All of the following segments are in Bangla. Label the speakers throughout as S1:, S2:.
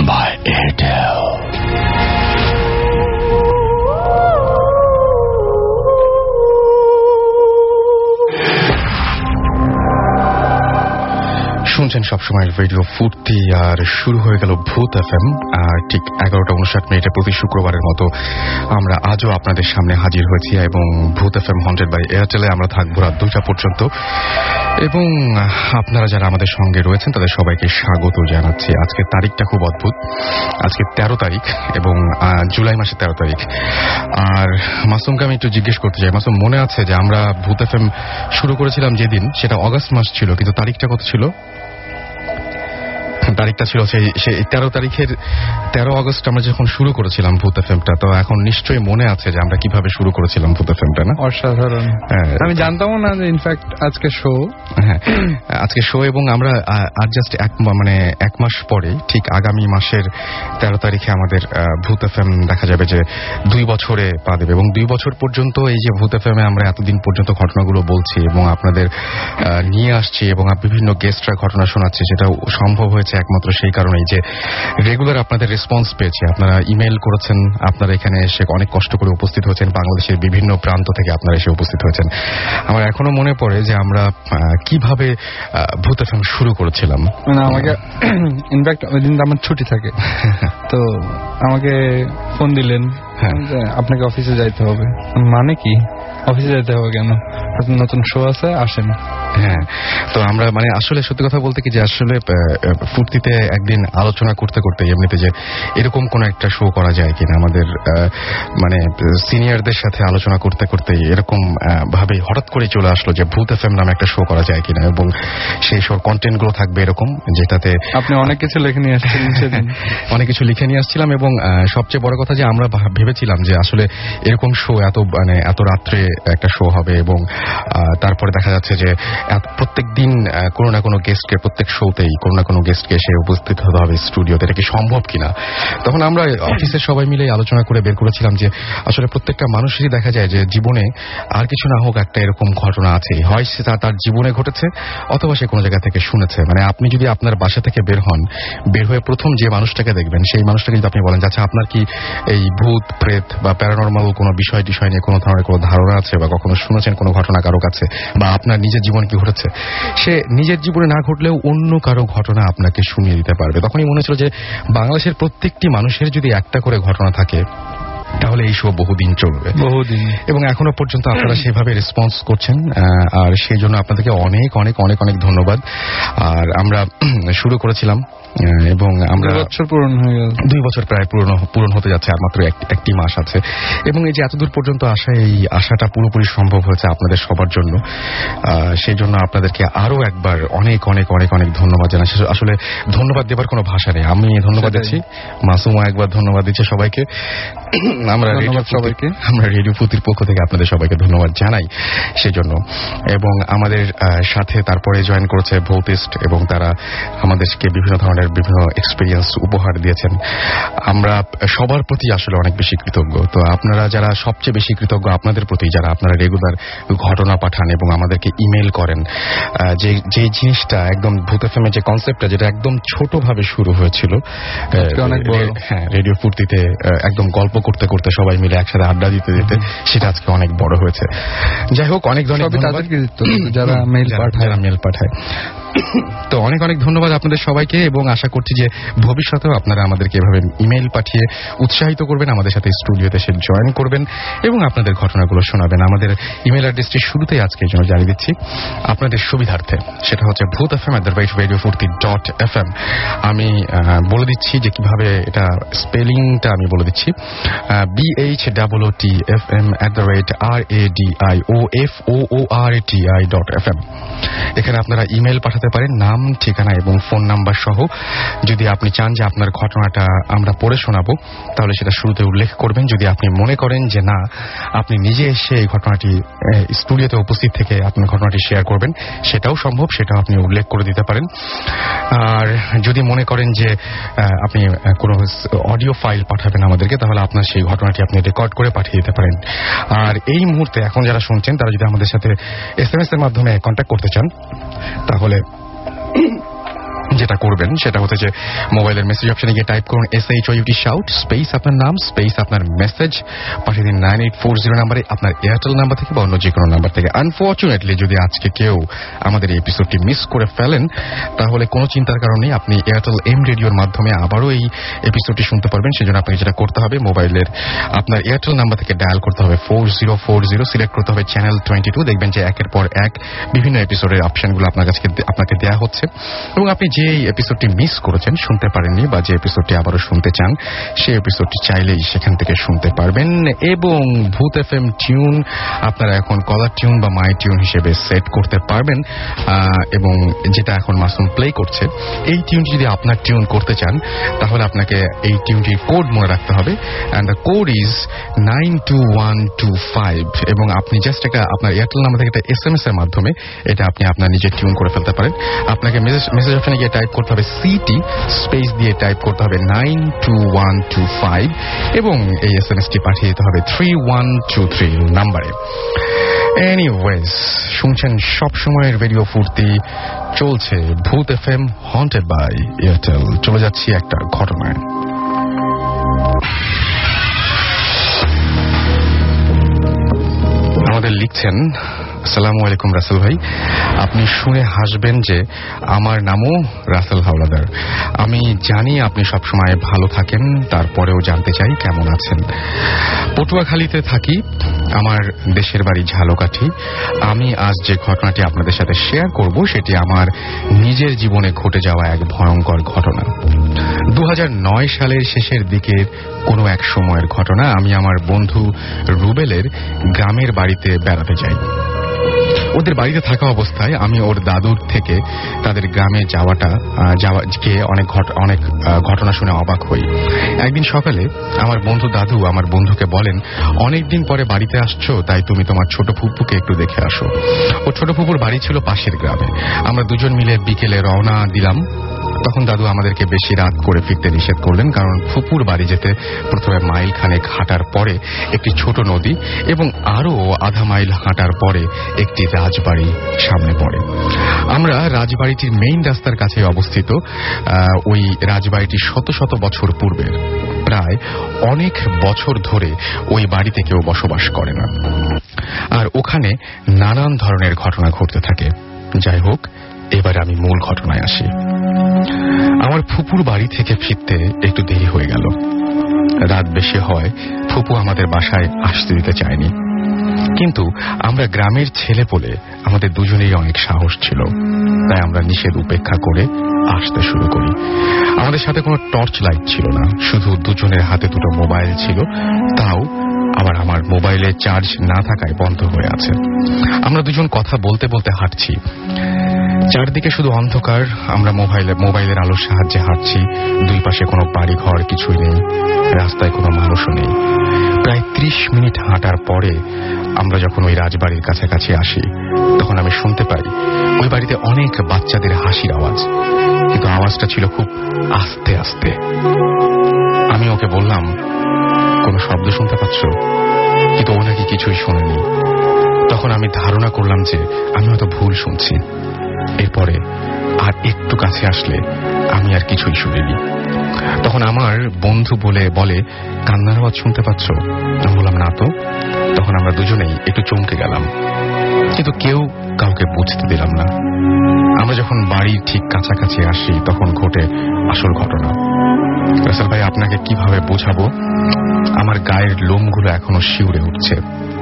S1: by Airtel. শুনছেন সবসময় রেডিও ফুর্তি, আর শুরু হয়ে গেল ভূত এফএম। আর ঠিক 11:59 প্রতি শুক্রবারের মতো আমরা আজও আপনাদের সামনে হাজির হয়েছি এবং ভূত এফএম হন্টেড বাই এয়ারটেলে আমরা থাকবো রাত 2টা পর্যন্ত। এবং আপনারা যারা আমাদের সঙ্গে রয়েছেন তাদের সবাইকে স্বাগত জানাচ্ছি। আজকের তারিখটা খুব অদ্ভুত, আজকে 13 তারিখ এবং জুলাই মাসের 13 তারিখ। আর মাসুমকে আমি একটু জিজ্ঞেস করতে চাই, মাসুম মনে আছে যে আমরা ভূত এফএম শুরু করেছিলাম যেদিন, সেটা অগাস্ট মাস ছিল, কিন্তু তারিখটা কত ছিল? তারিখটা ছিল সেই 13 তারিখের 13 আগস্ট আমরা যখন শুরু করেছিলাম ভূত এফএমটা। তো এখন নিশ্চয়ই মনে আছে যে আমরা কিভাবে শুরু করেছিলাম ভূত এফএমটা, না?
S2: অসাধারণ। আমি জানতাম না যে ইনফ্যাক্ট আজকে শো।
S1: হ্যাঁ, আজকে শো। এবং আমরা আর জাস্ট এক মাস পরে, ঠিক আগামী মাসের 13 তারিখে আমাদের ভূত এফএম দেখা যাবে যে 2 বছরে পা দেবে। এবং 2 বছর পর্যন্ত এই যে ভূত এফএমে আমরা এতদিন পর্যন্ত ঘটনাগুলো বলছি এবং আপনাদের নিয়ে আসছি এবং বিভিন্ন গেস্টরা ঘটনা শোনাচ্ছে, সেটা সম্ভব হয়েছে একমাত্র সেই কারণেই যে রেগুলার আপনাদের রেসপন্স পেয়েছে। আপনারা ইমেইল করেছেন, আপনারা এখানে এসে অনেক কষ্ট করে উপস্থিত হয়েছেন, বাংলাদেশের বিভিন্ন প্রান্ত থেকে আপনারা এসে উপস্থিত হয়েছেন। আমার এখনো মনে পড়ে যে আমরা কিভাবে ভূত এফএম শুরু করেছিলাম।
S2: মানে আমাকে ইনফ্যাক্ট ওই দিন আমার ছুটি থাকে, তো আমাকে ফোন দিলেন আপনাকে অফিসে যাইতে হবে। মানে কি অফিসে যেতে হবে কেন? নতুন শো আছে, আসেন।
S1: হ্যাঁ, তো আমরা মানে আসলে সত্যি কথা বলতে কি যে আসলে ফুর্তিতে একদিন আলোচনা করতে করতে এমনিতে যে এরকম কোন একটা শো করা যায় কিনা, আমাদের মানে সিনিয়রদের সাথে আলোচনা করতে করতে এরকম ভাবে হঠাৎ করে চলে আসলো যে ভূত এফএম নামে একটা শো করা যায় কিনা, এবং সেই শোর কন্টেন্ট গুলো থাকবে এরকম, যেটাতে
S2: আপনি অনেক কিছু লিখে নিয়ে আসছিলেন সেদিন।
S1: অনেক কিছু লিখে নিয়ে আসছিলাম এবং সবচেয়ে বড় কথা যে আমরা ভেবেছিলাম যে আসলে এরকম শো এত রাত্রে একটা শো হবে এবং তারপরে দেখা যাচ্ছে যে প্রত্যেক দিন কোনো না কোনো গেস্টকে, প্রত্যেক শোতেই কোনো না কোনো গেস্টকে এসে উপস্থিত হতে হবে স্টুডিওতে। এটা কি সম্ভব কিনা? তখন আমরা অফিসের সবাই মিলে আলোচনা করে বের করেছিলাম যে আসলে প্রত্যেকটা মানুষেরই দেখা যায় যে জীবনে আর কিছু না হোক একটা এরকম ঘটনা আছে, হয় সে তার জীবনে ঘটেছে অথবা সে কোনো জায়গা থেকে শুনেছে। মানে আপনি যদি আপনার বাসা থেকে বের হন, বের হয়ে প্রথম যে মানুষটাকে দেখবেন, সেই মানুষটাকে যদি আপনি বলেন আচ্ছা আপনার কি এই ভূত প্রেত বা প্যারানরমাল কোনো বিষয় নিয়ে কোনো ধরনের কোনো ধারণা আছে বা কখনো শুনেছেন কোনো ঘটনা কারো কাছে, বা আপনার নিজের জীবন কি ঘটেছে, সে নিজের জীবনে না ঘটলেও অন্য কারো ঘটনা আপনাকে শুনিয়ে দিতে পারবে। তখনই মনে হচ্ছিল যে বাংলাদেশের প্রত্যেকটি মানুষের যদি একটা করে ঘটনা থাকে তাহলে এই শো বহুদিন চলবে, বহুদিন। এবং এখনো পর্যন্ত আপনারা সেভাবে রেসপন্স করছেন, আর সেই জন্য আপনাদেরকে অনেক অনেক অনেক অনেক ধন্যবাদ। আর আমরা শুরু করেছিলাম এবং আমরা
S2: 2 বছর পূরণ হয়ে গেল,
S1: 2 বছর প্রায় পূরণ হতে যাচ্ছে, আর মাত্র একটি মাস আছে। এবং এই যে এতদূর পর্যন্ত আসা, এই আশাটা পুরোপুরি সম্ভব হয়েছে আপনাদের সবার জন্য। সেই জন্য আপনাদেরকে আরো একবার অনেক অনেক অনেক অনেক ধন্যবাদ জানাই। আসলে ধন্যবাদ দেবার কোনো ভাষা নেই, আমি ধন্যবাদ দিচ্ছি, মাসুমা একবার ধন্যবাদ দিচ্ছে সবাইকে। আমরা রেডিও ফুর্তির পক্ষ থেকে আপনাদের সবাইকে ধন্যবাদ জানাই সেই জন্য। এবং আমাদের সাথে তারপরে জয়েন করেছে ভৌতিস্ট, এবং তারা আমাদেরকে বিভিন্ন ধরনের বিভিন্ন এক্সপিরিয়েন্স উপহার দিয়েছেন। আমরা সবার প্রতি আসলে অনেক বেশি কৃতজ্ঞ। তো আপনারা যারা সবচেয়ে বেশি কৃতজ্ঞ আপনাদের প্রতি, যারা আপনারা রেগুলার ঘটনা পাঠান এবং আমাদেরকে ইমেল করেন। যে জিনিসটা একদম ভূত এফএমের যে কনসেপ্টটা, যেটা একদম ছোটভাবে শুরু হয়েছিল, হ্যাঁ, রেডিও ফুর্তিতে একদম গল্প করতে করতে সবাই মিলে একসাথে আড্ডা দিতে দিতে সেটা আজকে অনেক বড় হয়েছে। যাই হোক, অনেক ধন্যবাদ
S2: যারা
S1: মেল পাঠায়। তো অনেক অনেক ধন্যবাদ আপনাদের সবাইকে, এবং আশা করছি যে ভবিষ্যতেও আপনারা আমাদেরকে এভাবে ইমেল পাঠিয়ে উৎসাহিত করবেন, আমাদের সাথে স্টুডিওতে এসে জয়েন করবেন এবং আপনাদের ঘটনাগুলো শোনাবেন। আমাদের ইমেল অ্যাড্রেসটি শুরুতেই আজকে জন্য জানিয়ে দিচ্ছি আপনাদের সুবিধার্থে, সেটা হচ্ছে bhutfm@radiofurti.fm। আমি বলে দিচ্ছি যে কিভাবে এটা স্পেলিংটা আমি বলে দিচ্ছি, BHOOTFM@RADIOFOORTI.FM। এখানে আপনারা ইমেল পাঠাতে পারেন, নাম, ঠিকানা এবং ফোন নাম্বার সহ। যদি আপনি চান যে আপনার ঘটনাটা আমরা পড়ে শোনাবো, তাহলে সেটা শুরুতে উল্লেখ করবেন। যদি আপনি মনে করেন যে না, আপনি নিজে এসে এই ঘটনাটি স্টুডিওতে উপস্থিত থেকে আপনার ঘটনাটি শেয়ার করবেন, সেটাও সম্ভব, সেটাও আপনি উল্লেখ করে দিতে পারেন। আর যদি মনে করেন যে আপনি কোনো অডিও ফাইল পাঠাবেন আমাদেরকে, তাহলে আপনার সেই ঘটনাটি আপনি রেকর্ড করে পাঠিয়ে দিতে পারেন। আর এই মুহূর্তে এখন যারা শুনছেন, তারা যদি আমাদের সাথে SMS এর মাধ্যমে কন্ট্যাক্ট করতে চান, তাহলে যেটা করবেন সেটা হচ্ছে যে মোবাইলের মেসেজ অপশনে গিয়ে টাইপ করুন SHOUT শাউট স্পেস আপনার নাম স্পেস আপনার মেসেজ পাঠিয়ে দিন 9840 নাম্বারে আপনার এয়ারটেল নাম্বার থেকে বা অন্য যে কোনো নাম্বার থেকে। আনফর্চুনেটলি যদি আজকে কেউ আমাদের এই এপিসোডটি মিস করে ফেলেন তাহলে কোনো চিন্তার কারণ নেই, আপনি এয়ারটেল এম রেডিওর মাধ্যমে আবারও এই এপিসোডটি শুনতে পারবেন। সেজন্য আপনাকে যেটা করতে হবে মোবাইলের আপনার এয়ারটেল নাম্বার থেকে ডায়াল করতে হবে 4040, সিলেক্ট করতে হবে চ্যানেল 22। দেখবেন যে একের পর এক বিভিন্ন এপিসোডের অপশনগুলো আপনাকে দেয়া হচ্ছে এবং আপনি যে এপিসোডটি মিস করেছেন, শুনতে পারেননি বা যে এপিসোডটি আবারও শুনতে চান সেই এপিসোডটি চাইলেই সেখান থেকে শুনতে পারবেন। এবং ভূত FM টিউন আপনারা এখন কলার টিউন বা মাই টিউন হিসেবে সেট করতে পারবেন এবং যেটা এখন মাসুম প্লে করছে এই টিউনটি যদি আপনার টিউন করতে চান তাহলে আপনাকে এই টিউনটির কোড মনে রাখতে হবে অ্যান্ড দ্য কোড ইজ 92125 এবং আপনি জাস্ট একটা আপনার এয়ারটেল নাম্বার থেকে একটা SMS এর মাধ্যমে এটা আপনি আপনার নিজের টিউন করে ফেলতে পারেন। আপনাকে মেসেজ অপশনে গিয়ে টাইপ করতে হবে CT স্পেস দিয়ে টাইপ করতে হবে 92125 এবং এই SMSটি পাঠিয়ে দিতে হবে 3123 নাম্বারে। এনিওয়েজ, শুনছেন সব সময়ের রেডিও ফুর্তি, চলছে ভূত FM হন্টেড বাই এয়ারটেল। চলে যাচ্ছি একটা ঘটনায়। আমাদের লিখছেন, আসসালামু আলাইকুম রাসেল ভাই, আপনি শুনে হাসবেন যে আমার নামও রাসেল হাওলাদার। আমি জানি আপনি সবসময় ভালো থাকেন, তারপরেও জানতে চাই কেমন আছেন। পটুয়াখালীতে থাকি, আমার দেশের বাড়ি ঝালকাঠি। আমি আজ যে ঘটনাটি আপনাদের সাথে শেয়ার করব সেটি আমার নিজের জীবনে ঘটে যাওয়া এক ভয়ঙ্কর ঘটনা। 2009 সালের শেষের দিকের কোনো এক সময়ের ঘটনা। আমি আমার বন্ধু রুবেলের গ্রামের বাড়িতে বেড়াতে যাই। ওদের বাড়িতে থাকা অবস্থায় আমি ওর দাদুর থেকে তাদের গ্রামে যাওয়াকে অনেক ঘটনা শুনে অবাক হই। একদিন সকালে আমার বন্ধু দাদু আমার বন্ধুকে বলেন, অনেকদিন পরে বাড়িতে আসছো, তাই তুমি তোমার ছোট ফুপুকে একটু দেখে আসো। ও ছোট ফুপুর বাড়ি ছিল পাশের গ্রামে। আমরা দুজন মিলে বিকেলে রওনা দিলাম। তখন দাদু আমাদেরকে বেশি রাত করে ফিরতে নিষেধ করলেন, কারণ ফুপুর বাড়ি যেতে প্রথমে মাইল খানেক হাঁটার পরে একটি ছোট নদী এবং আরো আধা মাইল হাঁটার পরে একটি রাজবাড়ি সামনে পড়ে। আমরা রাজবাড়িটির মেইন রাস্তার কাছে অবস্থিত। ওই রাজবাড়িটি শত শত বছর পূর্বের, প্রায় অনেক বছর ধরে ওই বাড়িতে কেউ বসবাস করে না, আর ওখানে নানান ধরনের ঘটনা ঘটতে থাকে। যাই হোক, এবার আমি মূল ঘটনায় আসি। আমার ফুপুর বাড়ি থেকে ফিরতে একটু দেরি হয়ে গেল। রাত বেশি হয়, ফুপু আমাদের বাসায় আসতে দিতে চায়নি। কিন্তু আমরা গ্রামের ছেলে বলে আমাদের দুজনেই অনেক সাহস ছিল, তাই আমরা নিষেধ উপেক্ষা করে আসতে শুরু করি। আমাদের সাথে কোনো টর্চ লাইট ছিল না, শুধু দুজনের হাতে দুটো মোবাইল ছিল, তাও আবার আমার মোবাইলে চার্জ না থাকায় বন্ধ হয়ে আছে। আমরা দুজন কথা বলতে বলতে হাঁটছি। চারদিকে শুধু অন্ধকার। আমরা মোবাইলের আলোর সাহায্যে হাঁটছি। দুই পাশে কোনো বাড়ি ঘর কিছুই নেই, রাস্তায় কোনো মানুষও নেই। প্রায় 30 মিনিট হাঁটার পরে আমরা যখন ওই রাজবাড়ির কাছাকাছি আসি, তখন আমি শুনতে পাই ওই বাড়িতে অনেক বাচ্চাদের হাসির আওয়াজ, কিন্তু আওয়াজটা ছিল খুব আস্তে আস্তে। আমি ওকে বললাম, কোনো শব্দ শুনতে পাচ্ছ? কিন্তু ও নাকি কিছুই শোনেনি। তখন আমি ধারণা করলাম যে আমি হয়তো ভুল শুনছি। এরপরে আর একটু কাছে আসলে আমি আর কিছুই শুনিনি। তখন আমার বন্ধু বলে, কান্নার আওয়াজ শুনতে পাচ্ছ? আমি বললাম, না তো। তখন আমরা দুজনেই একটু চমকে গেলাম, কিন্তু কেউ কাউকে বুঝতে দিলাম না। আমরা যখন বাড়ির ঠিক কাছাকাছি আসি তখন ঘটে আসল ঘটনা। রাসেল ভাই, আপনাকে কিভাবে বোঝাবো, আমার গায়ের লোমগুলো এখনো শিউরে উঠছে।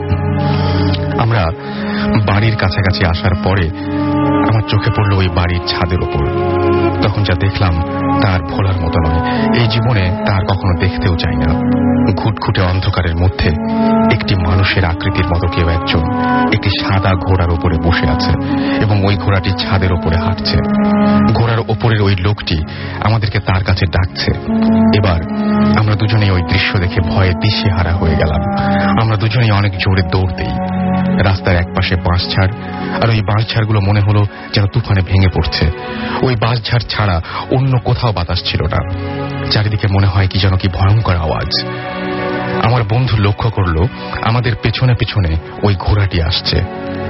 S1: আমরা বাড়ির কাছাকাছি আসার পরে আমার চোখে পড়ল ওই বাড়ির ছাদের ওপর। তখন যা দেখলাম তার ভোলার মতো নয়। এই জীবনে তার কখনো দেখতেও চাই না। ঘুটঘুটে অন্ধকারের মধ্যে একটি মানুষের আকৃতির মতো কেউ একজন একটি সাদা ঘোড়ার উপরে বসে আছে এবং ওই ঘোড়াটি ছাদের ওপরে হাঁটছে। ঘোড়ার ওপরের ওই লোকটি আমাদেরকে তার কাছে ডাকছে। এবার আমরা দুজনেই ওই দৃশ্য দেখে ভয়ে দিশেহারা হয়ে গেলাম। আমরা দুজনেই অনেক জোরে দৌড় দেই। রাস্তার একপাশে বাঁশঝাড়, আর ওই বাঁশঝাড়গুলো মনে হলো যেন তুফানে ভেঙে পড়ছে। ওই বাঁশঝাড় ছাড়া অন্য কোথাও বাতাস ছিল না। চারিদিকে মনে হয় কি যেন কি ভয়ঙ্কর আওয়াজ। আমার বন্ধু লক্ষ্য করলো আমাদের পেছনে পেছনে ওই ঘোড়াটি আসছে।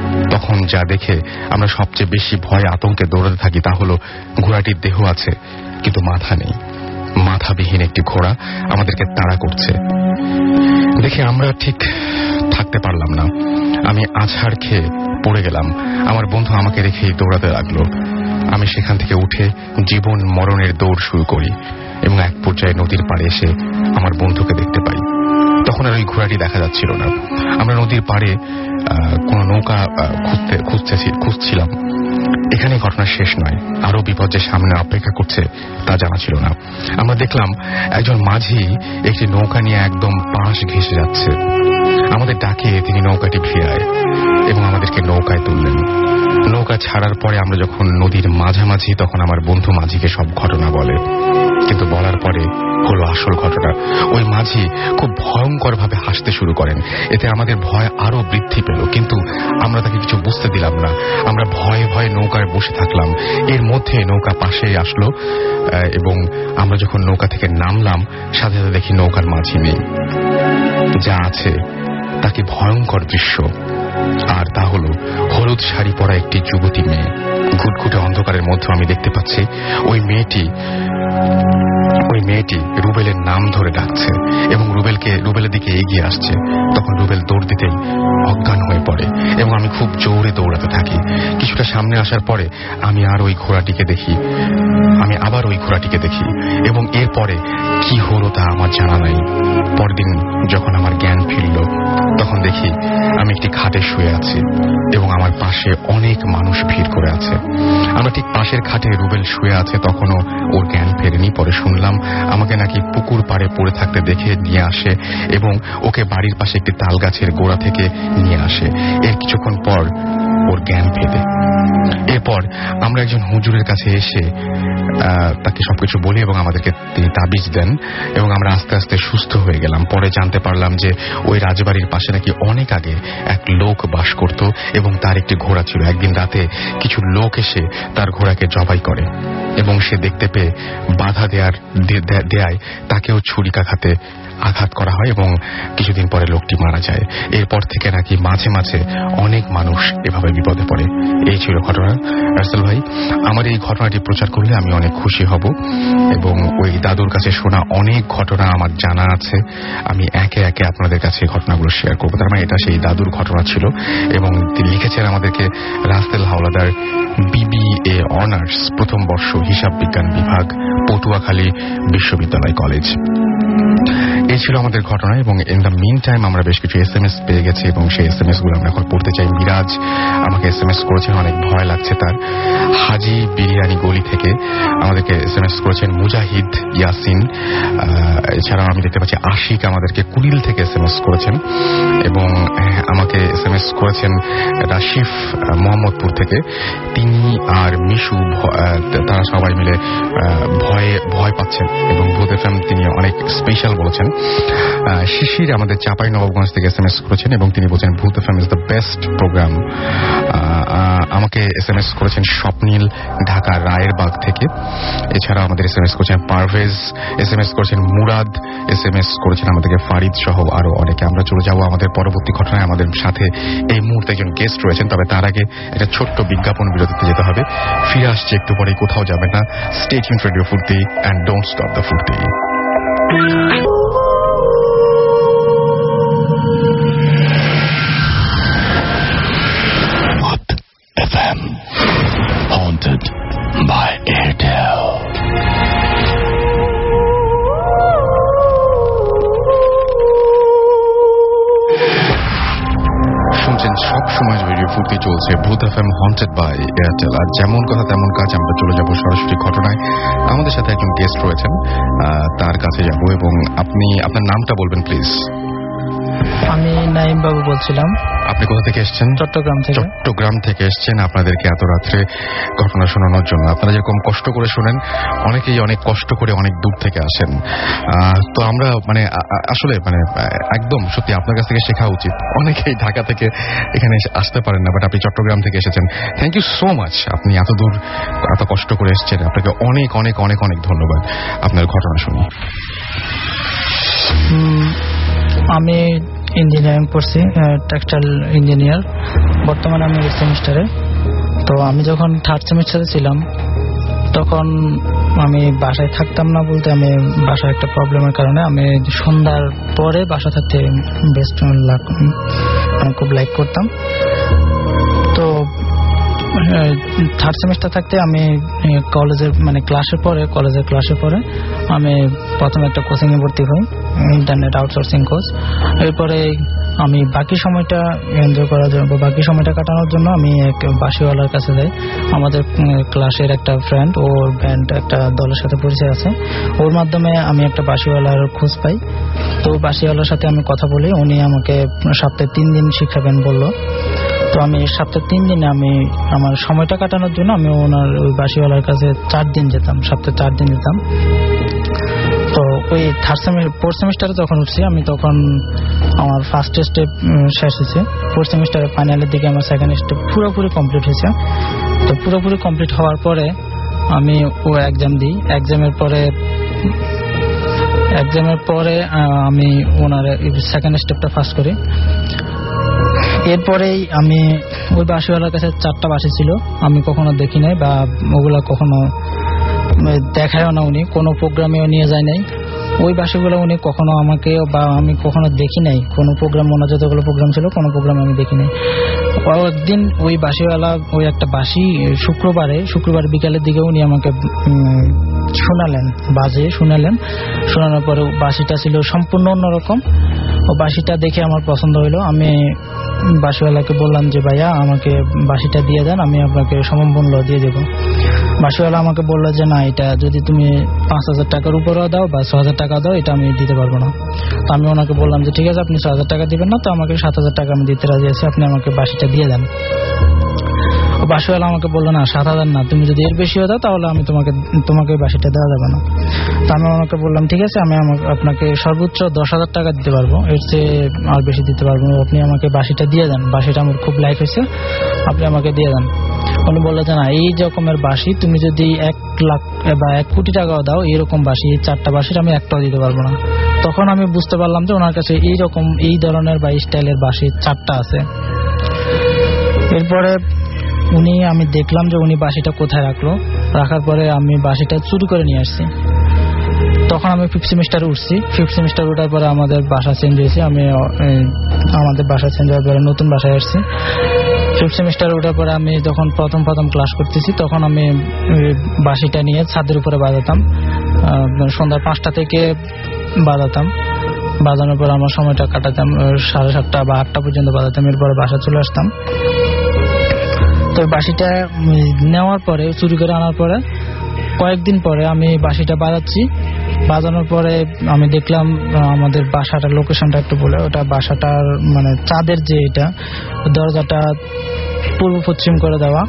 S1: তখন যা দেখে আমরা সবচেয়ে বেশি ভয়ে আতঙ্কে দৌড়াতে থাকি তা হলো ঘোড়াটির দেহ আছে কিন্তু মাথা নেই। মাথাবিহীন একটি ঘোড়া আমাদেরকে তাড়া করছে দেখে আমরা ঠিক থাকতে পারলাম না। আমি আছাড় খেয়ে পড়ে গেলাম। আমার বন্ধু আমাকে রেখেই দৌড়াতে লাগলো। আমি সেখান থেকে উঠে জীবন মরণের দৌড় শুরু করি এবং এক পর্যায়ে নদীর পাড়ে এসে আমার বন্ধুকে দেখতে পাই। তখন আর ওই ঘোড়াটি দেখা যাচ্ছিল না। আমরা নদীর পাড়ে কোন নৌকা খুঁজছিলাম। এখানে ঘটনা শেষ নয়, আরো বিপদ যে সামনে অপেক্ষা করছে তা জানা ছিল না। আমরা দেখলাম একজন মাঝি একটি নৌকা নিয়ে একদম পাশ ঘেঁষে যাচ্ছে। আমাদের ডাকে তিনি নৌকাটি ভিড়ায় এবং আমাদেরকে নৌকায় তুললেন। নৌকা ছাড়ার পরে আমরা যখন নদীর মাঝামাঝি তখন আমার বন্ধু মাঝিকে সব ঘটনা বলে, কিন্তু বলার পরে হলো আসল ঘটনা। ওই মাঝি খুব ভয়ঙ্কর ভাবে হাসতে শুরু করেন। এতে আমাদের ভয় আরো বৃদ্ধি পেল, কিন্তু আমরা তাকে কিছু বুঝতে দিলাম না। আমরা ভয়ে ভয়ে নৌকায় বসে থাকলাম। এর মধ্যে নৌকা পাশে আসলো এবং আমরা যখন নৌকা থেকে নামলাম সাথে সাথে দেখি নৌকার মাঝি নেই। যা আছে তা কি ভয়ঙ্কর দৃশ্য। আর তা হলো হলুদ শাড়ি পরা একটি যুবতী মেয়ে। ঘুটঘুটে অন্ধকারের মধ্যে আমি দেখতে পাচ্ছি ওই মেয়েটি রুবেলের নাম ধরে ডাকছে এবং রুবেলের দিকে এগিয়ে আসছে। তখন রুবেল দৌড় দিতেই অজ্ঞান হয়ে পড়ে এবং আমি খুব জোরে দৌড়াতে থাকি। কিছুটা সামনে আসার পরে আমি আবার ওই ঘোড়াটিকে দেখি এবং এরপরে কি হলো তা আমার জানা নাই। পরদিন যখন আমার জ্ঞান ফিরল তখন দেখি আমি একটি খাটে শুয়ে আছি এবং আমার পাশে অনেক মানুষ ভিড় করে আছে। আমরা ঠিক পাশের খাটে রুবেল শুয়ে আছে, তখনও ওর জ্ঞান ফেরেনি। পরে শুনলাম আমাকে নাকি পুকুর পাড়ে পড়ে থাকতে দেখে নিয়ে আসে এবং ওকে বাড়ির পাশে একটি তাল গাছের গোড়া থেকে নিয়ে আসে। এর কিছুক্ষণ পর ওর জ্ঞান ফেরে। এরপর আমরা একজন হুজুরের কাছে এসে তাকে সবকিছু বলি এবং আমাদেরকে তিনি তাবিজ দেন এবং আমরা আস্তে আস্তে সুস্থ হয়ে গেলাম। পরে জানতে পারলাম যে ওই রাজবাড়ির পাশে নাকি অনেক আগে এক লোক বাস করত এবং তার একটি ঘোড়া ছিল। একদিন রাতে কিছু লোক এসে তার ঘোড়াকে জবাই করে এবং সে দেখতে পেয়ে বাধা দেয়ায় তাকেও ছুরিকাঘাতে আঘাত করা হয় এবং কিছুদিন পরে লোকটি মারা যায়। এরপর থেকে নাকি মাঝে মাঝে অনেক মানুষ এভাবে বিপদে পড়ে। এই ছিল ঘটনা। রাসেল ভাই, আমার এই ঘটনাটি প্রচার করলে আমি অনেক খুশি হব এবং ওই দাদুর কাছে শোনা অনেক ঘটনা আমার জানা আছে। আমি একে একে আপনাদের কাছে এই ঘটনাগুলো শেয়ার করবো। তার মানে এটা সেই দাদুর ঘটনা ছিল এবং তিনি লিখেছেন আমাদেরকে রাসেল হাওলাদার, BBA অনার্স, প্রথম বর্ষ, হিসাব বিজ্ঞান বিভাগ, পটুয়াখালী বিশ্ববিদ্যালয় কলেজ। এই ছিল আমাদের ঘটনা এবং ইন দ্য মিন টাইম আমরা বেশ কিছু SMS পেয়ে গেছি এবং সেই SMS গুলো আমরা এখন পড়তে চাই। মিরাজ আমাকে SMS করেছেন, অনেক ভয় লাগছে তার। হাজি বিরিয়ানি গলি থেকে আমাদেরকে SMS করেছেন মুজাহিদ ইয়াসিন। এছাড়াও আমি দেখতে পাচ্ছি আশিক আমাদেরকে কুড়িল থেকে SMS করেছেন এবং আমাকে SMS করেছেন রাশিফ মোহাম্মদপুর থেকে। তিনি আর মিশু তারা সবাই মিলে ভয় পাচ্ছেন এবং ভূত FM তিনি অনেক স্পেশাল বলেছেন। শিশির আমাদের চাঁপাই নবাবগঞ্জ থেকে SMS করেছেন এবং তিনি বলছেন ভূত FM is the best program. আমাকে SMS করেছেন স্বপ্নীল ঢাকা রায়েরবাগ থেকে। এছাড়া আমাদের SMS করেছেন পারভেজ, SMS করেছেন মুরাদ, SMS করেছেন আমাদেরকে ফারিদ সহ আরো অনেকে। আমরা চলে যাব আমাদের পরবর্তী ঘটনায়। আমাদের সাথে এই মুহূর্তে একজন গেস্ট রয়েছেন, তবে তার আগে একটা ছোট্ট বিজ্ঞাপন বিরতিতে যেতে হবে। ফিরে আসছে একটু পরে, কোথাও যাবেন না। Stay tuned radio Foorti and don't stop the Foorti. FM haunted by Airtel. শুনছেন সব সময় রেডিও ফুর্তি চলছে ভূত FM haunted by Airtel। আর যেমন কথা তেমন কাজ, আমরা চলে যাব সরাসরি ঘটনায়। আমাদের সাথে একজন গেস্ট রয়েছেন, তার কাছে যাব এবং আপনি আপনার নামটা বলবেন প্লিজ।
S3: আমি নাইম বাবু বলছিলাম।
S1: আপনি কোথা থেকে এসেছেন? চট্টগ্রাম থেকে এসেছেন আপনাদেরকে এত রাত্রে ঘটনা শোনানোর জন্য। আপনারা যেরকম কষ্ট করে শোনেন, অনেকেই অনেক কষ্ট করে অনেক দূর থেকে আসেন। তো আমরা আসলে একদম সত্যি আপনার কাছ থেকে শেখা উচিত। অনেকেই ঢাকা থেকে এখানে আসতে পারেন না, বাট আপনি চট্টগ্রাম থেকে এসেছেন। Thank you so much. আপনি এত দূর এত কষ্ট করে এসেছেন, আপনাকে অনেক অনেক অনেক অনেক ধন্যবাদ। আপনার ঘটনা শুনি।
S3: আমি ইঞ্জিনিয়ারিং পড়ছি, টেক্সটাইল ইঞ্জিনিয়ার। বর্তমানে আমি 8 সেমিস্টারে। তো আমি যখন 3rd সেমিস্টারে ছিলাম তখন আমি বাসায় থাকতাম না, বলতে আমি বাসায় একটা প্রবলেমের কারণে আমি সন্ধ্যার পরে বাসা থাকতে বেস্ট খুব লাইক করতাম। তো 3rd সেমিস্টার থাকতে আমি কলেজের কলেজের ক্লাসের পরে আমি প্রথমে একটা কোচিং এ ভর্তি হই, ইন্টারনেট আউটসোর্সিং কোর্স। এরপরে আমি বাকি সময়টা এনজয় করার জন্য, বাকি সময়টা কাটানোর জন্য আমি এক বাঁশিওয়ালার কাছে যাই। আমাদের ক্লাসের একটা ফ্রেন্ড, ওর ব্যান্ড একটা দলের সাথে পরিচয় আছে, ওর মাধ্যমে আমি একটা বাঁশিওয়ালার খোঁজ পাই। তো বাঁশিওয়ালার সাথে আমি কথা বলি, উনি আমাকে সপ্তাহে 3 দিন শিখাবেন বললো। তো আমি সপ্তাহে 3 দিনে আমি আমার সময়টা কাটানোর জন্য আমি ওনার ওই বাঁশিওয়ালার কাছে 4 দিন যেতাম, সপ্তাহে 4 দিন যেতাম। তো ওই 4th সেমিস্টারে যখন উঠছি আমি তখন আমার ফার্স্ট স্টেপ শেষ হয়েছে। 4th সেমিস্টারের ফাইনালের দিকে আমার সেকেন্ড স্টেপ পুরোপুরি কমপ্লিট হয়েছে। তো পুরোপুরি কমপ্লিট হওয়ার পরে আমি ও এক্সাম দিই। এক্সামের পরে আমি ওনার সেকেন্ড স্টেপটা পাস করি। এরপরেই আমি ওই বাঁশিওয়ালার কাছে 4টা বাঁশি ছিল, আমি কখনো দেখি নাই বা ওগুলা কখনো দেখায়ও না, উনি কোনো প্রোগ্রামেও নিয়ে যায় নাই। ওই বাঁশিগুলো উনি কখনো আমাকে বা আমি কখনো দেখি নাই, কোনো প্রোগ্রাম, ওনার যতগুলো প্রোগ্রাম ছিল কোনো প্রোগ্রাম আমি দেখি নাই। একদিন ওই বাঁশিওয়ালা ওই একটা বাঁশি শুক্রবার বিকালের দিকে উনি আমাকে শোনালেন, শোনানোর পরে বাঁশিটা ছিল সম্পূর্ণ অন্যরকম। ও বাঁশিটা দেখে আমার পছন্দ হইলো। আমি বাঁশিওয়ালাকে বললাম যে ভাইয়া আমাকে বাঁশিটা দিয়ে দেন, আমি আপনাকে সমমূল্য দিয়ে দেবো। বাঁশিওয়ালা আমাকে বললো যে না, এটা যদি তুমি 5,000 টাকার উপরেও দাও বা 6,000 টাকা দাও, এটা আমি দিতে পারবো না। তো আমি ওনাকে বললাম যে ঠিক আছে, আপনি 6,000 টাকা দিবেন না, তো আমাকে 7,000 টাকা আমি দিতে রাজি আছি, আপনি আমাকে বাঁশিটা দিয়ে দেন। বাঁশিওয়ালা আমাকে বললো না, 7,000 না, তুমি যদি এর বেশিও দাও তাহলে আমি তোমাকে বাঁশিটা দেওয়া যাবে না। তো আমি ওনাকে বললাম ঠিক আছে, আমি আপনাকে সর্বোচ্চ 10,000 টাকা দিতে পারবো, এর চেয়ে আর বেশি দিতে পারবো না, আপনি আমাকে বাঁশিটা দিয়ে দেন, বাঁশিটা আমার খুব লাইক হয়েছে, আপনি আমাকে দিয়ে দেন। উনি বললো যে না, এই রকমের বাঁশি তুমি যদি 1 লাখ বা 1 কোটি টাকাও দাও, এইরকম বাঁশি 4টা বাঁশির আমি একটাও দিতে পারবো না। তখন আমি বুঝতে পারলাম যে ওনার কাছে এই ধরনের বা স্টাইলের বাঁশি 4টা আছে। এরপরে আমি দেখলাম যে উনি বাঁশিটা কোথায় রাখার পরে আমি বাঁশিটা চুরি করে নিয়ে আসছি। তখন আমি 5th সেমিস্টারে উঠছি। 5th সেমিস্টার উঠার পরে আমাদের বাসা চেঞ্জ হয়েছে, আমাদের বাসা চেঞ্জ হওয়ার পরে নতুন বাসায় আসছি। 5th সেমিস্টারে ওঠার পরে আমি যখন প্রথম ক্লাস করতেছি তখন আমি বাঁশিটা নিয়ে ছাদের উপরে বাজাতাম, সন্ধ্যা 5টা থেকে বাজাতাম। বাজানোর পর আমার সময়টা কাটাতাম 7:30 বা 8টা পর্যন্ত বাজাতাম। এরপরে বাসা চলে আসতাম। তো বাঁশিটা নেওয়ার পরে, চুরি করে আনার পরে কয়েকদিন পরে আমি বাঁশিটা বাজানোর পরে আমি দেখলাম আমাদের বাসাটার লোকেশনটা একটু বলে, ওটা বাসাটার মানে চাঁদের যে এটা দরজাটা পূর্ব পশ্চিম করে দেওয়া।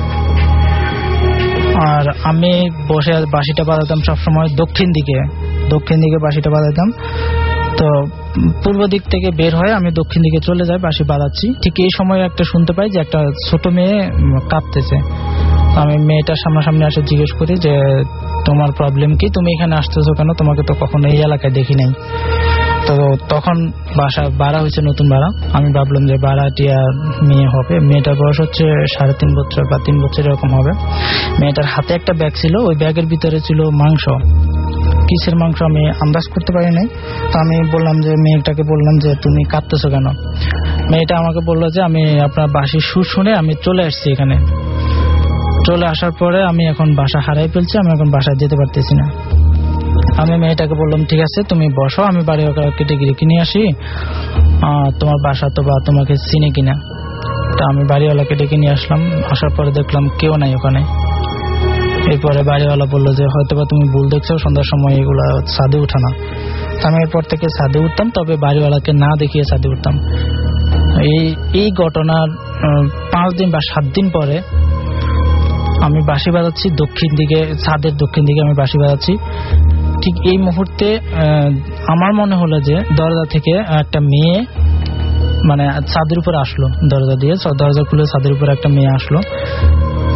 S3: আর আমি বসে বাঁশিটা বাজাতাম সবসময় দক্ষিণ দিকে বাঁশিটা বাজাতাম। তো পূর্ব দিক থেকে বের হয়ে আমি দক্ষিণ দিকে চলে যাই, বাঁশি বাজাচ্ছি। ঠিক এই সময় একটা শুনতে পাই যে একটা ছোট মেয়ে কাঁদতেছে। আমি মেয়েটার সামনাসামনি আসে জিজ্ঞেস করি যে তোমার প্রবলেম কি, তুমি এখানে আসতেছো কেন, তোমাকে তো কখনো এই এলাকায় দেখি নাই। তো তখন বাসা ভাড়া হয়েছে, নতুন ভাড়া। আমি ভাবলাম যে ভাড়াটিয়া মেয়ে হবে, মেয়েটার বয়স হচ্ছে 3.5 বছর বা 3 বছর এরকম হবে। মেয়েটার হাতে একটা ব্যাগ ছিল, ওই ব্যাগের ভিতরে ছিল মাংস। কিসের মাংস আমি আন্দাজ করতে পারি নাই। তো আমি মেয়েটাকে বললাম যে তুমি কাঁদতেছো কেন। মেয়েটা আমাকে বললো যে আমি আপনার বাঁশির সুর শুনে আমি চলে আসছি এখানে। চলে আসার পরে আমি এখন বাসা হারাই ফেলছি, আমি এখন বাসায় যেতে পারতেছি না। আমি মেয়েটাকে বললাম ঠিক আছে তুমি বসো, আমি বাড়িওয়ালাকে ডেকে নিয়ে আসি, তোমার বাসা তো বা তোমাকে চিনে কিনা। তা আমি বাড়িওয়ালাকে ডেকে নিয়ে আসলাম। আসার পরে দেখলাম কেউ নাই ওখানে। এরপরে বাড়িওয়ালা বললো যে হয়তোবা তুমি ভুল দেখছো, সন্ধ্যার সময় এগুলা ছাদে উঠা না। আমি এরপর থেকে ছাদে উঠতাম, তবে বাড়িওয়ালাকে না দেখিয়ে ছাদে উঠতাম। এই ঘটনার 5 দিন বা 7 দিন পরে আমি বাঁশি বাজাচ্ছি দক্ষিণ দিকে, ছাদের দক্ষিণ দিকে আমি বাঁশি বাজাচ্ছি। ঠিক এই মুহূর্তে আমার মনে হলো যে দরজা থেকে একটা মেয়ে মানে ছাদের উপর আসলো, দরজা খুলে ছাদের উপর একটা মেয়ে আসলো।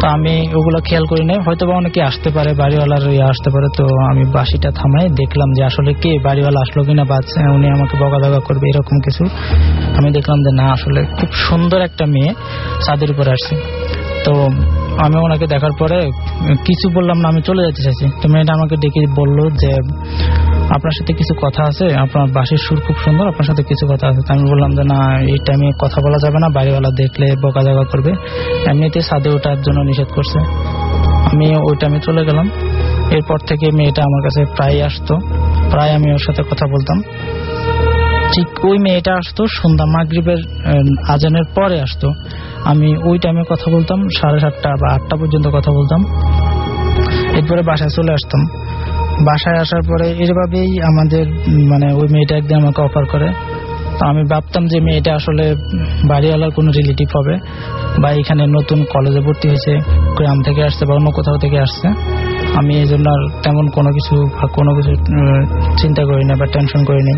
S3: তো আমি ওগুলো খেয়াল করি নাই, হয়তো বা অনেকে আসতে পারে, বাড়িওয়ালার আসতে পারে। তো আমি বাসিটা থামাই, দেখলাম যে আসলে কে বাড়িওয়ালা আসলো কিনা বা উনি আমাকে বকাধকা করবে এরকম কিছু। আমি দেখলাম যে না, আসলে খুব সুন্দর একটা মেয়ে ছাদের উপরে আসছে। তো আমি ওনাকে দেখার পরে কিছু বললাম না, আমি চলে যেতে চাইছি। তো মেয়েটা আমাকে ডেকে বললো যে আপনার সাথে কিছু কথা আছে, আপনার বাঁশির সুর খুব সুন্দর, আপনার সাথে কিছু কথা আছে। আমি বললাম যে না, এই টাইমে কথা বলা যাবে না, বাড়িওয়ালা দেখলে বকাঝকা করবে, এমনিতে ছাদে ওঠার জন্য নিষেধ করছে। আমি ওই টাইমে চলে গেলাম। এরপর থেকে মেয়েটা আমার কাছে প্রায় আসতো, প্রায় আমি ওর সাথে কথা বলতাম। ঠিক ওই মেয়েটা আসতো সন্ধ্যা মাগরিবের আজানের পরে আসতো। আমি ওই টাইমে কথা বলতাম 7:30 বা 8টা পর্যন্ত কথা বলতাম। এরপরে বাসায় চলে আসতাম। বাসায় আসার পরে এভাবেই আমাদের মানে ওই মেয়েটা একদিন আমাকে অফার করে। তো আমি ভাবতাম যে মেয়েটা আসলে বাড়িওয়ালার কোনো রিলেটিভ হবে, বা এখানে নতুন কলেজে ভর্তি হয়েছে, গ্রাম থেকে আসছে বা অন্য কোথাও থেকে আসছে। আমি এই জন্য তেমন কোনো কিছু চিন্তা করি না বা টেনশন করি নাই।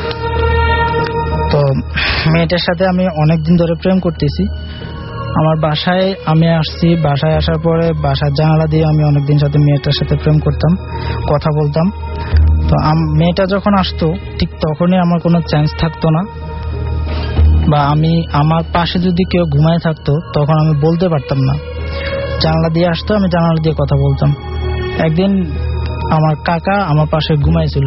S3: তো মেয়েটার সাথে আমি অনেকদিন ধরে প্রেম করতেছি। আমার বাসায় আমি আসছি, বাসায় আসার পরে বাসার জানালা দিয়ে আমি অনেকদিন সাথে মেয়েটার সাথে প্রেম করতাম, কথা বলতাম। তো মেয়েটা যখন আসতো ঠিক তখনই আমার কোনো চান্স থাকতো না, বা আমি আমার পাশে যদি কেউ ঘুমায় থাকতো তখন আমি বলতে পারতাম না। জানালা দিয়ে আসতো, আমি জানালা দিয়ে কথা বলতাম। একদিন আমার কাকা আমার পাশে ঘুমাইছিল,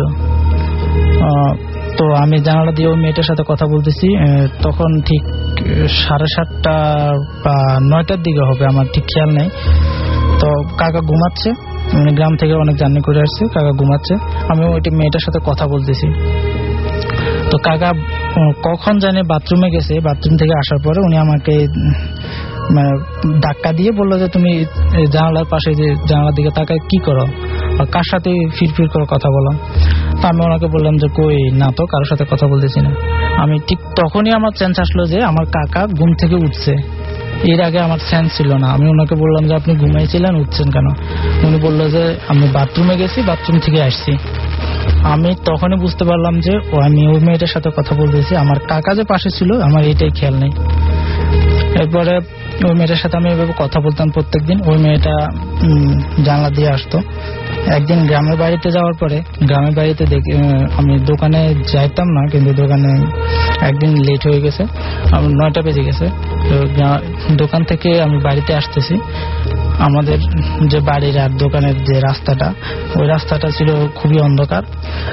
S3: তো আমি জানালা দিয়ে ওই মেয়েটার সাথে কথা বলতেছি। তখন ঠিক 7:30 বা 9টার দিকে হবে, আমার ঠিক খেয়াল নেই। তো কাকা ঘুমাচ্ছে, গ্রাম থেকে অনেক জার্নি করে আসছে, কাকা ঘুমাচ্ছে, আমি ওই মেয়েটার সাথে কথা বলতেছি। তো কাকা কখন জানে বাথরুমে গেছে, বাথরুম থেকে আসার পরে উনি আমাকে ধাক্কা দিয়ে বললো যে তুমি জানালার পাশে যে জানালার দিকে তাকায় কি করো, আর কার সাথে ফিরফির করে কথা বলো। তো আমি ওনাকে বললাম যে কই না তো, কারোর সাথে কথা বলতেছি না। আমি ঠিক তখনই আমার সেন্স আসলো যে আমার কাকা ঘুম থেকে উঠছে। এর আগে আমার সেন্স ছিল না। আমি ওনাকে বললাম যে আপনি ঘুমাইছিলেন, উঠছেন কেন? উনি বললো যে আমি বাথরুমে গেছি, বাথরুম থেকে আসছি। আমি তখনই বুঝতে পারলাম যে আমি ওই মেয়েটার সাথে কথা বলতেছি, আমার কাকা যে পাশে ছিল আমার এটাই খেয়াল নেই। এরপরে ওই মেয়েটার সাথে আমি এভাবে কথা বলতাম প্রত্যেকদিন। ওই মেয়েটা জানলা দিয়ে আসতো। একদিন গ্রামের বাড়িতে যাওয়ার পরে, গ্রামের বাড়িতে আমি দোকানে যাইতাম না, কিন্তু দোকানে একদিন লেট হয়ে গেছে, 9টা বেজে গেছে। তো দোকান থেকে আমি বাড়িতে আসতেছি, আমাদের যে বাড়ির আর দোকানের যে রাস্তাটা, ওই রাস্তাটা ছিল খুবই অন্ধকার।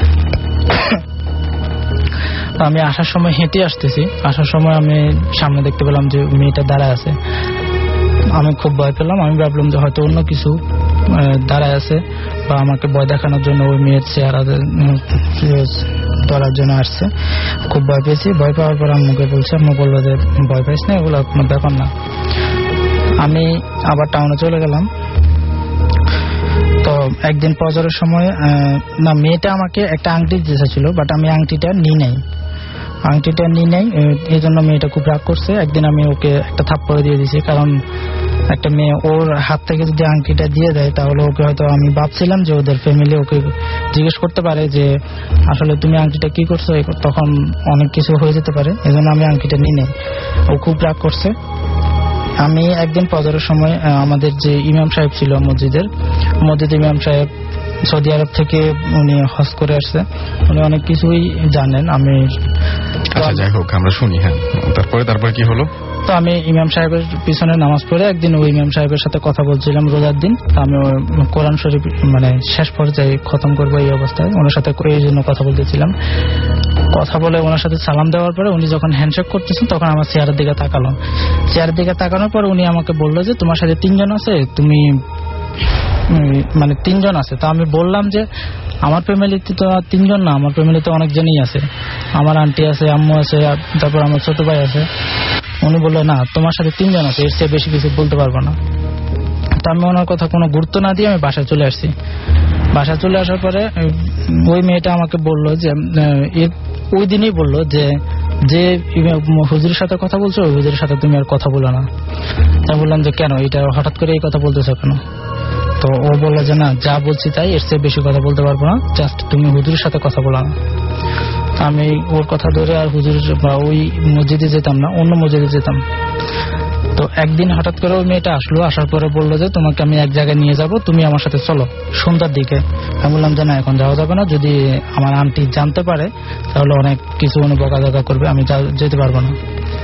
S3: আমি আসার সময় হেঁটে আসতেছি, আসার সময় আমি সামনে দেখতে পেলাম যে মেয়েটা দাঁড়ায় আছে। আমি খুব ভয় পেলাম। আমি ভাবলাম যে হয়তো অন্য কিছু দাঁড়ায় আছে, বা আমাকে ভয় দেখানোর জন্য ওই মেয়ের চেহারা ধরার জন্য আসছে। খুব ভয় পেয়েছি। ভয় পাওয়ার পর আম্মুকে বলছি, আম্মু বললো যে ভয় পাইস না, এগুলো কোনো ব্যাপার না। আমি আবার টাউনে চলে গেলাম। তো একদিন ফজরের সময় না, মেয়েটা আমাকে একটা আংটি দিয়েছিল, বাট আমি আংটিটা নিই নাই। এই জন্য মেয়েটা খুব রাগ করছে। একদিন আমি ওকে একটা থাপ্পড় দিয়ে দিয়েছি, কারণ একটা মেয়ে ওর হাত থেকে যদি আংটিটা দিয়ে দেয় তাহলে ওকে হয়তো, আমি ভাবছিলাম যে ওদের ফ্যামিলি ওকে জিজ্ঞেস করতে পারে যে আসলে তুমি আংটিটা কি করছো, তখন অনেক কিছু হয়ে যেতে পারে। এই জন্য আমি আংটিটা নিই নাই। ও খুব রাগ করছে। আমি একদিন ফজরের সময় আমাদের যে ইমাম সাহেব ছিল মসজিদ ইমাম সাহেব সৌদি আরব থেকে উনি হজ করে আসছে, উনি অনেক কিছুই জানেন। আমি
S1: যাই হোক, আমরা শুনি। হ্যাঁ, তারপরে কি হলো?
S3: তো আমি ইমাম সাহেবের পিছনে নামাজ পড়ে একদিন ওই ইমাম সাহেবের সাথে কথা বলছিলাম রোজার দিন। আমি কোরআন শরীফ মানে শেষ পর্যায়ে খতম করবো এই অবস্থায় ওনার সাথে এই জন্য কথা বলতেছিলাম। কথা বলে ওনার সাথে সালাম দেওয়ার পরে উনি যখন হ্যান্ডশেক করতেছেন তখন আমার চেয়ারের দিকে তাকালো। চেয়ারের দিকে তাকানোর পর উনি আমাকে বললো যে তোমার সাথে 3 জন আছে, তুমি মানে 3 জন আছে। তো আমি বললাম যে আমার ফ্যামিলিতে তো 3 জন না, আমার ফ্যামিলিতে অনেকজনই আছে, আমার আন্টি আছে, আম্মু আছে, তারপর আমার ছোট ভাই আছে। উনি বললো না, তোমার সাথে 3 জন আছে, এর চেয়ে বেশি কিছু বলতে পারবো না। তো আমি ওনার কথা কোনো গুরুত্ব না দিয়ে আমি বাসায় চলে আসছি। বাসায় চলে আসার পরে ওই মেয়েটা আমাকে বললো যে ওই দিনই বললো যে যে হুজুরের সাথে কথা বলছো ওই হুজুরের সাথে তুমি আর কথা বলো না। আমি বললাম যে কেন, এটা হঠাৎ করে এই কথা বলতেছো কেন? তো ও বললো যে না, যা বলছি তাই, এর চেয়ে বেশি কথা বলতে পারবো না, জাস্ট তুমি হুজুরের সাথে কথা বলো না। আমি ওর কথা ধরে আর হুজুর বা ওই মসজিদে যেতাম না, অন্য মসজিদে যেতাম। তো একদিন হঠাৎ করে ওই মেয়েটা আসলো, আসার পরে বললো যে তোমাকে আমি এক জায়গায় নিয়ে যাব, তুমি আমার সাথে চলো সন্ধ্যার দিকে। আমি বললাম যে না, এখন যাওয়া যাবে না, যদি আমার আন্টি জানতে পারে তাহলে অনেক কিছু বকাঝকা করবে, আমি যেতে পারবো না।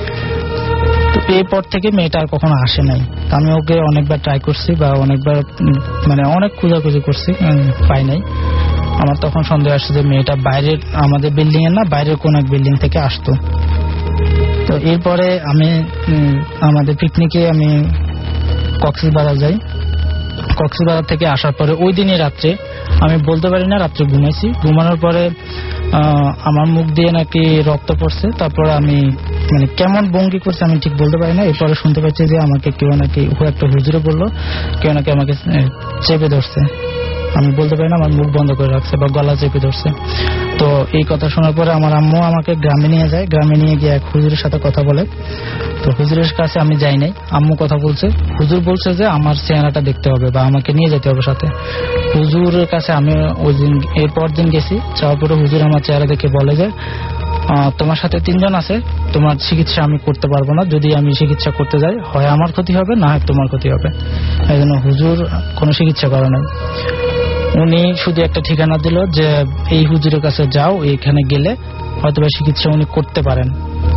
S3: তো এরপর থেকে মেয়েটা আর কখনো আসে নাই। আমি ওকে অনেকবার ট্রাই করছি বা অনেকবার মানে অনেক খোঁজাখুঁজি করছি, পাই নাই। আমার তখন সন্দেহ আসছে যে মেয়েটা বাইরের, আমাদের বিল্ডিং এর না, বাইরের কোন এক বিল্ডিং থেকে আসতো। তো এরপরে আমি আমাদের পিকনিকে আমি কক্সবাজার যাই। কক্সবাজার থেকে আসার পরে ওই দিনই রাত্রে, আমি বলতে পারি না, রাত্রে ঘুমাইছি। ঘুমানোর পরে আমার মুখ দিয়ে নাকি রক্ত পড়ছে। তারপর আমি মানে কেমন ভঙ্গি করছে আমি ঠিক বলতে পারি না। এরপরে শুনতে পাচ্ছি যে আমাকে কেউ নাকি একটা হুজুরে বললো কেউ নাকি আমাকে চেপে ধরছে। আমি বলতে পারি না, আমার মুখ বন্ধ করে রাখছে বা গলা চেপে ধরছে। তো এই কথা শোনার পরে আমার আম্মু আমাকে গ্রামে নিয়ে যায়। গ্রামে নিয়ে গিয়ে এক হুজুরের সাথে কথা বলে। তো হুজুরের কাছে আমি যাই নাই, আম্মু কথা বলছে। হুজুর বলছে যে আমার চেহারাটা দেখতে হবে বা আমাকে নিয়ে যেতে হবে সাথে। হুজুরের কাছে আমি ওই দিন, এরপর দিন গেছি। যাওয়ার পরে হুজুর আমার চেহারা দেখে বলে যে তোমার সাথে 3 জন আছে, তোমার চিকিৎসা আমি করতে পারবো না। যদি আমি চিকিৎসা করতে যাই, হয় আমার ক্ষতি হবে, না হয় তোমার ক্ষতি হবে। এই জন্য হুজুর কোনো চিকিৎসা করে নাই। উনি শুধু একটা ঠিকানা দিল যে এই হুজুরের কাছে যাও, এখানে গেলে হয়তো বা চিকিৎসা উনি করতে পারেন।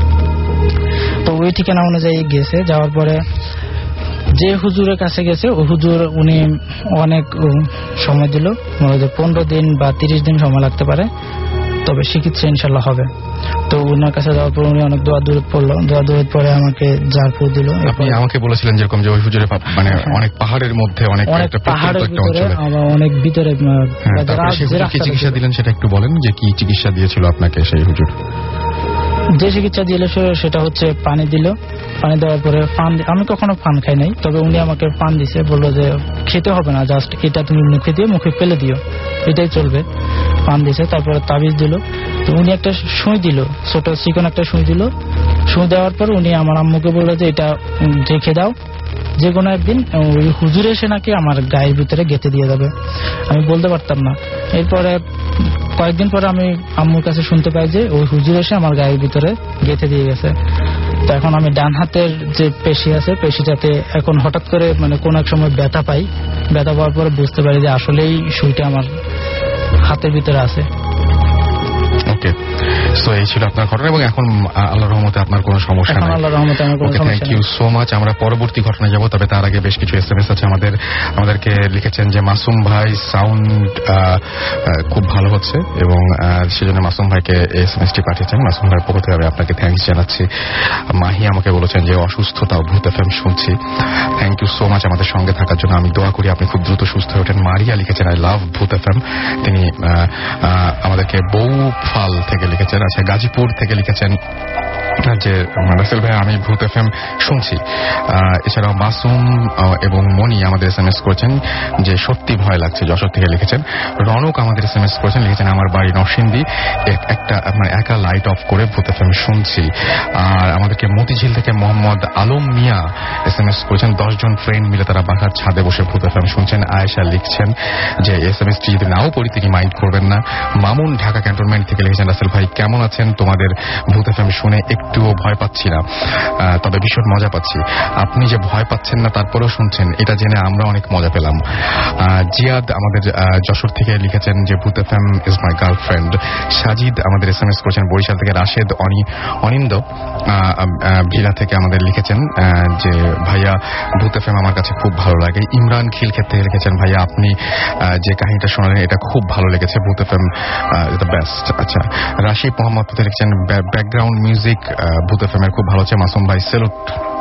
S3: তো ওই ঠিকানা অনুযায়ী গেছে। যাওয়ার পরে যে হুজুরের কাছে গেছে, ওই হুজুর উনি অনেক সময় দিল, 15 দিন বা 30 দিন সময় লাগতে পারে, তবে চিকিৎসা ইনশাল্লাহ হবে। তো ওনার কাছে যাওয়ার পর উনি অনেক দোয়া দূরে পড়লো। দোয়া দূরের পরে আমাকে জারপুর দিল।
S1: আপনি আমাকে বলেছিলেন যেরকম যে ওই হুজুরে মানে অনেক পাহাড়ের মধ্যে, অনেক
S3: পাহাড়ের ভিতরে, আবার অনেক ভিতরে
S1: চিকিৎসা দিলেন, সেটা একটু বলেন যে কি চিকিৎসা দিয়েছিল আপনাকে সেই হুজুর?
S3: যে চিকিৎসা দিল সেটা হচ্ছে পানি দিল। পানি দেওয়ার পরে পান, আমি কখনো পান খাই নাই, তবে উনি আমাকে পান দিছে। বললো যে খেতে হবে না, জাস্ট এটা তুমি মুখে দিয়ে মুখে ফেলে দিও, এটাই চলবে। পান দিছে। তারপরে তাবিজ দিল। তো উনি একটা সুই দিল, ছোট চিকন একটা সুই দিল। সুই দেওয়ার পর উনি আমার আম্মুকে বললো যে এটা রেখে দাও, যে কোনো একদিন ওই হুজুর এসে নাকি আমার গায়ের ভিতরে গেঁথে দিয়ে যাবে। আমি বলতে পারতাম না। এরপরে কয়েকদিন পরে আমি আম্মুর কাছে শুনতে পাই যে ওই হুজুর এসে আমার গায়ের ভিতরে গেঁথে দিয়ে গেছে। তো এখন আমি ডান হাতের যে পেশি আছে, পেশিটাতে এখন হঠাৎ করে মানে কোন এক সময় ব্যথা পাই। ব্যথা পাওয়ার পরে বুঝতে পারি যে আসলেই সুইটা আমার হাতের ভিতরে আছে।
S1: ওকে, সো এই ছিল আপনার ঘটনা, এবং এখন আল্লাহর রহমতে আপনার কোনো সমস্যা নেই।
S3: আল্লাহর রহমতে আমার কোনো সমস্যা নেই।
S1: Thank you so much. আমরা পরবর্তী ঘটনায় যাব, তবে তার আগে বেশ কিছু এসএমএস আছে। আমাদেরকে লিখেছেন যে মাসুম ভাই সাউন্ড খুব ভালো হচ্ছে, এবং সেজন্য মাসুম ভাইকে এসএমএসটি পাঠিয়েছেন। মাসুম ভাইয়ের পক্ষ থেকে আমি আপনাকে থ্যাংকস জানাচ্ছি। মাহি আমাকে বলেছেন যে অসুস্থতা, ভূত এফএম শুনছি। থ্যাংক ইউ সো মাচ আমাদের সঙ্গে থাকার জন্য। আমি দোয়া করি আপনি খুব দ্রুত সুস্থ হয়ে ওঠেন। মারিয়া লিখেছেন আই লাভ ভূত এফএম। তিনি আমাদেরকে বউফাল থেকে লিখেছেন। আচ্ছা, গাজীপুর থেকে লিখেছেন যে রাসেল ভাই আমি ভূত এফএম শুনছি। এছাড়াও মাসুম এবং মনি আমাদের এসএমএস করেছেন যে সত্যি ভয় লাগছে, যশোর থেকে লিখেছেন। রনক আমাদের এসএমএস করেছেন, লিখেছেন আমার বাড়ি নরসিংদী, একটা মানে একা লাইট অফ করে ভূত এফএম শুনছি। আর আমাদেরকে মতিঝিল থেকে মোহাম্মদ আলম মিয়া এসএমএস করেছেন, 10 জন ফ্রেন্ড মিলে তারা বাসার ছাদে বসে ভূত এফএম শুনছেন। আয়েশা লিখছেন যে এসএমএসটি যদি নাও পড়ি তিনি মাইন্ড করবেন না। মামুন ঢাকা ক্যান্টনমেন্ট থেকে লিখেছেন রাসেল ভাই কেমন আছেন, তোমাদের ভূত এফএম শুনে একটুও ভয় পাচ্ছি না, তবে ভীষণ মজা পাচ্ছি। আপনি যে ভয় পাচ্ছেন না তারপরেও শুনছেন, এটা জেনে আমরা অনেক মজা পেলাম। জিয়াদ আমাদের যশোর থেকে লিখেছেন যে ভূত FM is my girlfriend. Sajid আমাদের এসএমএস করেছেন বরিশাল থেকে। রাশেদ অনিন্দ ভিলা থেকে আমাদের লিখেছেন যে ভাইয়া ভূত এফএম আমার কাছে খুব ভালো লাগে। ইমরান খিলক্ষেত থেকে লিখেছেন ভাইয়া আপনি যে কাহিনীটা শোনালেন এটা খুব ভালো লেগেছে, ভূত এফএম ইজ দ্য বেস্ট। আচ্ছা, রাশিদ মোহাম্মদ লিখেছেন ব্যাকগ্রাউন্ড মিউজিক ভূত এফএম এর খুব ভালো হচ্ছে, মাসুম ভাই সেলুট।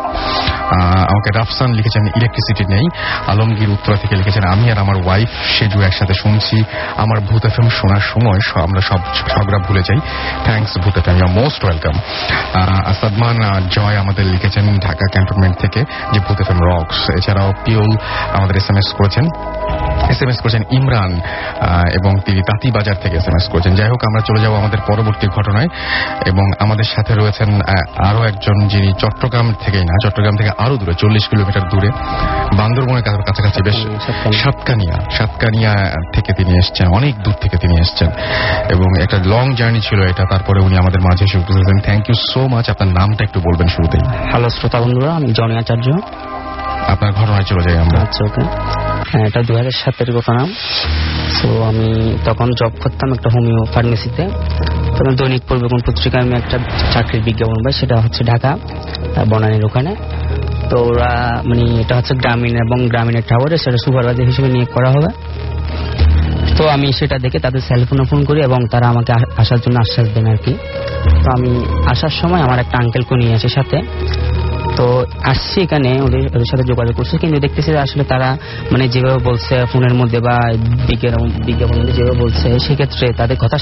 S1: আমাকে রাফসান লিখেছেন ইলেকট্রিসিটি নেই। আলমগীর উত্তরা থেকে লিখেছেন আমি আর আমার ওয়াইফ সেজু একসাথে শুনছি, আমার ভূত এফএম শোনার সময় আমরা সব ঝগড়া ভুলে যাই। থ্যাংকস ভূত FM, you are most welcome. Sadman Joy আমাদের লিখেছেন ঢাকা ক্যান্টনমেন্ট থেকে যে ভূত এফএম রক্স। এছাড়াও পিওল আমাদের এসএমএস করেছেন SMS করেছেন ইমরান এবং তিনি তাঁতিবাজার থেকে SMS করেছেন। যাই হোক, আমরা চলে যাব আমাদের পরবর্তী ঘটনায় এবং আমাদের সাথে রয়েছেন আরো একজন, যিনি চট্টগ্রাম থেকেই না, চট্টগ্রাম থেকে আরো দূরে 40 কিলোমিটার দূরে বান্দরবনের কাছাকাছি বেশ সাতকানিয়া থেকে তিনি এসছেন, অনেক দূর থেকে তিনি এসছেন এবং একটা লং জার্নি ছিল এটা। তারপরে উনি আমাদের মাঝে এসে উপস্থিত হয়েছেন। Thank you so much. আপনার নামটা একটু বলবেন শুরুতেই।
S4: হ্যালো শ্রোতা বন্ধুরা, আমি জনি আচার্য।
S1: আপনার ঘটনায় চলে যাই আমরা।
S4: আচ্ছা, ওকে। হ্যাঁ, এটা 2007-এর ঘটনা। তো আমি তখন জব করতাম একটা হোমিও ফার্মেসিতে। তখন দৈনিক পরিবর্তন পত্রিকায় আমি একটা চাকরির বিজ্ঞাপন পাই, সেটা হচ্ছে ঢাকা বনানীর ওখানে। তো ওরা মানে এটা হচ্ছে গ্রামীণ এবং গ্রামীণের টাওয়ারে, সেটা সুপারভাইজার হিসেবে নিয়োগ করা হবে। তো আমি সেটা দেখে তাদের সেলফোনে ফোন করি এবং তারা আমাকে আসার জন্য আশ্বাস দেন আর কি। তো আমি আসার সময় আমার একটা আঙ্কেলকে নিয়ে আসে সাথে। তো আসছি এখানে, ওদের সাথে যোগাযোগ করছি, কিন্তু দেখতেছি আসলে তারা মানে যেভাবে বলছে ফোনের মধ্যে বা বিজ্ঞাপনের মধ্যে যেভাবে বলছে, সেক্ষেত্রে তাদের কথার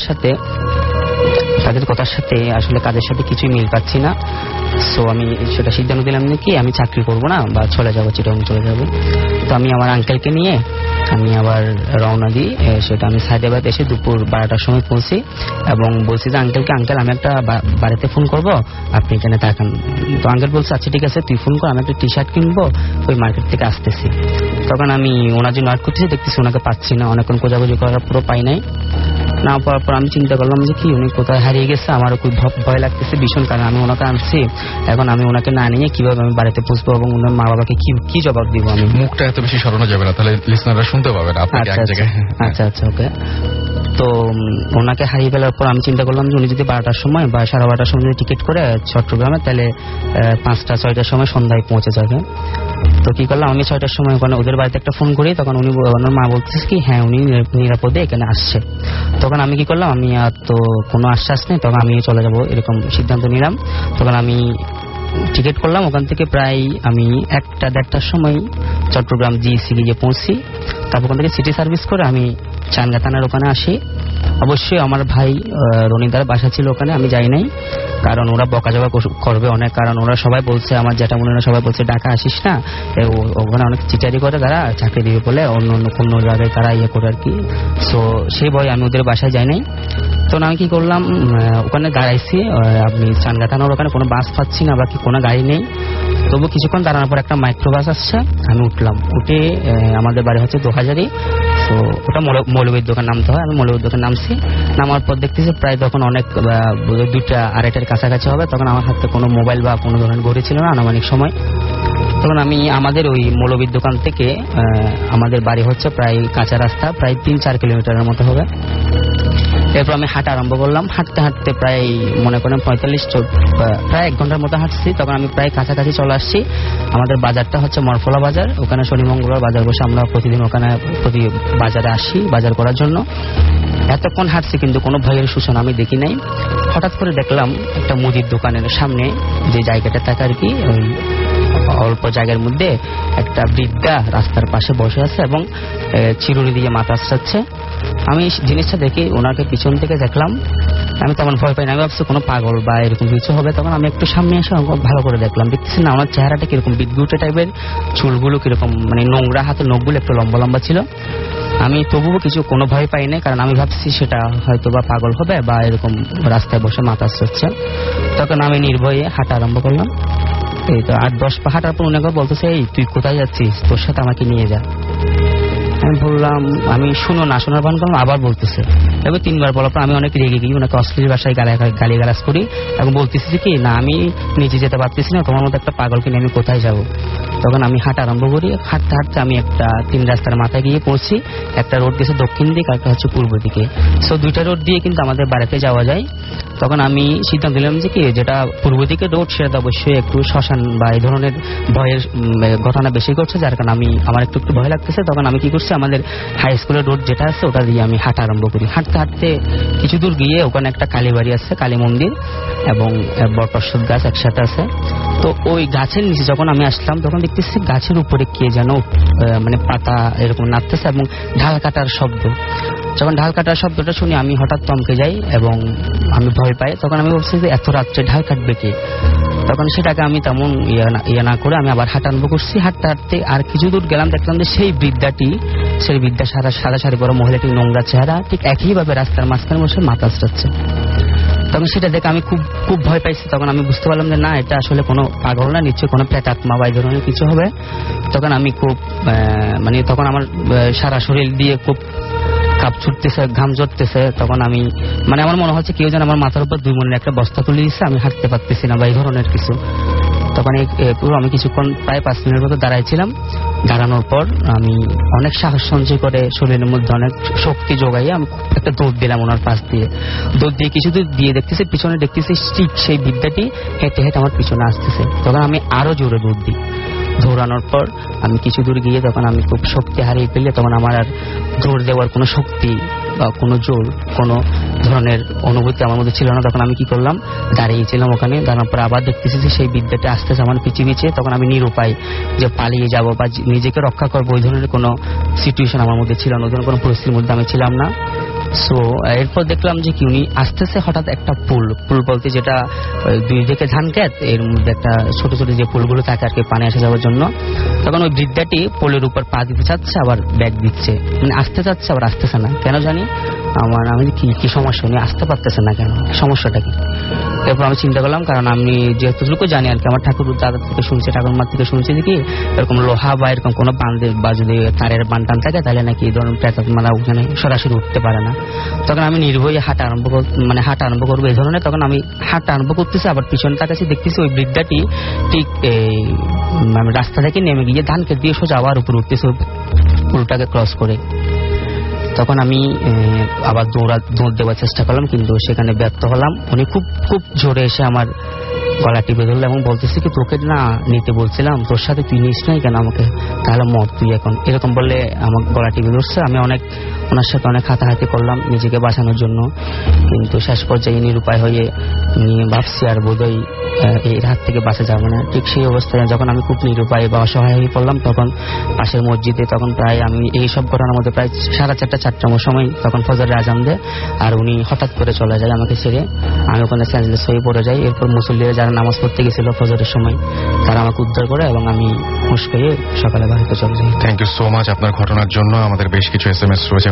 S4: সাথে আসলে কাজের সাথে কিছুই মিল পাচ্ছি না। সো আমি সেটা সিদ্ধান্ত দিলাম কি আমি চাকরি করব না বা চলে যাবো, চিটাগাং চলে যাবো। তো আমি আমার আঙ্কেলকে নিয়ে আমি আবার রওনা দিই। সেটা আমি সাইদাবাদ এসে দুপুর 12টার সময় পৌঁছি এবং বলছি যে আঙ্কেল আমি একটা বাড়িতে ফোন করব, আপনি এখানে থাকেন। তো আঙ্কেল বলছে আচ্ছা ঠিক আছে, তুই ফোন কর, আমি একটা টি-শার্ট কিনবো, ওই মার্কেট থেকে আসতেছি। তখন আমি ওনার জন্য ওয়েট করতেছি, দেখতেছি ওনাকে পাচ্ছি না, অনেকক্ষণ খোঁজাখুঁজি করার পুরো পাই নাই। না পাওয়ার পর আমি চিন্তা করলাম যে কি উনি কোথায় হারিয়ে গেছে, আমারও খুব ভয় লাগতেছে ভীষণ, কারণ আমি ওনাকে আনছি, এখন আমি ওনাকে না নিয়ে কিভাবে আমি বাড়িতে পৌঁছবো এবং ওনার মা বাবাকে কি জবাব দিব। আমি
S1: মুখটা এত বেশি সরানো যাবে না, তাহলে লিসনাররা শুনতে পাবে না আপনাকে এক জায়গায়।
S4: আচ্ছা, ওকে। তো ওনাকে হারিয়ে ফেলার পর আমি চিন্তা করলাম যে উনি যদি 12টার সময় বা 12:30টার সময় যদি টিকিট করে চট্টগ্রামে, তাহলে 5টা-6টার সময় সন্ধ্যায় পৌঁছে যাবে। তো কি করলাম, আমি 6টার সময় ওখানে ওদের বাড়িতে একটা ফোন করি। তখন ওনার মা বলতেছে কি হ্যাঁ উনি নিরাপদে এখানে আসছে। তখন আমি কি করলাম, আমি আর তো কোনো আশ্বাস নেই, তখন আমি চলে যাব এরকম সিদ্ধান্ত নিলাম। তখন আমি টিকিট করলাম, ওখান থেকে প্রায় আমি 1টা-1:30টার সময় চট্টগ্রাম জিইসি গিয়ে পৌঁছি। তারপর ওখান থেকে সিটি সার্ভিস করে আমি চানগা থানার ওখানে আসি। অবশ্যই আমার ভাই রনিদার বাসা ছিল ওখানে, আমি যাই নাই, কারণ ওরা বকাঝকা করবে অনেক, কারণ ওরা সবাই বলছে, আমার যেটা মনে হয় সবাই বলছে ঢাকা আসিস না, ওখানে অনেক চিটারি করে তারা, চাকরি দিবে বলে অন্য কোনো জায়গায় তারা ইয়ে করে আর কি। সো সেই ভয়ে আমি ওদের বাসায় যাই নাই। তো আমি কি করলাম, ওখানে দাঁড়াইছি, আপনি চানগা থানার ওখানে কোনো বাস পাচ্ছি না বা কোনো গাড়ি নেই। তবু কিছুক্ষণ দাঁড়ানোর পর একটা মাইক্রো বাস আসছে, আমি উঠলাম। উঠে আমাদের বাড়ি হচ্ছে 2000-ই। তো ওটা মৌলবীর দোকান নামতে হয়, আমি মৌলবীর দোকান নামছি। নামার পর দেখতেছি প্রায় তখন অনেক 2টা-2:30 কাছাকাছি হবে। তখন আমার হাতে কোনো মোবাইল বা কোনো ধরনের ঘড়ি ছিল না আনুমানিক সময়। তখন আমি আমাদের ওই মৌলবীর দোকান থেকে আমাদের বাড়ি হচ্ছে প্রায় কাঁচা রাস্তা, প্রায় 3-4 কিলোমিটারের মতো হবে। এরপর আমি হাঁটা আরম্ভ করলাম। হাঁটতে হাঁটতে প্রায় মনে করেন প্রায় 1 ঘন্টার মতো হাঁটছি। তখন আমি প্রায় কাছাকাছি চলে আসছি। আমাদের বাজারটা হচ্ছে মরফলা বাজার, ওখানে শনি মঙ্গলবার বাজার বসে, আমরা প্রতিদিন ওখানে প্রতি বাজারে আসি বাজার করার জন্য। এতক্ষণ হাঁটছি কিন্তু কোনো ভয়ের সূচনা আমি দেখি নাই। হঠাৎ করে দেখলাম একটা মুদির দোকানের সামনে, যে জায়গাটা থাকে আর কি, ওই অল্প জায়গার মধ্যে একটা বৃদ্ধা রাস্তার পাশে বসে আছে এবং চিরুনি দিয়ে মাথা আঁচড়াচ্ছে। আমি জিনিসটা দেখে ওনাকে পিছন থেকে দেখলাম। আমি তেমন ভয় পাই না, আমি ভাবছি কোনো পাগল বা এরকম কিছু হবে। তখন আমি একটু সামনে এসে ভালো করে দেখলাম, দেখতেছি না আমার চেহারাটা কিরকম বিদ্যুটে টাইপের, চুলগুলো কিরকম মানে নোংরা, হাতের নখগুলো একটু লম্বা লম্বা ছিল। আমি তবুও কোনো ভয় পাই না, কারণ আমি ভাবছি সেটা হয়তো বা পাগল হবে বা এরকম রাস্তায় বসে মাথা আঁচড়াচ্ছে। তখন আমি নির্ভয়ে হাঁটা আরম্ভ করলাম। এই তো 8-10 পা হাঁটার পর উনি বলতেছে, এই তুই কোথায় যাচ্ছিস, তোর সাথে আমাকে নিয়ে যা। আমি বললাম, আমি শোনার ভান করলাম। আবার বলতেছে, এবার 3বার বলার পর আমি অনেক রেগে গিয়ে ওনাকে অশ্লীল ভাষায় গালিগালাজ করি এবং বলতেছি কি না আমি নিজে যেতে পারতেছি না, তোমার মতো একটা পাগলকে নিয়ে আমি কোথায় যাব। তখন আমি হাঁটা আরম্ভ করি। হাঁটতে হাঁটতে আমি একটা 3 রাস্তার মাথায় গিয়ে পৌঁছি। একটা রোড গেছে দক্ষিণ দিক, আর একটা হচ্ছে পূর্ব দিকে। সো 2টা রোড দিয়ে কিন্তু আমাদের বাড়িতে যাওয়া যায়। তখন আমি সিদ্ধান্ত নিলাম যে কি যেটা পূর্ব দিকে রোড, সেটা অবশ্যই একটু শ্মশান বা এই ধরনের ভয়ের ঘটনা বেশি করছে, যার কারণে আমার একটু ভয় লাগতেছে। তখন আমি কি করছি, আমাদের হাই স্কুলের রোড যেটা আছে ওটা দিয়ে আমি হাঁটা আরম্ভ করি। হাঁটতে হাঁটতে কিছু দূর গিয়ে ওখানে একটা কালী বাড়ি আছে, কালী মন্দির এবং বটবৃক্ষ গাছ একসাথে আছে। তো ওই গাছের নিচে যখন আমি আসলাম, তখন দেখতেছি গাছের উপরে কে যেন মানে পাতা এরকম নাড়তেছে এবং ঢাল কাটার শব্দ। যখন ঢাল কাটার শব্দটা শুনি আমি হঠাৎ চমকে যাই এবং আমি ভয় পাই। তখন আমি বলছি যে এত রাত্রে ঢাল কাটবে কে। তখন সেটাকে আমি তেমন ইয়ে না করে আমি আবার হাঁটা আরম্ভ করছি। হাঁটতে হাঁটতে আর কিছু দূর গেলাম, দেখলাম যে সেই বৃদ্ধাটি সেই বিদ্যা সাদা শাড়ি পরা মহিলাটি নোংরা চেহারা ঠিক একইভাবে রাস্তার মাঝখানে বসে মাথা আঁচড়াচ্ছে। তখন সেটা দেখে আমি খুব খুব ভয় পাইছি। তখন আমি বুঝতে পারলাম যে না, এটা আসলে কোনো পাগল না, নিশ্চয়ই কোনো প্রেতাত্মা বা এই ধরনের কিছু হবে। তখন আমি খুব মানে তখন আমার সারা শরীর দিয়ে খুব কাপ ছুটতেছে, ঘাম ঝরতেছে। তখন আমি মানে আমার মনে হচ্ছে কেউ যেন আমার মাথার উপর 2 মনের একটা বস্তা তুলে দিচ্ছে, আমি হাঁটতে পারতেছি না বা এই ধরনের কিছু। তখন আমি কিছুক্ষণ প্রায় 5 মিনিটের মতো দাঁড়াইছিলাম। দাঁড়ানোর পর আমি অনেক সাহস সঞ্চয় করে শরীরের মধ্যে অনেক শক্তি যোগাইয়ে আমি একটা দৌড় দিলাম ওনার পাশ দিয়ে। দৌড় দিয়ে কিছু দূর দিয়ে দেখতেছি পিছনে দেখতেছি ঠিক সেই বিদ্যাটি হেঁটে হেঁটে আমার পিছনে আসতেছে। তখন আমি আরো জোরে দৌড় দিই। দৌড়ানোর পর আমি কিছু দূর গিয়ে তখন আমি খুব শক্তি হারিয়ে ফেললে তখন আমার আর দৌড় দেওয়ার কোনো শক্তি বা কোনো জোর, কোনো ধরনের অনুভূতি আমার মধ্যে ছিল না। তখন আমি কি করলাম, দাঁড়িয়েছিলাম ওখানে। দাঁড়ানোর পর আবার দেখতেছি যে সেই বিদ্যাটা আসতেছে আমার পিছিয়ে। তখন আমি নিরুপায় যে পালিয়ে যাব বা নিজেকে রক্ষা করবো ওই ধরনের কোনো সিচুয়েশন আমার মধ্যে ছিল না, ওই ধরনের কোনো পরিস্থিতির মধ্যে আমি ছিলাম না। সো এরপর দেখলাম যে কি উনি আসতেছে, হঠাৎ একটা পুল বলতে যেটা 2 দিকে ধান ক্ষেত, এর মধ্যে একটা ছোট ছোট যে পুলগুলো থাকে আর কি পানি আসা যাওয়ার জন্য। তখন ওই বৃদ্ধাটি পোলের উপর পা দিতে চাচ্ছে, আবার ব্যাগ দিচ্ছে, মানে আসতে চাচ্ছে আবার আসতেছে না কেন জানি। আমি কি সমস্যা, উনি আসতে পারতেছে না কেন, সমস্যাটা কি? এরপর আমি চিন্তা করলাম, কারণ আমি যেহেতু জানি আর কি আমার ঠাকুর দাদা থেকে শুনছি, ঠাকুরমার থেকে শুনছি যে কি এরকম লোহা বা এরকম কোনো বান্ধের বা যদি তারের বান টান থাকে তাহলে নাকি এই ধরনের প্রেতাত্মারা ওখানে সরাসরি উঠতে পারে না। তখন আমি নির্ভয়ে হাঁটা আরম্ভ করবো এই ধরনের। তখন আমি হাঁটা আরম্ভ করতেছি, আবার পিছনে তাকাচ্ছি, দেখতেছি ওই বৃদ্ধাটি ঠিক রাস্তা থেকে নেমে গিয়ে ধান ক্ষেত দিয়ে সোজা আবার উপরে উঠতেছে পুলটাকে ক্রস করে। তখন আমি আবার দৌড় দেওয়ার চেষ্টা করলাম, কিন্তু সেখানে ব্যর্থ হলাম। উনি খুব খুব জোরে এসে আমার গলা টিপে ধরলো এবং বলতেছি কি তোকে না নিতে বলছিলাম, তোর সাথে তুই নিস নাই কেন আমাকে, তাহলে মর তুই এখন, এরকম বললে আমার গলা টিপে ধরছে। আমি ওনার সাথে অনেক হাতাহাতি করলাম নিজেকে বাঁচানোর জন্য, কিন্তু শেষ পর্যায়ে নিরুপায় হয়ে ভাবছি আর বোধহয় এই হাত থেকে বাঁচা যাবে না। ঠিক সেই অবস্থায় যখন আমি খুব নিরুপায় বা অসহায় হয়ে পড়লাম, তখন পাশের মসজিদে তখন প্রায় আমি এই সব ঘটনার মধ্যে প্রায় 4:30-4টার সময় তখন ফজরের আজান দেয়, আর উনি হঠাৎ করে চলে যায় আমাকে ছেড়ে। আমি ওখানে সেন্সলেস হয়ে পড়ে যাই। এরপর মুসল্লিরা যারা নামাজ পড়তে গেছিল ফজরের সময় তারা আমাকে উদ্ধার করে এবং আমি হুঁশ হয়ে সকালে বাড়িতে চলে যাই।
S1: থ্যাংক ইউ সো মাচ আপনার ঘটনার জন্য। আমাদের বেশ কিছু SMS রয়েছে।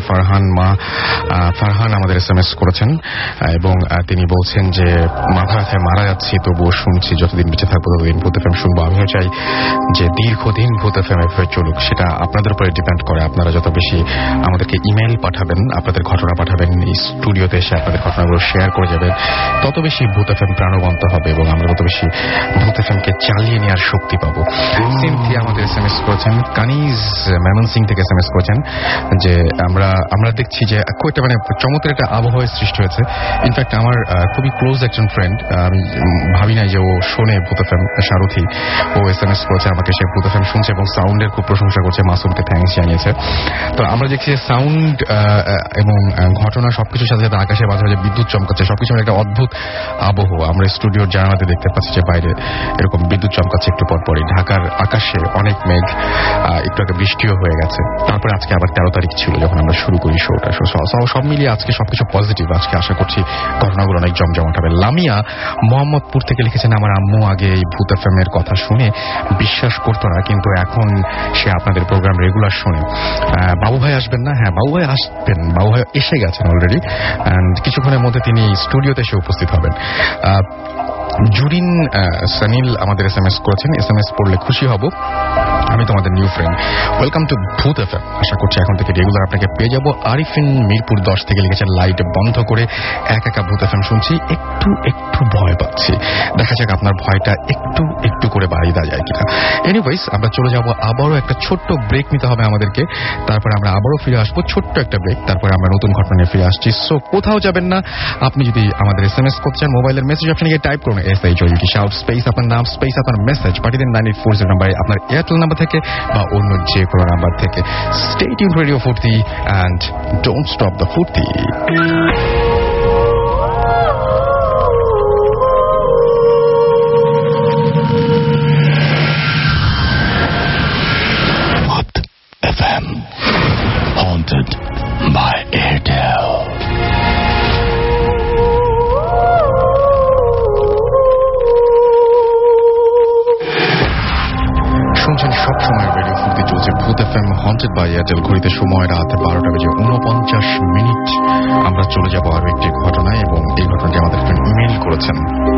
S1: ফারহান আমাদের SMS করেছেন এবং তিনি বলছেন যে মাথা ব্যথায় মারা যাচ্ছি, তবুও শুনছি, যতদিন বেঁচে থাকবো ততদিন ভূত FM শুনবো। আমিও চাই যে দীর্ঘদিন ভূত FM এভাবে চলুক। সেটা আপনাদের উপরে ডিপেন্ড করে। আপনারা যত বেশি আমাদেরকে ইমেইল পাঠাবেন, আপনাদের ঘটনা পাঠাবেন, এই স্টুডিওতে এসে আপনাদের ঘটনাগুলো শেয়ার করে যাবেন, তত বেশি ভূত FM প্রাণবন্ত হবে এবং আমরা তত বেশি ভূত FM কে চালিয়ে নেওয়ার শক্তি পাবো। সিনথিয়া আমাদের SMS করেছেন, কানিজ ময়মনসিং থেকে SMS করেছেন যে আমরা দেখছি যে একটা মানে চমৎকার একটা আবহাওয়ার সৃষ্টি হয়েছে। ইনফ্যাক্ট আমার খুবই ক্লোজ একজন ফ্রেন্ড, আমি ভাবি নাই যে ও শোনে ভূত FM, সারথী, ও SMS করেছে আমাকে, সে ভূত FM শুনছে এবং সাউন্ডের খুব প্রশংসা করছে, মাসুমকে থ্যাঙ্কস জানিয়েছে। তো আমরা দেখছি যে সাউন্ড এবং ঘটনা সবকিছুর সাথে সাথে আকাশে মাঝে মাঝে বিদ্যুৎ চমকাচ্ছে, সবকিছু একটা অদ্ভুত আবহাওয়া। আমরা স্টুডিওর জানালাতে দেখতে পাচ্ছি যে বাইরে এরকম বিদ্যুৎ চমকাচ্ছে একটু পরপরই। ঢাকার আকাশে অনেক মেঘ, একটু আগে বৃষ্টিও হয়ে গেছে। তারপরে আজকে আবার 13 তারিখ ছিল যখন আমরা শুরু করি শোটা। সব মিলিয়ে আজকে সবকিছু পজিটিভ। আজকে আশা করছি ঘটনাগুলো অনেক জমজমাট হবে। লামিয়া মোহাম্মদপুর থেকে লিখেছেন, আমার আম্মু আগে এই ভূত FM এর কথা শুনে বিশ্বাস করতো না, কিন্তু এখন সে আপনাদের প্রোগ্রাম রেগুলার শোনে। বাবু ভাই আসবেন না? হ্যাঁ, বাবু ভাই আসবেন, বাবু ভাই এসে গেছেন অলরেডি, অ্যান্ড কিছুক্ষণের মধ্যে তিনি স্টুডিওতে এসে উপস্থিত হবেন। জুরিন সানিল আমাদের SMS করেছেন, SMS পড়লে খুশি হব, আমি তোমাদের নিউ ফ্রেন্ড, ওয়েলকাম টু ভূত FM। আশা করছি এখন থেকে রেগুলার আপনাকে পেয়ে যাব। আরিফিন মিরপুর 10 থেকে লিখেছেন, লাইট বন্ধ করে একা ভূত FM শুনছি, একটু ভয় পাচ্ছি, দেখা যাক আপনার ভয়টা একটু করে বাড়িয়ে দেওয়া যায় কিনা। এনিওয়েজ, আমরা চলে যাব, আবারও একটা ছোট্ট ব্রেক নিতে হবে আমাদেরকে, তারপরে আমরা আবারও ফিরে আসবো, ছোট্ট একটা ব্রেক, তারপরে আমরা নতুন ঘটনা নিয়ে ফিরে আসছি। সো কোথাও যাবেন না। আপনি যদি আমাদের SMS করছেন, মোবাইলের মেসেজ অপশনে গিয়ে টাইপ করুন SHOUT শাউট স্পেস আপনার নাম স্পেস আপনার মেসেজ পাঠিয়ে দিন 9840 নাম্বারে, আপনার এয়ারটেল নাম্বার থেকে বা অন্য যে কোনো নাম্বার থেকে। Stay tuned radio Foorti and don't stop the Foorti.
S5: FM haunted by Airtel.
S1: শুনছেন সব সময় রেডিও ফুর্তি, চলছে ভূত এফএম হন্টেড বাই এয়ারটেল। ঘড়িতে সময় রাত 12:49। আমরা চলে যাব আরো একটি ঘটনায়, এবং এই ঘটনাটি আমাদের ইমেইল করেছেন।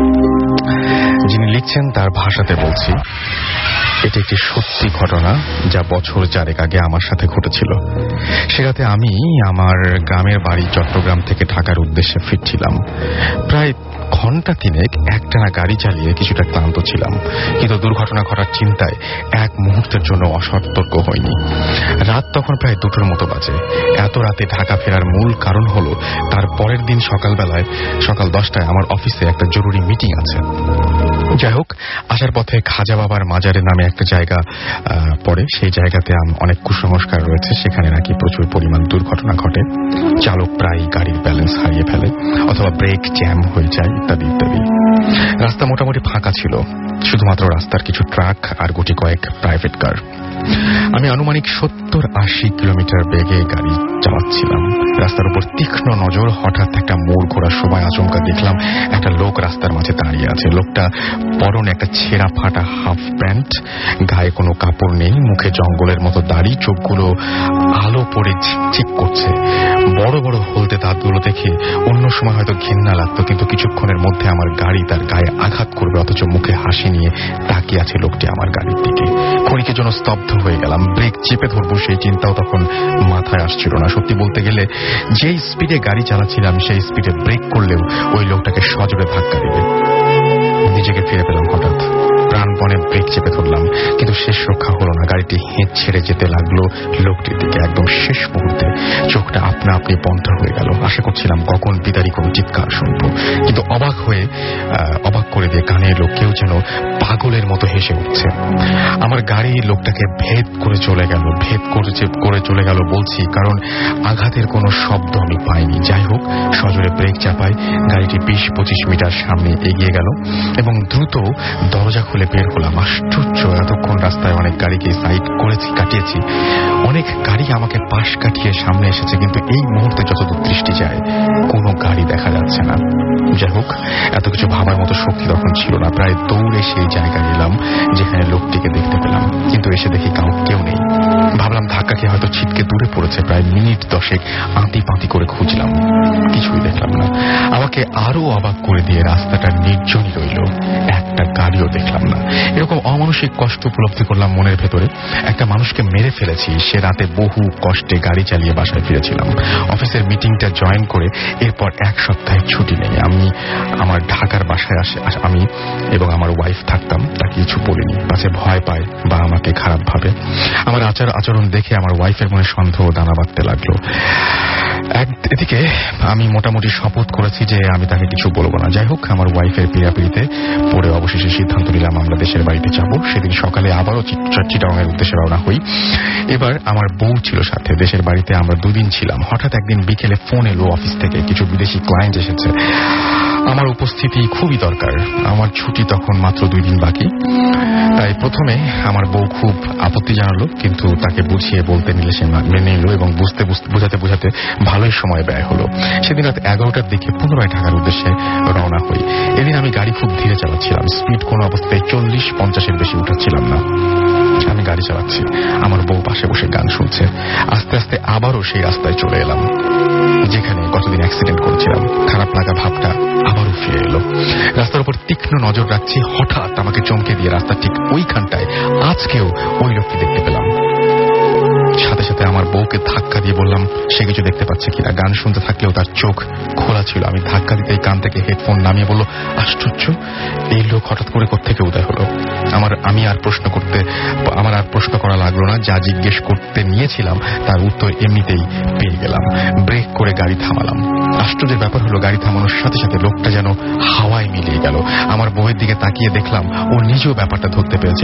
S1: যিনি লিখছেন তার ভাষাতে বলছি, এটি একটি সত্যি ঘটনা যা বছর 4 আগে আমার সাথে ঘটেছিল। সে রাতে আমি আমার গ্রামের বাড়ি চট্টগ্রাম থেকে ঢাকার উদ্দেশ্যে ফিরছিলাম। প্রায় ঘন্টা 3 একটানা গাড়ি চালিয়ে কিছুটা ক্লান্ত ছিলাম, কিন্তু দুর্ঘটনা ঘটার চিন্তায় এক মুহূর্তের জন্য অসতর্ক হয়নি। রাত তখন প্রায় 2টোর মতো বাজে। এত রাতে ঢাকা ফেরার মূল কারণ হলো তার পরের দিন সকাল 10টায় আমার অফিসে একটা জরুরি মিটিং আছে। যাই হোক, আসার পথে খাজা বাবার মাজারের নামে একটা জায়গা পড়ে। সেই জায়গাতে অনেক কুসংস্কার রয়েছে, সেখানে নাকি প্রচুর পরিমাণ দুর্ঘটনা ঘটে। চালক প্রায় গাড়ির ব্যালেন্স হারিয়ে ফেলে অথবা ব্রেক জ্যাম হয়ে যায়, ইত্যাদি ইত্যাদি। রাস্তা মোটামুটি ফাঁকা ছিল, শুধুমাত্র রাস্তার কিছু ট্রাক আর গুটি কয়েক প্রাইভেট কার। আমি আনুমানিক 70-80 কিলোমিটার বেগে গাড়ি চালাচ্ছিলাম। রাস্তার উপর তীক্ষ্ণ নজর। হঠাৎ একটা মোড় ঘোরার সময় আচমকা দেখলাম একটা লোক রাস্তার মাঝে দাঁড়িয়ে আছে। লোকটা পরনে একটা ছেঁড়া ফাটা হাফ প্যান্ট, গায়ে কোনো কাপড় নেই, মুখে জঙ্গলের মতো দাড়ি, চোখগুলো আলো পড়ে ঝিকঝিক করছে। বড় বড় হলদে দাঁতগুলো দেখে অন্য সময় হয়তো ঘৃণা লাগতো, কিন্তু কিছুক্ষণের মধ্যে আমার গাড়ি তার গায়ে আঘাত করবে, অথচ মুখে হাসি নিয়ে তাকিয়ে আছে লোকটি আমার গাড়ির দিকে। ক্ষণিকের জন্য স্তব্ধ হয়ে গেলাম। ব্রেক চেপে ধরবো সেই চিন্তাও তখন মাথায় আসছিল না। সত্যি বলতে গেলে যেই স্পিডে গাড়ি চালাচ্ছিলাম সেই স্পিডে ব্রেক করলেও ওই লোকটাকে সজোরে ধাক্কা দেবে। নিজেকে ফিরে পেলাম হঠাৎ। প্রাণপণে ব্রেক চেপে ধরলাম, কিন্তু শেষ রক্ষা হলো না। গাড়িটি হেঁচ ছেড়ে যেতে লাগলো লোকটির দিকে। একদম শেষ মুহূর্তে চোখটা আপনা আপনি বন্ধ হয়ে গেল। আশা করছিলাম কখন বিদারী কোনো চিৎকার শুনবো, কিন্তু অবাক করে দিয়ে কানে এলো কেউ যেন পাগলের মতো হেসে উঠছে। আমার গাড়ি লোকটাকে ভেদ করে চলে গেল বলছি, কারণ আঘাতের কোনো শব্দ আমি পাইনি। যাই হোক, সজোরে ব্রেক চাপাই, গাড়িটি 20-25 মিটার সামনে এগিয়ে গেল এবং দ্রুত দরজা খুলে বের হলাম। আশ্চর্য, এতক্ষণ রাস্তায় অনেক গাড়িকে সাইড কাটিয়েছি, অনেক গাড়ি আমাকে পাশ কাটিয়ে সামনে এসেছে, কিন্তু এই মুহূর্তে যতদূর দৃষ্টি যায় কোনো গাড়ি দেখা যাচ্ছে না। যাই হোক, এত কিছু ভাবার মতো শক্তি তখন ছিল না। প্রায় দৌড়ে সেই জায়গায় এলাম যেখানে লোকটিকে দেখতে পেলাম, কিন্তু এসে দেখি কেউ নেই। ভাবলাম ধাক্কা খেয়ে হয়তো ছিটকে দূরে পড়েছে। প্রায় মিনিট 10 আঁতি পাঁতি করে খুঁজলাম, কিছুই দেখলাম না। আমাকে আরো অবাক করে দিয়ে রাস্তাটা নির্জনই রইল, একটা গাড়িও দেখলাম না। এরকম অমানসিক কষ্ট উপলব্ধি করলাম মনের ভেতরে। একটা মানুষকে মেরে ফেলেছি। সে রাতে বহু কষ্টে গাড়ি চালিয়ে বাসায় ফিরেছিলাম। অফিসের মিটিংটা জয়েন করে এরপর 1 সপ্তাহের ছুটি নেই। আমি আমার ঢাকার বাসায় আমি এবং আমার ওয়াইফ থাকতাম। তাকে কিছু বলিনি, পাছে ভয় পায় বা আমাকে খারাপ ভাবে। আমার আচরণ দেখে আমার ওয়াইফের মনে সন্দেহ দানা বাঁধতে লাগলো। এদিকে আমি মোটামুটি শপথ করেছি যে আমি তাকে কিছু বলবো না। যাই হোক, আমার ওয়াইফের পিড়াপিড়িতে পরে অবশেষে সিদ্ধান্ত নিলাম আমরা দেশের বাড়িতে যাব। সেদিন সকালে আবারও চিটাগংয়ের উদ্দেশ্যে রওনা হই। এবার আমার বউ ছিল সাথে। দেশের বাড়িতে আমরা 2 দিন ছিলাম। হঠাৎ একদিন বিকেলে ফোন এলো অফিস থেকে, কিছু বিদেশি ক্লায়েন্ট এসেছে, আমার উপস্থিতি খুবই দরকার। আমার ছুটি তখন মাত্র 2 দিন বাকি। তাই প্রথমে আমার বউ খুব আপত্তি জানালো, কিন্তু তাকে বুঝিয়ে বলতে নিলে সে মেনে নিল এবং বোঝাতে ভালোই সময় ব্যয় হলো। সেদিন রাত 11টার দিকে পুনরায় ঢাকার উদ্দেশ্যে রওনা হই। এদিন আমি গাড়ি খুব ধীরে চালাচ্ছিলাম। স্পিড কোনো অবস্থায় 40-50-এর বেশি উঠাচ্ছিলাম না। আমি গাড়ি চালাচ্ছি, আমার বউ পাশে বসে গান শুনছে। আস্তে আস্তে আবারও সেই রাস্তায় চলে এলাম যেখানে গতদিন অ্যাক্সিডেন্ট করেছিলাম। খারাপ লাগা ভাবটা আবারও ফিরে এলো। রাস্তার উপর তীক্ষ্ণ নজর রাখছি। হঠাৎ আমাকে চমকে দিয়ে রাস্তার ঠিক ওইখানটায় আজকেও ওই লোককে দেখতে পেলাম। সাথে সাথে আমার বউকে ধাক্কা দিয়ে বললাম সে কিছু দেখতে পাচ্ছে কিনা। গান শুনতে থাকলেও তার চোখ খোলা ছিল। আমি ধাক্কা দিতেই কান থেকে হেডফোন নামিয়ে বলল, আশ্চর্য, এই লোক হঠাৎ করে কোত্থেকে উদয় হলো। আমার আর প্রশ্ন করা লাগলো না। যা জিজ্ঞেস করতে নিয়েছিলাম তার উত্তর এমনিতেই পেয়ে গেলাম। ব্রেক করে গাড়ি থামালাম। আশ্চর্যের ব্যাপার হলো, গাড়ি থামানোর সাথে সাথে লোকটা যেন হাওয়ায় মিলিয়ে গেল। আমার বউয়ের দিকে তাকিয়ে দেখলাম ও নিজেও ব্যাপারটা ধরতে পেরেছে।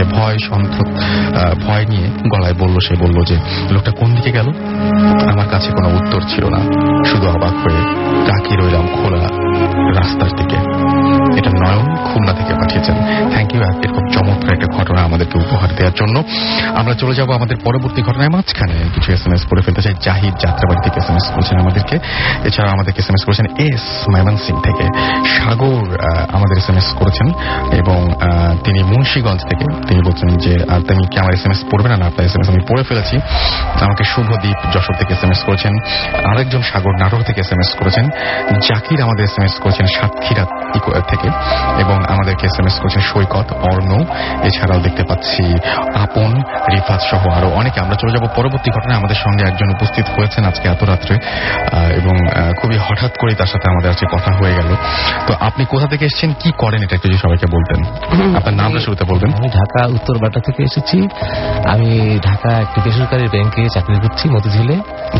S1: ভয় নিয়ে গলায় সে বলল যে লোকটা কোন দিকে গেল। আমার কাছে কোনো উত্তর ছিল না, শুধু অবাক হয়ে তাকিয়ে রইলাম খোলা রাস্তার দিকে। এটা নয়ন খুলনা থেকে পাঠিয়েছেন। থ্যাংক ইউ, এরকম চমৎকার একটা ঘটনা আমাদেরকে উপহার দেওয়ার জন্য। আমরা চলে যাব আমাদের পরবর্তী ঘটনায়। মাঝখানে কিছু SMS পড়ে ফেলতে চাই। জাহিদ যাত্রাবাড়ি থেকে SMS করেছেন আমাদেরকে। এছাড়া আমাদেরকে SMS করেছেন এস ময়মনসিং থেকে। সাগর আমাদের SMS করেছেন এবং তিনি মুন্সিগঞ্জ থেকে। তিনি বলছেন যে তুমি কি আমার SMS পড়বে না? আপনার SMS আমি পড়ে ফেলেছি। আমাকে শুভদীপ যশোর থেকে SMS করেছেন। আরেকজন সাগর নাটোর থেকে SMS করেছেন। জাকির আমাদের SMS করেছেন সাতক্ষীরা থেকে এবং আমাদেরকে SMS করেছেন সৈকত, অর্ণ। এছাড়াও দেখতে পাচ্ছি আপন, রিফাত সহ আরো অনেকে। আমরা চলে যাব পরবর্তী ঘটনায়। আমাদের সঙ্গে একজন উপস্থিত হয়েছেন আজকে এত রাত্রে এবং খুবই হঠাৎ করে তার সাথে আমাদের আজকে কথা হয়ে গেল। তো আপনি কোথা থেকে এসেছেন, কি করেন, এটা একটু যদি সবাইকে বলতেন। আপনার নামটা শুরুতে বলবেন।
S6: আমি ঢাকা উত্তর বাটা থেকে এসেছি। আমি ঢাকা একটি বেসরকারি ব্যাংকে চাকরি করছি মতিঝিলে।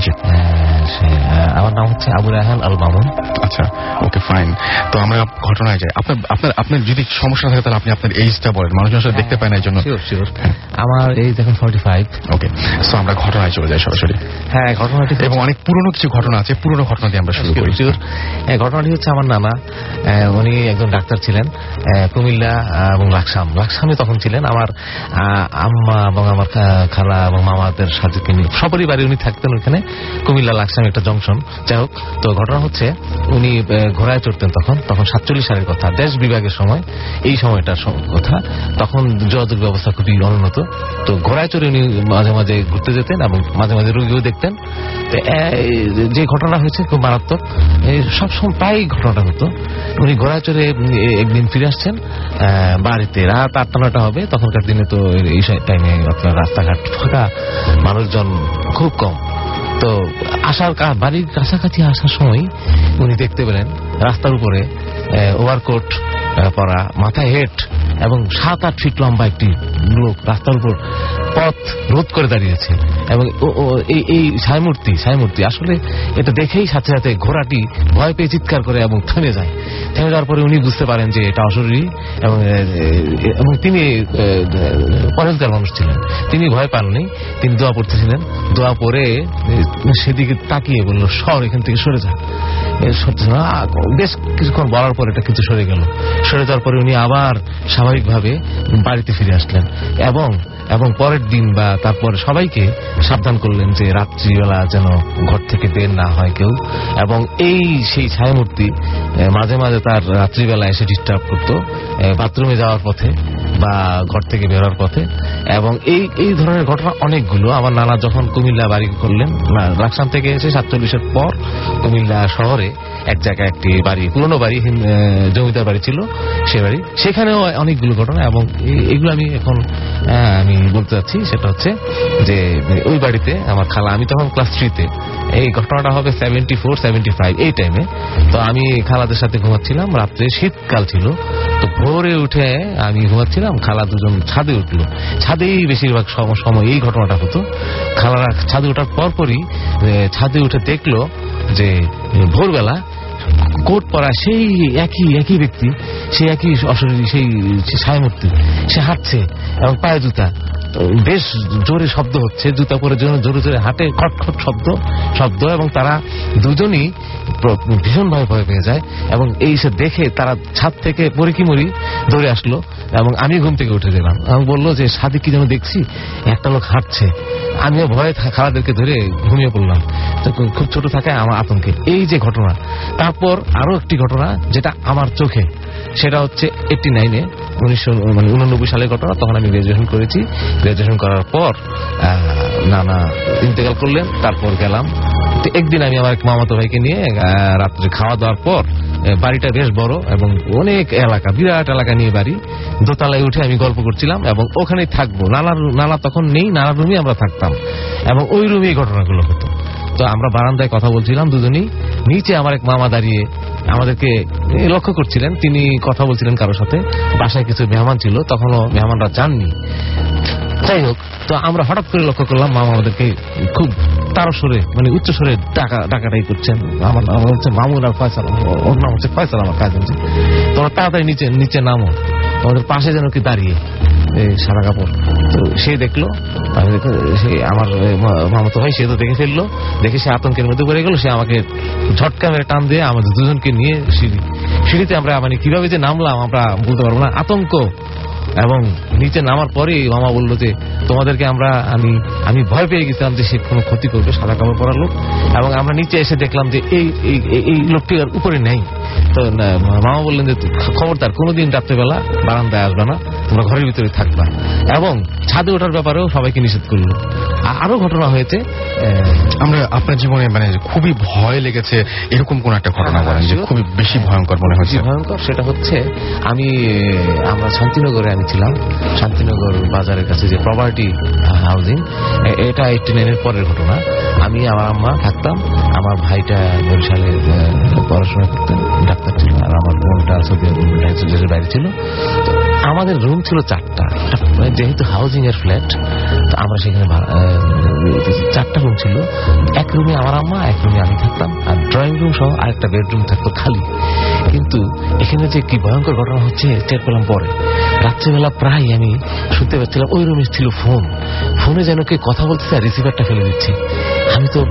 S6: আমার নাম হচ্ছে আবু রায়হান আল মামুন।
S1: আচ্ছা, ওকে, ফাইন। তো আমরা ঘটনায় যাই। আপনার যদি সমস্যা থাকে তাহলে আপনি আপনার এইজটা বলেন, মানুষজন আসলে দেখতে পায় না এই জন্য।
S6: আমার এইজ এখন 45।
S1: ওকে, সো আমরা ঘটনায় চলে যাই সরাসরি।
S6: হ্যাঁ, ঘটনাটি
S1: এবং অনেক পুরনো কিছু ঘটনা আছে, পুরনো ঘটনা দিয়ে আমরা শুরু করি।
S6: ঘটনাটি হচ্ছে আমার নানা, উনি একজন ডাক্তার ছিলেন কুমিল্লা এবং লাকসামে তখন ছিলেন। আমার আম্মা এবং আমার খালা এবং মামাদের সাথে সবারই বাড়ি উনি থাকতেন ওইখানে কুমিল্লা লাকসামে একটা জংশন। যাই হোক, তো ঘটনা হচ্ছে উনি ঘোড়ায় চড়তেন তখন 47 সালের কথা, দেশ বিভাগের সময়, এই সময়টার কথা। তখন যোগাযোগ ব্যবস্থা খুবই অনুন্নত। তো ঘোড়ায় চড়ে উনি মাঝে মাঝে ঘুরতে যেতেন এবং মাঝে মাঝে রোগীও দেখতেন। যে ঘটনা হয়েছে খুব মারাত্মক, সবসময় প্রায় ঘটনাটা হতো। উনি ঘোড়ায় চড়ে একদিন ফিরে আসছেন বাড়িতে, রাত 8-9টা হবে। তখনকার দিনে তো এই টাইমে আপনার রাস্তাঘাট ফাঁকা, মানুষজন খুব কম। তো বাড়ির কাছাকাছি আসার সময় উনি দেখতে পেলেন রাস্তার উপরে ওভারকোট পরা, মাথায় হেট এবং 7-8 ফিট লম্বা একটি লোক রাস্তার উপর পথ রোধ করে দাঁড়িয়েছে। এবং এই ছায়ামূর্তি আসলে এটা দেখেই সাথে সাথে ঘোড়াটি ভয় পেয়ে চিৎকার করে এবং থেমে যায়। থেমে যাওয়ার পরে উনি বুঝতে পারেন যে এটা অশরীরী এবং তিনি পরেজগার মানুষ ছিলেন, তিনি ভয় পাননি। তিনি দোয়া পড়তেছিলেন। দোয়া পড়ে সেদিকে তাকিয়ে বলল, সর, এখান থেকে সরে যা। বেশ কিছুক্ষণ বলার পর এটা কিন্তু সরে গেল। সরে যাওয়ার পরে উনি আবার স্বাভাবিকভাবে বাড়িতে ফিরে আসলেন এবং পরের দিন বা তারপরে সবাইকে সাবধান করলেন যে রাত্রিবেলা যেন ঘর থেকে বের না হয় কেউ। এবং সেই ছায়ামূর্তি মাঝে মাঝে তার রাত্রিবেলা এসে ডিস্টার্ব করতো বাথরুমে যাওয়ার পথে বা ঘর থেকে বেরোর পথে। এবং এই ধরনের ঘটনা অনেকগুলো। আমার নানা যখন কুমিল্লা বাড়ি করলেন, লাকসাম থেকে এসে 47-এর পর কুমিল্লা শহরে এক জায়গায় একটি বাড়ি, পুরনো বাড়ি, জমিদার বাড়ি ছিল, সে বাড়ি, সেখানেও অনেকগুলো ঘটনা। এবং এগুলো আমি এখন আমি বলতে চাচ্ছি, সেটা হচ্ছে যে ওই বাড়িতে আমার খালা, আমি তখন ক্লাস 3-তে, এই ঘটনাটা হবে 74-75 এই টাইমে। তো আমি খালাদের সাথে ঘুমাচ্ছিলাম, রাত্রে শীতকাল ছিল। তো ভোরে উঠে আমি ঘুমাচ্ছিলাম, খালা দুজন ছাদে উঠলো। ছাদেই বেশিরভাগ সময় এই ঘটনাটা হতো। খালারা ছাদে ওঠার পরপরই ছাদে উঠে দেখলো যে ভোরবেলা কোট পরা সেই একই ব্যক্তি, সেই একই অশরীরী, সেই ছায়ামূর্তি, সে হাঁটছে এবং পায়ে জুতা, বেশ জোরে শব্দ হচ্ছে, জুতা পরে জোরে জোরে হাঁটে, খটখট শব্দ। এবং তারা দুজনই ভীষণ ভয় পেয়ে যায়। এবং এই সে দেখে তারা ছাদ থেকে পরে কি মরি দৌড়ে আসলো এবং আমি ঘুম থেকে উঠে গেলাম। আমি বললো যে সাথে কি যেন দেখছি, একটা লোক হাঁটছে। আমিও ভয়ে খালাদেরকে ধরে ঘুমিয়ে পড়লাম। তো খুব ছোট থাকে আমার আতঙ্কে। এই যে ঘটনা, তারপর আরো একটি ঘটনা যেটা আমার চোখে, সেটা হচ্ছে 89-এ 1989 সালের ঘটনা। তখন আমি গ্রাজুয়েশন করেছি। গ্রাজুয়েশন করার পর নানা ইন্তেকাল করলেন, তারপর গেলাম। তো একদিন আমি আমার এক মামাতো ভাইকে নিয়ে রাত্রে খাওয়া দাওয়ার পর, বাড়িটা বেশ বড় এবং অনেক এলাকা, বিরাট এলাকা নিয়ে বাড়ি, দোতলায় উঠে আমি গল্প করছিলাম এবং ওখানেই থাকবো। নানা তখন নেই, নানার রুমে আমরা থাকতাম এবং ওই রুমেই ঘটনাগুলো হতো। তো আমরা বারান্দায় কথা বলছিলাম দুজনই। নিচে আমার এক মামা দাঁড়িয়ে আমাদেরকে লক্ষ্য করছিলেন, তিনি কথা বলছিলেন কারোর সাথে। বাসায় কিছু মেহমান ছিল, তখনও মেহমানরা যাননি। যাই হোক, তো আমরা হঠাৎ করে লক্ষ্য করলাম মামা আমাদেরকে খুব তারস্বরে, উচ্চ স্বরে ডাকাটাই করছেন। আমার নাম হচ্ছে মামুন আর ফয়সাল, ওর নাম হচ্ছে ফয়সাল, আমার কাজ হচ্ছে। তোমরা তাড়াতাড়ি নিচে নামো। আমাদের পাশে যেন কি দাঁড়িয়ে সাদা কাপড়। তো সে দেখলো, আমি সে আমার মামাতো ভাই, সে তো দেখে ফেললো, দেখে সে আতঙ্কের মধ্যে পড়ে গেল। সে আমাকে ঝটকা মেরে টান দিয়ে আমাদের দুজনকে নিয়ে সিঁড়িতে আমরা মানে কিভাবে যে নামলাম আমরা বলতে পারবো না, আতঙ্ক। এবং নিচে নামার পরে মামা বললো যে তোমাদেরকে আমি ভয় পেয়ে গেছিলাম যে সে কোনো ক্ষতি করবে, সাদা কাপড় পরা লোক। এবং আমরা নিচে এসে দেখলাম যে এই লোকটি আর উপরে নেই। তো মামা বললেন যে খবরদার কোনোদিন রাত্রেবেলা বারান্দায় আসবে না, তোমরা ঘরের ভিতরে থাকবা। এবং ছাদে ওঠার ব্যাপারেও সবাইকে নিষেধ করলো। আরো ঘটনা হয়েছে,
S1: আমরা আপনার জীবনে মানে খুবই ভয় লেগেছে এরকম কোন একটা ঘটনা বলেন যে খুবই বেশি ভয়ঙ্কর মনে হচ্ছে।
S6: ভয়ঙ্কর সেটা হচ্ছে আমরা শান্তিনগরে আমি ছিলাম, শান্তিনগর বাজারের কাছে যে প্রপার্টি হাউজিং, এটা 89-এর পরের ঘটনা। আমি আমার আম্মা থাকতাম, আমার ভাইটা বরিশালে পড়াশোনা করতেন, ডাক্তার ছিল, আর আমার বোনটা দেশের বাইরে ছিল। আমাদের রুম ছিল 4টা, যেহেতু হাউজিং এর ফ্ল্যাট, তো আমরা সেখানে 4টা রুম ছিল। এক রুমে আমার আম্মা, এক রুমে আমি থাকতাম, আর ড্রয়িং রুম সহ আরেকটা বেডরুম থাকতো খালি। কিন্তু এখানে যে কি ভয়ঙ্কর ঘটনা হচ্ছে টের পেলাম পরে। রাত্রিবেলা প্রায় আমি শুনতে পাচ্ছিলাম ওই রুমে ছিল ফোনে যেন কে কথা বলতেছে আর রিসিভারটা ফেলে দিচ্ছে। আমি তো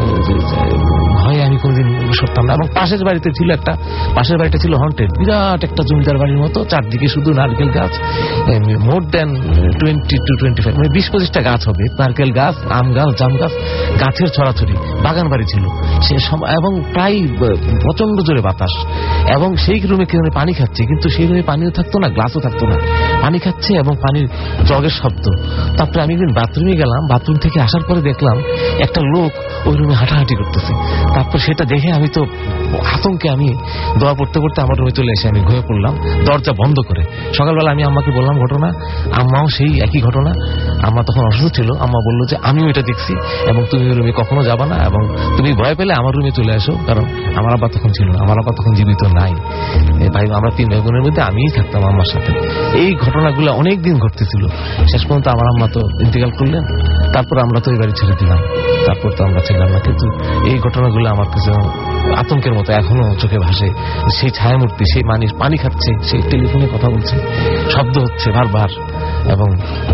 S6: ভয়ে আমি কোনদিন সরতাম না। এবং পাশের বাড়িতে ছিল পাশের বাড়িটা ছিল হন্টেড, বিরাট একটা জমিদার বাড়ির মতো, চারদিকে শুধু নারকেল গাছ, মোর দেন 20 to 25 মানে 20-25টা গাছ হবে, নারকেল গাছ, আম গাছ, জাম গাছ, গাছের ছড়াছড়ি, বাগান বাড়ি ছিল সে। এবং প্রায় প্রচন্ড জোরে বাতাস। এবং সেই রুমে পানি খাচ্ছে, কিন্তু সেই রুমে পানিও থাকতো না, গ্লাসও থাকতো না, পানি খাচ্ছে এবং পানির জগের শব্দ। তারপরে আমি একদিন বাথরুমে গেলাম, বাথরুম থেকে আসার পরে দেখলাম একটা লোক ওই রুমে হাঁটাহাঁটি করতেছে। তারপর সেটা দেখে আমি তো আতঙ্কে আমি দোয়া পড়তে পড়তে আমার রুমে চলে এসে আমি ঘুমিয়ে পড়লাম, দরজা বন্ধ করে। সকালবেলা আমি আম্মাকে বললাম ঘটনা, আম্মাও সেই একই ঘটনা। আম্মা তখন অসুস্থ ছিল, আম্মা বললো যে আমিও এটা দেখছি এবং তুমি ওই রুমে কখনো যাবা না, এবং তুমি ভয় পেলে আমার রুমে চলে আসো, কারণ আমার আব্বা তখন ছিল না, আমার আব্বা তখন জীবিত নাই। ভাই আমরা 3 ভাই বোনের মধ্যে আমিই থাকতাম আম্মার সাথে। এই ঘটনাগুলো অনেক দিন ঘটতেছিল। শেষ পর্যন্ত আমার আম্মা তো ইন্তেকাল করলেন, তারপর আমরা তো এই বাড়ি ছেড়ে দিলাম, তারপর তো আমরা ছিলাম না। কিন্তু এই ঘটনাগুলো আমার কাছে আতঙ্কের মতো এখনো চোখে ভাসে। সেই ছায়ামূর্তি, সেই মানুষ পানি খাচ্ছে, সেই টেলিফোনে কথা বলছে, শব্দ হচ্ছে বারবার, এবং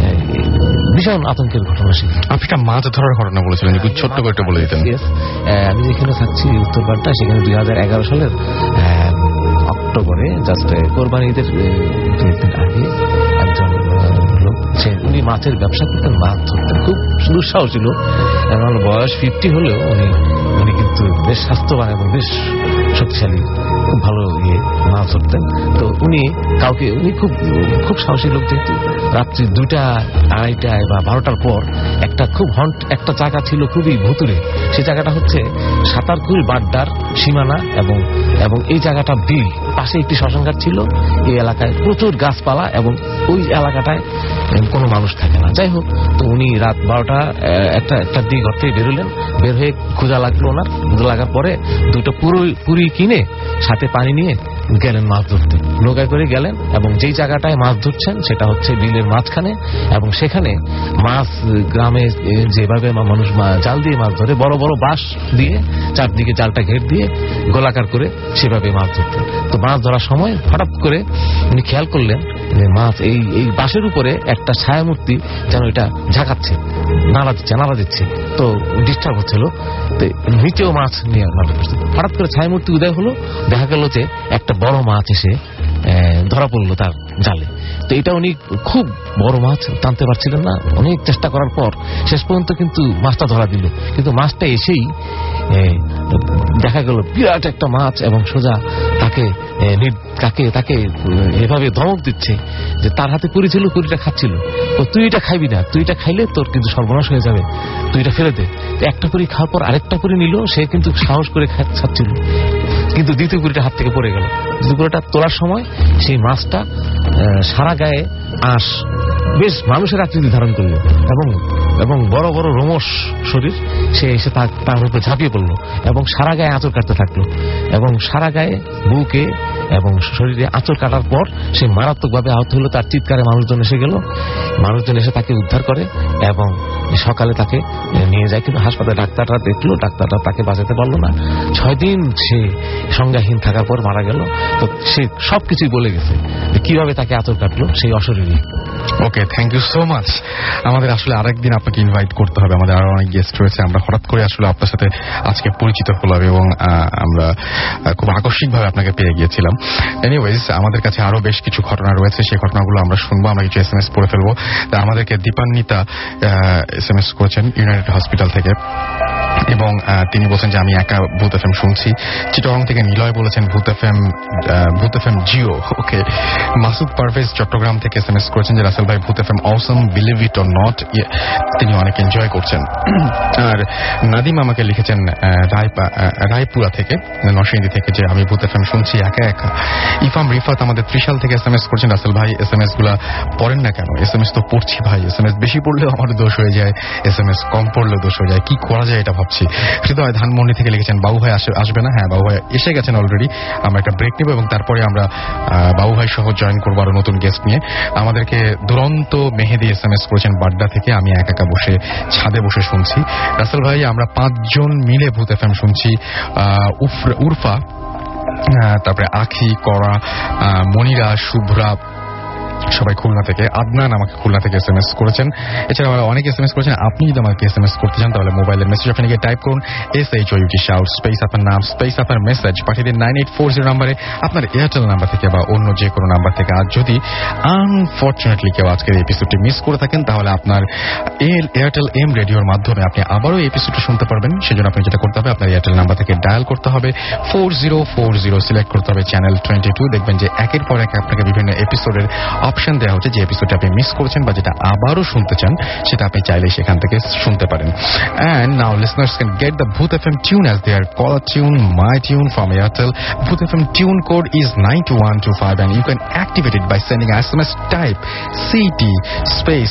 S6: ভীষণ আতঙ্কের ঘটনা।
S1: আপনি একটা মাছ ধরার ঘটনা বলেছিলেন, যদি ছোট্ট করে বলে দিতেন।
S6: আমি যেখানে থাকছি উত্তরপাড়া, সেখানে 2011 সালের অক্টোবরে, জাস্ট কোরবানি ঈদের 2 দিন আগে একজন লোক, উনি মাছের ব্যবসা করতেন, মাছ ধরতেন, খুব দুঃসাহ ছিল। আমার বয়স 50 হলেও উনি কিন্তু বেশ স্বাস্থ্যবান এবং বেশ শক্তিশালী, খুব ভালো মাছ ধরতেন। তো উনি খুব সাহসী লোক। যেহেতু রাত্রি 2টা, 2:30 বা 12টার পর একটা জায়গা ছিল খুবই ভুতুরে। সেই জায়গাটা হচ্ছে সাতারকুল বাড্ডার সীমানা, এবং এই জায়গাটা বিল, পাশে একটি শ্মশানঘাট ছিল। এই এলাকায় প্রচুর গাছপালা এবং ওই এলাকাটায় কোনো মানুষ থাকে না। যাই হোক, তো উনি রাত 12টা একটা দিকে ঘর থেকে বেরোলেন, বের হয়ে ক্ষুধা লাগলো ওনার। ক্ষুধা লাগার পরে 2টা পুরি কিনে সাথে পানি নিয়ে গেলেন মাছ ধরতে, নৌকায় করে গেলেন। এবং যেই জায়গাটায় মাছ ধরছেন সেটা হচ্ছে বিলের মাঝখানে, এবং সেখানে মাছ, গ্রামে যেভাবে মানুষ জাল দিয়ে মাছ ধরে, বড় বড় বাঁশ দিয়ে চারদিকে জালটা ঘের দিয়ে গোলাকার করে সেভাবে মাছ ধরতেন। তো মাছ ধরার সময় হঠাৎ করে উনি খেয়াল করলেন যে মাছ এই বাঁশের উপরে একটা ছায়ামূর্তি যেন এটা ঝাঁকাচ্ছে, নাড়া দিচ্ছে, তো ডিস্টার্ব হচ্ছিল। তো নিচেও মাছ নিয়ে নাড়া দিচ্ছে। হঠাৎ করে ছায়ামূর্তি উদয় হলো, দেখা গেল যে একটা বড় মাছ এসে ধরা পড়লো তার জালে। তো এটা উনি খুব বড় মাছ টানতে পারছিলেন না, অনেক চেষ্টা করার পর শেষ পর্যন্ত কিন্তু মাছটা ধরা দিল। কিন্তু মাছটা এসেই দেখা গেল বিরাট একটা মাছ, এবং সোজা তাকে এভাবে ধমক দিচ্ছে যে তার হাতে কুড়ি ছিল, কুড়িটা খাচ্ছিল। তো তুই এটা খাইবি না, তুই এটা খাইলে তোর কিন্তু সর্বনাশ হয়ে যাবে, তুই এটা ফেলে দে। একটা কুড়ি খাওয়ার পর আরেকটা কুড়ি নিল, সে কিন্তু সাহস করে খাচ্ছিল, কিন্তু দ্বিতীয় কুড়িটা হাত থেকে পড়ে গেল। দ্বিতীয় কুড়িটা তোলার সময় সেই মাছটা সারা গায়ে আঁশ, বেশ মানুষের আকৃতি ধারণ করল, এবং বড় বড় রোমশ শরীর। সে এসে তার উপরে ঝাঁপিয়ে পড়লো এবং সারা গায়ে আঁচড় কাটতে থাকলো, এবং সারা গায়ে বুকে এবং শরীরে আঁচড় কাটার পর সে মারাত্মকভাবে আহত হলো। তার চিৎকারে মানুষজন এসে গেল, মানুষজন এসে তাকে উদ্ধার করে এবং সকালে তাকে নিয়ে যায়, কিন্তু হাসপাতালে ডাক্তাররা দেখলো, ডাক্তাররা তাকে বাঁচাতে পারলো না। 6 দিন সে সংজ্ঞাহীন থাকার পর মারা গেল। তো সে সবকিছুই বলে গেছে যে কিভাবে তাকে আঁচড় কাটলো সেই অশরীরী।
S1: Okay, thank you so much. আমাদের আসলে আরেকদিন আপনাকে ইনভাইট করতে হবে, আমাদের আরো অনেক গেস্ট রয়েছে। আমরা হঠাৎ করে আসলে আপনার সাথে আজকে পরিচিত হলাম এবং আমরা খুব আকস্মিকভাবে আপনাকে পেয়ে গিয়েছিলাম। এনিওয়েজ, আমাদের কাছে আরো বেশ কিছু ঘটনা রয়েছে, সেই ঘটনাগুলো আমরা শুনবো। আমরা কিছু SMS পড়ে ফেলবো। আমাদেরকে দীপান্বিতা SMS করেছেন ইউনাইটেড হসপিটাল থেকে এবং তিনি বলছেন যে আমি একা ভূত FM শুনছি। চিটাগং থেকে নিলয় বলেছেন ভূত FM জিও। ওকে, মাসুদ পারভেজ চট্টগ্রাম থেকে SMS করেছেন যে রাসেল ভাই ভূত FM awesome, believe it or not, তিনি অনেক এনজয় করছেন। আর নাদিম আমাকে লিখেছেন রায়পুরা থেকে, নরসিংদী থেকে, যে আমি ভূত FM শুনছি একা একা। ইফাম রিফাত আমাদের ত্রিশাল থেকে SMS করছেন রাসেল ভাই SMS গুলা পড়েন না কেন? SMS তো পড়ছি ভাই, SMS বেশি পড়লেও আমার দোষ হয়ে যায়, SMS কম পড়লেও দোষ হয়ে যায়, কি করা যায় এটা ভাবছি। হৃদয় ধানমন্ডি থেকে লিখেছেন বাবু ভাই আসবে না? হ্যাঁ, বাবু ভাই এসে গেছেন অলরেডি। আমরা একটা ব্রেক নেব এবং তারপরে আমরা বাবু ভাই সহ জয়েন করবো আরো নতুন গেস্ট নিয়ে। আমাদেরকে দুরন্ত মেহেদি SMS করেছেন বাড্ডা থেকে, আমি একা একা বসে ছাদে বসে শুনছি। রাসেল ভাই আমরা 5 জন মিলে ভূত FM শুনছি। উরফা, তারপরে আখি, করা, মনিরা, শুভ্রা, সবাই খুলনা থেকে। আদনান আমাকে খুলনা থেকে SMS করেছেন। এছাড়া অনেক SMS করেছেন। আপনি যদি আমাকে SMS করতে চান তাহলে মোবাইলের মেসেজ ওখানে গিয়ে টাইপ করুন SHOUT শাউট স্পেস আপনার নাম স্পেস আপনার মেসেজ পাঠিয়ে দিন 9840 নাম্বারে, আপনার এয়ারটেল নাম্বার থেকে বা অন্য যে কোনো নাম্বার থেকে। আর যদি আনফরচুনেটলি কেউ আজকের এপিসোডটি মিস করে থাকেন তাহলে আপনার এয়ারটেল এম রেডিওর মাধ্যমে আপনি আবারও এপিসোডটি শুনতে পারবেন। সেজন্য আপনি যেটা করতে হবে, আপনার এয়ারটেল নাম্বার থেকে ডায়াল করতে হবে 4040, সিলেক্ট করতে হবে চ্যানেল 22। দেখবেন যে একের পর এক আপনাকে বিভিন্ন এপিসোডের অপশন দেওয়া হচ্ছে, যে এপিসোডটা আপনি মিস করেছেন বা যেটা আবারও শুনতে চান সেটা আপনি চাইলে সেখান থেকে শুনতে পারেন। And now listeners can get the Booth FM tune as their caller tune, my tune from Airtel. Booth FM tune code is 92125 and you can activate it by sending SMS type CT space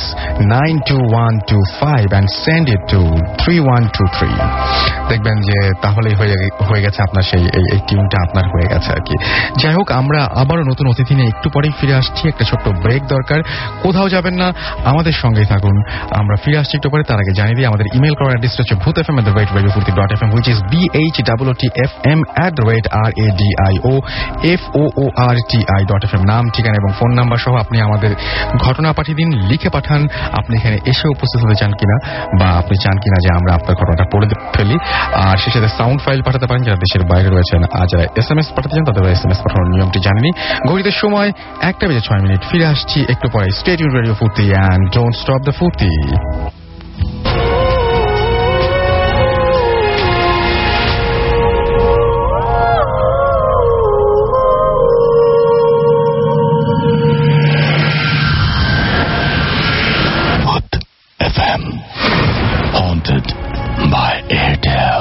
S1: 92125 and send it to 3123. দেখবেন যে তাহলেই হয়ে গেছে আপনার সেই এই টিউনটা আপনার হয়ে গেছে আর কি। যাই হোক, আমরা আবারও নতুন অতিথি নিয়ে একটু পরেই ফিরে আসছি। একটা ছোট্ট ব্রেক দরকার, কোথাও যাবেন না, আমাদের সঙ্গেই থাকুন। আমরা ফিরে আসছি একটু পরে। তার আগে জানিয়ে দিই আমাদের ইমেল করার অ্যাড্রেস হচ্ছে bhutfm@radiofurti.fm, which is BHOOTFM@radioforti.fm। নাম, ঠিকানা এবং ফোন নাম্বার সহ আপনি আমাদের ঘটনা পাঠিয়ে দিন, লিখে পাঠান আপনি এখানে এসে উপস্থিত হতে চান কিনা বা আপনি চান কিনা যে আমরা আপনার ঘটনাটা পড়ে ফেলি। আর সে সাথে সাউন্ড ফাইল পাঠাতে পারেন যারা দেশের বাইরে রয়েছেন। আর যারা SMS পাঠাতে চান তাদের SMS পাঠানোর নিয়মটি জানেনি। ঘড়িতে সময় 1:06। ফিরে আসছি একটু পরে। Stay tuned radio Foorti and don't stop the ফুর্তি।
S5: Booth FM, haunted by Airtel.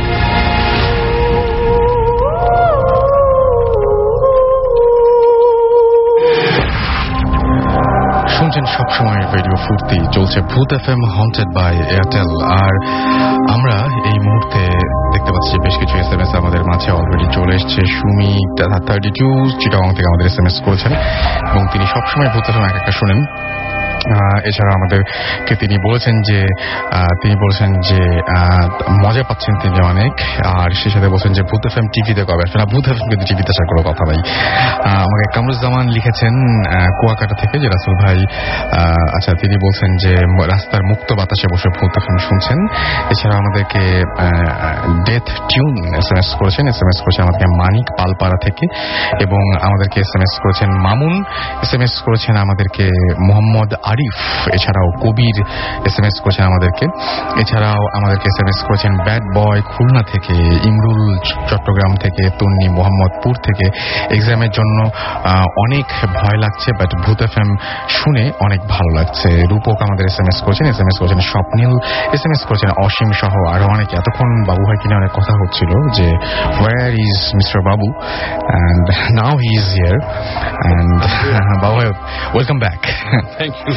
S1: শুনছেন সবসময় রেডিও ফুর্তি, চলছে ভূত FM হন্টেড বাই এয়ারটেল। আর আমরা এই মুহূর্তে দেখতে পাচ্ছি যে বেশ কিছু SMS আমাদের মাঝে অলরেডি চলে এসছে। সুমি 32 চিটাগং থেকে আমাদের SMS করেছেন এবং তিনি সবসময় ভূত FM একা শোনেন। এছাড়া আমাদেরকে তিনি বলেছেন যে মজা পাচ্ছেন তিনি অনেক। আর সে সাথে বলছেন যে ভূত FM টিভিতে কবে আসবে না। ভূত FM কিন্তু টিভিতে আসার কোনো কথা নাই। আমাকে কামরুজ্জামান লিখেছেন কুয়াকাটা থেকে যে রাসেল ভাই, আচ্ছা, তিনি বলছেন যে রাস্তার মুক্ত বাতাসে বসে ভূত FM শুনছেন। এছাড়া আমাদেরকে ডেথ টিউন SMS করেছেন আমাদেরকে মানিক পালপাড়া থেকে এবং আমাদেরকে SMS করেছেন মামুন, SMS করেছেন আমাদেরকে মোহাম্মদ আরিফ, এছাড়াও কবির SMS করেছেন আমাদেরকে। এছাড়াও আমাদেরকে SMS করেছেন ব্যাড বয় খুলনা থেকে, ইমরুল চট্টগ্রাম থেকে, তন্নি মোহাম্মদপুর থেকে। এক্সামের জন্য অনেক ভয় লাগছে, বাট ভূত FM শুনে অনেক ভালো লাগছে। রূপক আমাদের SMS করেছেন স্বপ্নীল, SMS করেছেন অসীম সহ আরো অনেকে। এতক্ষণ বাবু ভাই কিনে অনেক কথা হচ্ছিল যে where is Mr. Babu, and now he is here, and বাবু ভাই, welcome back.
S2: Thank you.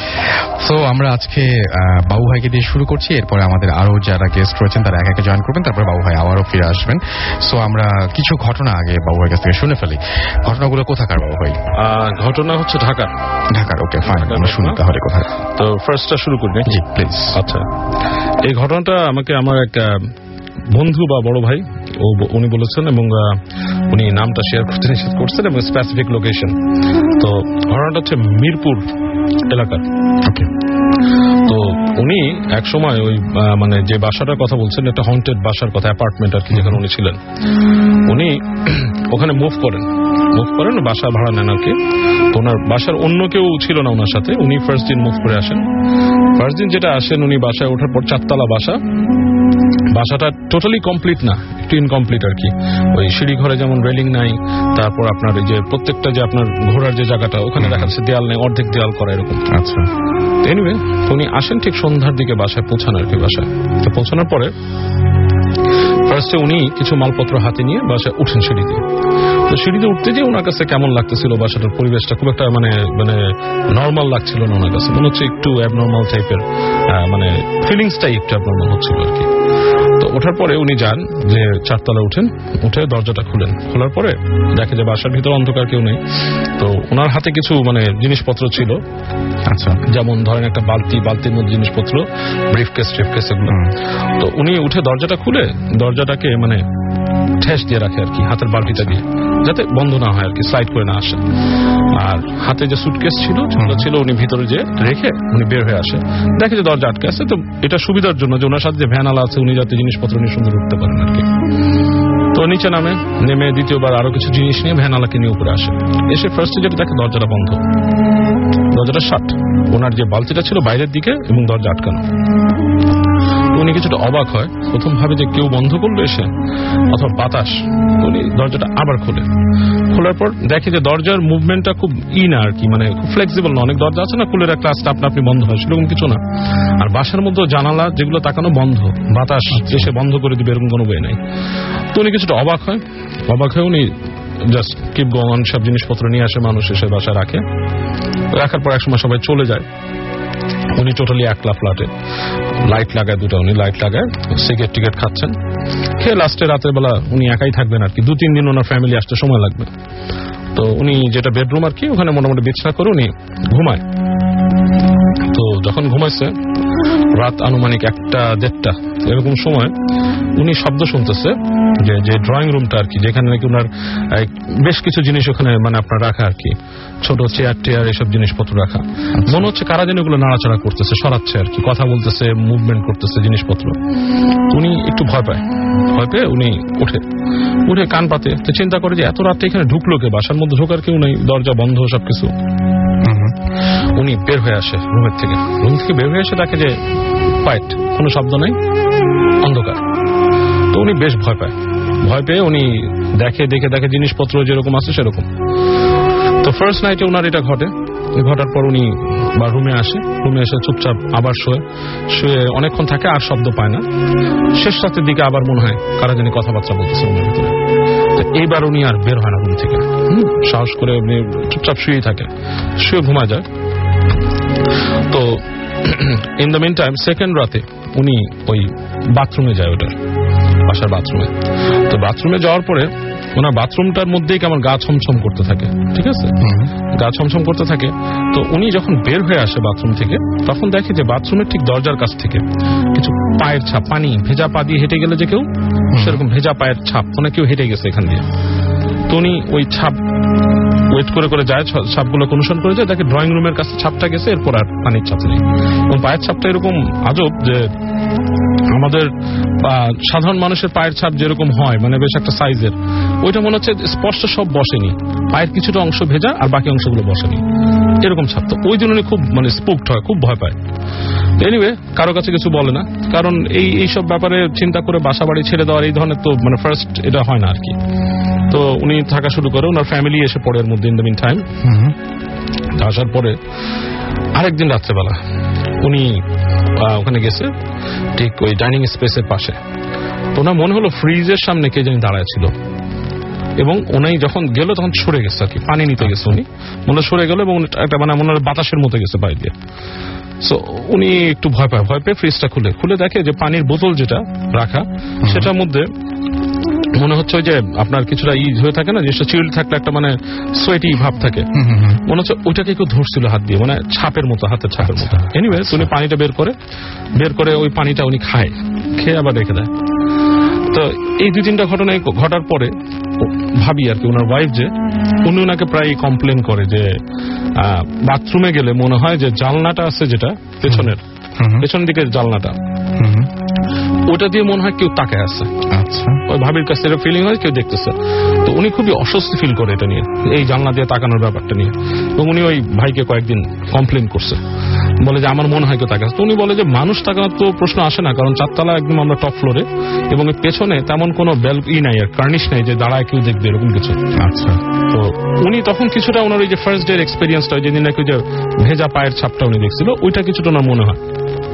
S1: So আমরা আজকে বাবু ভাইকে দিয়ে শুরু করছি, এরপরে আমাদের আরো যারা গেস্ট রয়েছেন তারা এক একে জয়েন করবেন, তারপরে বাবু ভাই আবারও ফিরে আসবেন। সো আমরা কিছু ঘটনা আগে বাবু ভাইয়ের কাছ থেকে শুনে ফেলি। ঘটনাগুলো কোথাকার বাবু ভাই?
S7: ঘটনা হচ্ছে ঢাকার।
S1: ওকে ফাইন, আমরা শুনি তাহলে কোথায়।
S7: তো ফার্স্টটা শুরু করি নাকি?
S1: জি প্লিজ।
S7: আচ্ছা, এই ঘটনাটা আমাকে আমার এক বন্ধু বা বড় ভাই উনি বলেছেন, এবং উনি নামটা শেয়ার করতে নিষেধ করছেন এবং স্পেসিফিক লোকেশন। তো ঘটনাটা হচ্ছে মিরপুর এলাকার।
S1: ওকে।
S7: তো উনি এক সময় ওই মানে যে বাসাটার কথা বলছেন, একটা হন্টেড বাসার কথা, অ্যাপার্টমেন্ট আর কি, যেখানে উনি ছিলেন, উনি ওখানে মুভ করেন, বাসা ভাড়া নেন আর কি। তো ওনার বাসার অন্য কেউ ছিল না ওনার সাথে, উনি ফার্স্ট দিন মুভ করে আসেন। ফার্স্ট দিন যেটা আসেন, উনি বাসায় ওঠার পর 4 তলা বাসাটা টোটালি কমপ্লিট না, একটু ইনকমপ্লিট আর কি। ওই সিঁড়ি ঘরে যেমন রেলিং নাই, তারপর আপনার এই যে প্রত্যেকটা যে আপনার ঘোরার যে জায়গাটা, ওখানে দেখা যাচ্ছে দেয়াল নেই, অর্ধেক দেয়াল করা এরকম।
S1: আচ্ছা।
S7: এনিওয়ে, উনি আসেন ঠিক সন্ধ্যার দিকে বাসায় পৌঁছান আর কি। বাসায় তো পৌঁছানোর পরে ফার্স্টে উনি কিছু মালপত্র হাতে নিয়ে বাসায় উঠেন সিঁড়িতে। তো সিঁড়িতে উঠতে যে ওনার কাছে কেমন লাগতেছিল, বাসাটার পরিবেশটা খুব একটা মানে নর্মাল লাগছিল না ওনার কাছে, মনে হচ্ছে একটু অ্যাবনর্মাল টাইপের, মানে ফিলিংসটাই একটু অ্যাবনর্মাল হচ্ছিল আর কি। তো ওঠার পরে উনি যান যে 4 তলায় উঠে দরজাটা খুলেন। খোলার পরে দেখে যে বাসার ভিতরে অন্ধকার, কেউ নেই। তো ওনার হাতে কিছু মানে জিনিসপত্র ছিল।
S1: আচ্ছা।
S7: যেমন ধরেন একটা বালতির মধ্যে জিনিসপত্র, ব্রিফকেস এগুলো। তো উনি উঠে দরজাটা খুলে দরজাটাকে মানে ঠেস দিয়ে রাখে আর কি, হাতের বালতিটা দিয়ে, যাতে বন্ধ না হয় আর কি, সাইড করে না আসে। আর হাতে যে সুটকেস ছিল উনি ভিতরে যে রেখে উনি বের হয়ে আসে, দেখে যে দরজা আটকে আছে। তো এটা সুবিধার জন্য যে ওনার সাথে যে ভ্যান আলা আছে, উনি যাতে জিনিসপত্র নিয়ে সুন্দর উঠতে পারেন আর কি। তো নিচে নেমে দ্বিতীয়বার আরো কিছু জিনিস নিয়ে ভ্যান আলাকে নিয়ে উপরে আসে। এসে ফার্স্টে যেটা দেখে, দরজাটা বন্ধ, দরজাটা শাট। ওনার যে বালতিটা ছিল বাইরের দিকে এবং দরজা আটকানো। উনি কিছুটা অবাক হয়, প্রথম ভাবে যে কেউ বন্ধ করলো এসে, অথবা বাতাস। উনি দরজাটা আবার খোলার পর দেখে যে দরজার মুভমেন্টটা খুব না আর কি, মানে খুব ফ্লেক্সিবল না। অনেক দরজা আছে না, খুলে রাখলে আস্তে আপনি বন্ধ হয়, সেরকম কিছু না। আর বাসার মধ্যে জানালা যেগুলো তাকানো বন্ধ, বাতাস এসে বন্ধ করে দিবে এরকম কোনো ওয়ে নাই। তো উনি কিছুটা অবাক হয় উনি জাস্ট কিপ গোয়িং, সব জিনিসপত্র নিয়ে আসে, মানুষ এসে বাসায় রাখার পর একসময় সবাই চলে যায়। উনি টোটালি একলা ফ্ল্যাটে, লাইট লাগায় দুটো, উনি লাইট লাগায় সিগারেট খাচ্ছেন, খেয়ে লাস্টে রাতের বেলা উনি একাই থাকবেন আর কি। 2-3 দিন ওনার ফ্যামিলি আসতে সময় লাগবে। তো উনি যেটা বেডরুম আর কি, ওখানে মোটামুটি বিছানা করে উনি ঘুমায়। তো যখন ঘুমাইছে রাত আনুমানিক 1-1:30 এরকম সময়, উনি শব্দ শুনতেছে যে ড্রয়িং রুমটা আর কি, যেখানে নাকি ওনার বেশ কিছু জিনিস ওখানে মানে আপনার রাখা আর কি, ছোট চেয়ার এসব জিনিসপত্র রাখা। মনে হচ্ছে কারা যেন এগুলো নাড়াচাড়া করতেছে, সরাচ্ছে আর কি, কথা বলতেছে, মুভমেন্ট করতেছে জিনিসপত্র। উনি একটু ভয় পেয়ে উনি উঠে কান পাতে, তো চিন্তা করে যে এত রাতে এখানে ঢুকলো কে, বাসার মধ্যে ঢোকার কেউ নেই, দরজা বন্ধ সবকিছু। উনি বের হয়ে আসে রুম থেকে বের হয়ে এসে দেখে যে কোয়াইট, কোনো শব্দ নাই, অন্ধকার। তো উনি বেশ ভয় পেয়ে উনি দেখে জিনিসপত্র যেরকম আছে সেরকম। তো ফার্স্ট নাইটে ওনার এটা ঘটার পর উনি রুমে এসে চুপচাপ আবার শুয়ে অনেকক্ষণ থাকে, আর শব্দ পায় না। শেষ রাতের দিকে আবার মনে হয় কারা জানি কথাবার্তা বলতেছে রুমের ভিতরে। তো এইবার উনি আর বের হয় না রুম থেকে, সাহস করে উনি চুপচাপ শুয়ে ঘুমা যায়। তো in the meantime second রাতে উনি ওই বাথরুমে যায়, ওটার বাসার বাথরুমে। তো বাথরুমে যাওয়ার পরে ওনার বাথরুমটার মধ্যেই কেমন গা ছমছম করতে থাকে, ঠিক আছে, গা ছমছম করতে থাকে। তো উনি যখন বের হয়ে আসে বাথরুম থেকে, তখন দেখে যে বাথরুমের ঠিক দরজার কাছ থেকে কিছু পায়ের ছাপ, পানি ভেজা পা দিয়ে হেঁটে গেলে যে কেউ, সেরকম ভেজা পায়ের ছাপ, মানে কেউ হেঁটে গেছে এখান দিয়ে। তো উনি ওই ছাপ ওয়েট করে যায়, ছাপগুলো অনুসরণ করে যায়, দেখে ড্রয়িং রুমের কাছে ছাপটা গেছে, এরপর আর পানির ছাপ নেই। এবং পায়ের ছাপটা এরকম আজব যে আমাদের সাধারণ মানুষের পায়ের ছাপ যেরকম হয়, মানে বেশ একটা সাইজের, ওইটা মনে হচ্ছে স্পষ্ট সব বসেনি, পায়ের কিছুটা অংশ ভেজা আর বাকি অংশগুলো বসেনি, এরকম ছাপ। তো ওই দিন উনি খুব মানে স্পুকড হয়, খুব ভয় পায়। এনিওয়ে কারো কাছে কিছু বলে না, কারণ এইসব ব্যাপারে চিন্তা করে বাসা বাড়ি ছেড়ে দেওয়ার এই ধরনের তো মানে ফার্স্ট এটা হয় না আর কি। তো উনি থাকা শুরু করে, ওনার ফ্যামিলি এসে পড়ে এর মধ্যে ইন দ্য মিন টাইম। আসার পরে আরেকদিন রাত্রেবেলা উনি ওখানে গেছে, ঠিক ওই ডাইনিং স্পেসের পাশে। তো ওনার মনে হলো ফ্রিজের সামনে কে জানি দাঁড়ায় ছিল। এবং উনি যখন গেল তখন সরে গেছে আর কি, পানি নিতে গেছে উনি, মনে সরে গেল এবং একটা মানে মনে বাতাসের মতো গেছে বাইরে দিয়ে। সো উনি একটু ভয় পেয়ে ফ্রিজটা খুলে দেখে যে পানির বোতল যেটা রাখা সেটার মধ্যে মনে হচ্ছে ওই যে আপনার কিছুটা হয়ে থাকে না, যেটা চিল্ড থাকলে একটা মানে সোয়েটি ভাব থাকে, মনে হচ্ছে ওইটাকে কেউ ধরছিল হাত দিয়ে, মানে ছাপের মতো, হাতের ছাপের মতো। এনিওয়ে উনি পানিটা বের করে ওই পানিটা উনি খেয়ে আবার রেখে দেয়। তো এই 2-3টা ঘটনা ঘটার পরে ভাবি আর কি ওনার ওয়াইফ যে উনি ওনাকে প্রায় কমপ্লেন করে যে বাথরুমে গেলে মনে হয় যে জানলাটা আছে যেটা পেছন দিকে জানলাটা, ওটা দিয়ে মনে হয় কেউ তাকায় আছে। আচ্ছা, ওই ভাবির কাছে এটা ফিলিং হয় কেউ দেখতেছে। তো উনি খুবই অস্বস্তি ফিল করে এটা নিয়ে, এই জানলা দিয়ে তাকানোর ব্যাপারটা নিয়ে। এবং উনি ওই ভাইকে কয়েকদিন কমপ্লেন করছে, বলে যে আমার মনে হয় কেউ তাকাচ্ছে। তো উনি বলে যে মানুষ তাকানোর তো প্রশ্ন আসে না, কারণ 4 তলা একদম আমরা টপ ফ্লোরে, এবং পেছনে তেমন কোনো নাই আর কার্নিশ নাই যে দাঁড়ায় কেউ দেখবে এরকম কিছু। আচ্ছা, তো উনি তখন কিছুটা ওনার ওই যে ফার্স্ট ডে এক্সপেরিয়েন্সটা, যেদিন নাকি যে ভেজা পায়ের ছাপটা উনি দেখছিল, ওইটা কিছুটা ওনার মনে হয়,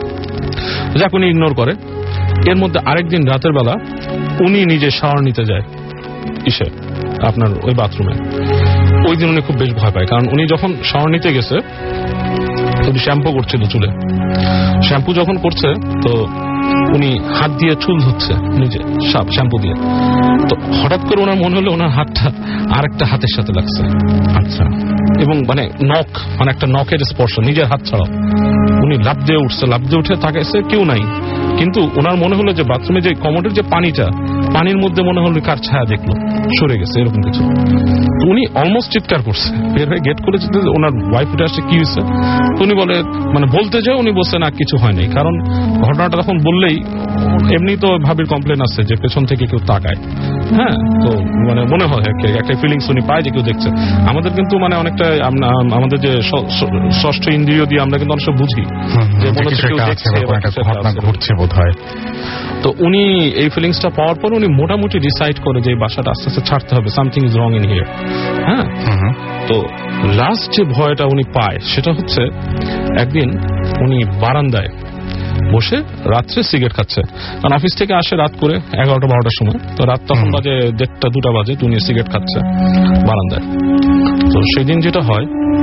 S7: যাক উনি ইগনোর করে। এর মধ্যে আরেকদিন রাতের বেলা উনি নিজে শাওয়ার নিতে যায় আপনার ওই বাথরুমে। ওই দিন উনি খুব বেশ ভয় পায়, কারণ উনি যখন শাওয়ার নিতে গেছে উনি শ্যাম্পু করছিল চুলে, শ্যাম্পু যখন করছে তো উনি হাত দিয়ে চুল ধুচ্ছে নিজে শ্যাম্পু দিয়ে। তো হঠাৎ করে ওনার মনে হলো ওনার হাতটা আরেকটা হাতের সাথে লাগছে। আচ্ছা, এবং মানে একটা নখের স্পর্শ, নিজের হাত ছাড়াও। উনি লাফ দিয়ে উঠে তাকাইছে, কেউ নাই। কিন্তু ওনার মনে হলো যে বাথরুমে যে কমোডের যে পানির মধ্যে মনে হলো কার ছায়া দেখলো, সরে গেছে এরকম কিছু। উনি অলমোস্ট চিৎকার করছে, বের হয়ে গেট করে যেতে ওনার ওয়াইফ উঠে আসছে, কি হয়েছে? উনি বলে মানে বলতে যায়, উনি বলছে না কিছু হয়নি, কারণ ঘটনাটা তখন বললেই এমনি তো ভাবির কমপ্লেন আছে যে পেছন থেকে কেউ তাকায়। হ্যাঁ, তো মানে মনে হয় একটা ফিলিংস উনি পায় যে কেউ দেখছে। আমাদের কিন্তু মানে অনেকটা আমাদের যে ষষ্ঠ ইন্দ্রিয় দিয়ে আমরা কিন্তু অনেক সময় বুঝি যে মনে হচ্ছে কেউ দেখছে, ঘটছে বোধ হয়। তো উনি এই ফিলিংসটা পাওয়ার পর উনি মোটামুটি ডিসাইড করে যে এই বাসাটা আস্তে আস্তে ছাড়তে হবে, something is wrong in here. হ্যাঁ, তো লাস্ট যে ভয়টা উনি পায় সেটা হচ্ছে একদিন উনি বারান্দায় বসে রাত্রে সিগারেট খাচ্ছে, কারণ অফিস থেকে আসে রাত করে 11-12টার সময়। তো রাত তখন বাজে 1:30-2টা বাজে, উনি সিগারেট খাচ্ছে বারান্দায়। তো সেদিন যেটা হয়,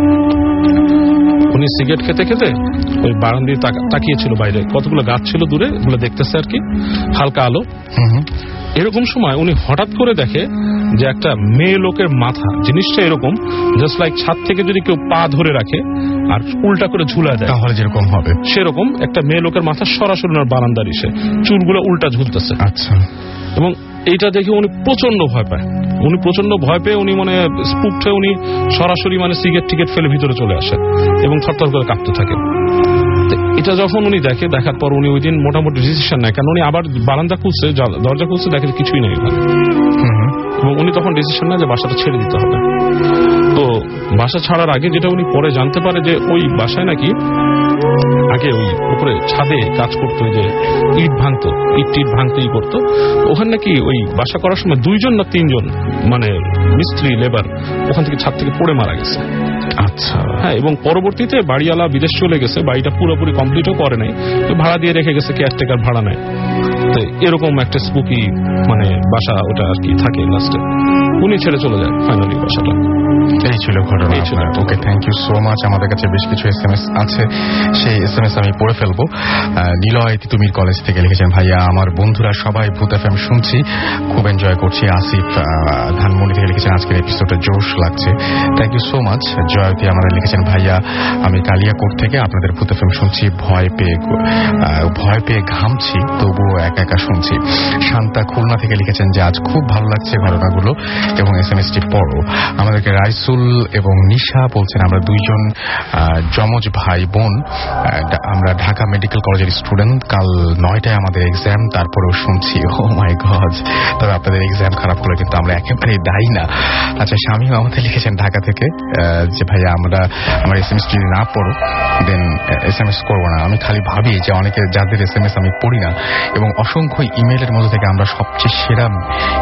S7: উনি সিগারেট খেতে খেতে ওই বারান্দায় তাকিয়েছিল, বাইরে কতগুলো গাছ ছিল দূরে, ওগুলো দেখতেছে আর কি, হালকা আলো। এরকম সময় উনি হঠাৎ করে দেখে যে একটা মেয়ে লোকের মাথা, জিনিসটা এরকম জাস্ট লাইক ছাদ থেকে যদি কেউ পা ধরে রাখে আর উল্টা করে ঝুলা দেয় তাহলে যেরকম হবে, সেরকম একটা মেয়ে লোকের মাথা সরাসরি ওনার বারান্দার এসে চুলগুলো উল্টা ঝুলতেছে। আচ্ছা, এবং এইটা দেখে উনি প্রচন্ড ভয় পায়। উনি মানে স্পুকড হয়ে উনি সরাসরি মানে সিগারেট ফেলে ভিতরে চলে আসে এবং থরথর করে কাঁপতে থাকে। এটা যখন উনি দেখার পর উনি ওই দিন মোটামুটি ডিসিশন নেয়, কারণ উনি আবার বারান্দা খুলছে, দরজা খুলছে, দেখে কিছুই নেই ওখানে। এবং উনি তখন ডিসিশন নেয় যে বাসাটা ছেড়ে দিতে হবে। তো বাসা ছাড়ার আগে যেটা উনি পরে জানতে পারে যে ওই বাসায় নাকি আগে ওই উপরে ছাদে কাজ করতো, যে ইট ভাঙতেই করতো, ওখানে নাকি ওই বাসা করার সময় 2জন না 3জন মানে মিস্ত্রি লেবার ওখান থেকে ছাদ থেকে পড়ে মারা গেছে। আচ্ছা, হ্যাঁ, এবং পরবর্তীতে বাড়িওয়ালা বিদেশ চলে গেছে, বাড়িটা পুরোপুরি কমপ্লিটও করে নাই, ভাড়া দিয়ে রেখে গেছে, কেয়ারটেকার ভাড়া নেয়। তো এরকম একটা স্পুকি মানে বাসা ওটা আর কি থাকে। লাস্টে উনি ছেড়ে চলে যায় ফাইনালি বাসাটা। এই ছিল ঘটনা। Okay, thank you so much. আমাদের কাছে বেশ কিছু SMS আছে, সেই SMS আমি পড়ে ফেলবো। নিলয় তিতুমির কলেজ থেকে লিখেছেন, ভাইয়া আমার বন্ধুরা সবাই ভূত FM শুনছি, খুব এনজয় করছি। আসিফ ধানমন্ডি থেকে লিখেছেন, আজকের এপিসোডে জোশ লাগছে, thank you so much. Joyeeta আমাদের লিখেছেন, ভাইয়া আমি কালিয়াকোট থেকে আপনাদের ভূত FM শুনছি, ভয় পেয়ে ঘামছি, তবুও একা একা শুনছি। শান্তা খুলনা থেকে লিখেছেন যে আজ খুব ভালো লাগছে ঘটনাগুলো এবং SMS-টি পড়ো। আমাদেরকে রাইসুল এবং নিশা বলছেন, আমরা 2জন যমজ ভাই বোন, আমরা ঢাকা মেডিকেল কলেজের স্টুডেন্ট, কাল 9টায় আমাদের এক্সাম, তারপরেও শুনছি। ও মাই গড, তবে আপনাদের এক্সাম খারাপ করে কিন্তু আমরা একেবারেই দায়ী না। আচ্ছা, স্বামীও আমাদের লিখেছেন ঢাকা থেকে যে ভাইয়া আমার SMS-টি না পড়ো, দেন SMS করবো না। আমি খালি ভাবি যে অনেকে যাদের SMS আমি পড়ি না এবং অসংখ্য ইমেলের মধ্যে থেকে আমরা সবচেয়ে সেরা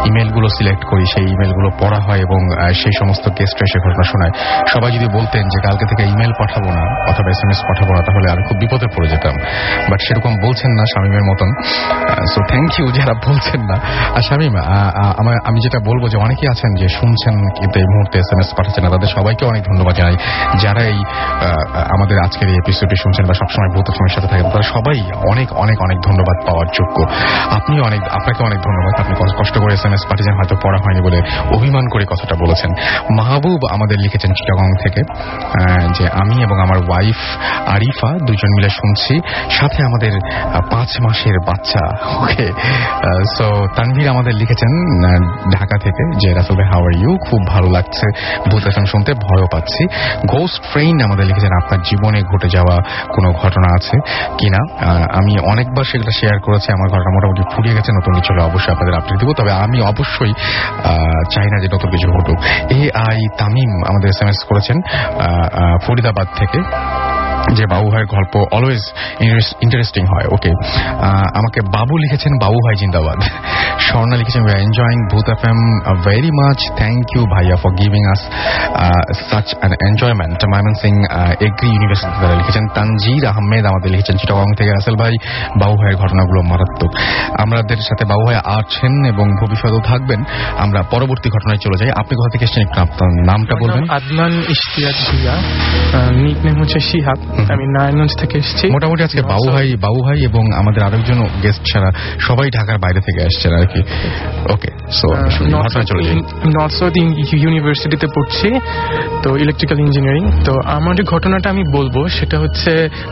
S1: ইমেলগুলো সিলেক্ট করি, সেই ইমেলগুলো পড়া হয় এবং সেই সমস্ত গেস্টরা এসে ঘটনা শোনায়। সবাই যদি বলতেন যে কালকে থেকে ইমেল পাঠাবো না অথবা SMS পাঠাবো না, তাহলে আমি খুব বিপদে পড়ে যেতাম। বাট সেরকম বলছেন না শামীমের মতন। সো থ্যাংক ইউ যারা বলছেন না। আর শামীম, আমি যেটা বলবো যে অনেকেই আছেন যে শুনছেন কিন্তু এই মুহূর্তে SMS পাঠাচ্ছেন না, তাদের সবাইকে অনেক ধন্যবাদ জানাই। যারা এই আমাদের আজকের এই এপিসোডটি শুনছেন বা সবসময় ভূত এফএমের সাথে থাকেন, তারা সবাই অনেক অনেক অনেক ধন্যবাদ পাওয়ার যোগ্য। আপনাকে অনেক ধন্যবাদ। আপনি কষ্ট করে SMS পাঠিয়েছেন, হয়তো পড়া হয়নি বলে অভিমান করে কথাটা বলেছেন। মাহবুব আমাদের লিখেছেন চিটাগং থেকে যে আমি এবং আমার ওয়াইফ আরিফা দুজন মিলে শুনছি, সাথে আমাদের 5 মাসের বাচ্চা। ওকে, সো তানভীর আমাদের লিখেছেন ঢাকা থেকে যে রাসেল ভাই, হাউ আর ইউ, খুব ভালো লাগছে ভূত এফএম শুনতে, ভয়ও পাচ্ছি। ঘোস্ট ফ্রেন্ড আমাদের লিখেছেন আপনার জীবনে ঘটে যাওয়া কোনো ঘটনা আছে কিনা। আমি অনেকবার সেগুলো শেয়ার করেছি, আমার ঘটনা মোটামুটি ফুরিয়ে গেছে, নতুন কিছু হলে অবশ্যই আপনাদের আপডেট দিব। তবে আমি অবশ্যই চাই না যে নতুন কিছু ঘটুক। AI তামিম আমাদের SMS করেছেন ফরিদাবাদ থেকে যে বাবু ভাইয়ের গল্প অলওয়েজ ইন্টারেস্টিং হয়। ওকে, আমাকে বাবু লিখেছেন বাবু ভাই জিন্দাবাদ। স্বর্ণা লিখেছেন উই আর এনজয়িং ভূত FM very much, thank you ভাইয়া for giving us such an enjoyment. Mymensingh agri university তারা লিখেছেন। তানজির আহমেদ আমাদের লিখেছেন চিটাগং থেকে রাসেল ভাই, বাবু ভাইয়ের ঘটনাগুলো মারাত্মক। আমাদের সাথে বাবু ভাই আছেন এবং ভবিষ্যতেও থাকবেন। আমরা পরবর্তী ঘটনায় চলে যাই। আপনি কোথা থেকে এসেছেন, আপনার নামটা বলবেন?
S8: আদনান ইশতিয়াক ভুইয়া, নিক নেম হচ্ছে শিহাব, আমি নারায়ণগঞ্জ থেকে এসেছি।
S1: মোটামুটি আজকে বাবু ভাই এবং আমাদের আরেকজন গেস্ট ছাড়া সবাই ঢাকার বাইরে থেকে আসছেন আর কি। ওকে, সো
S8: নর্থ সাউথ ইউনিভার্সিটিতে পড়ছি, তো ইলেকট্রিক্যাল ইঞ্জিনিয়ারিং। তো আমার যে ঘটনাটা আমি বলবো সেটা হচ্ছে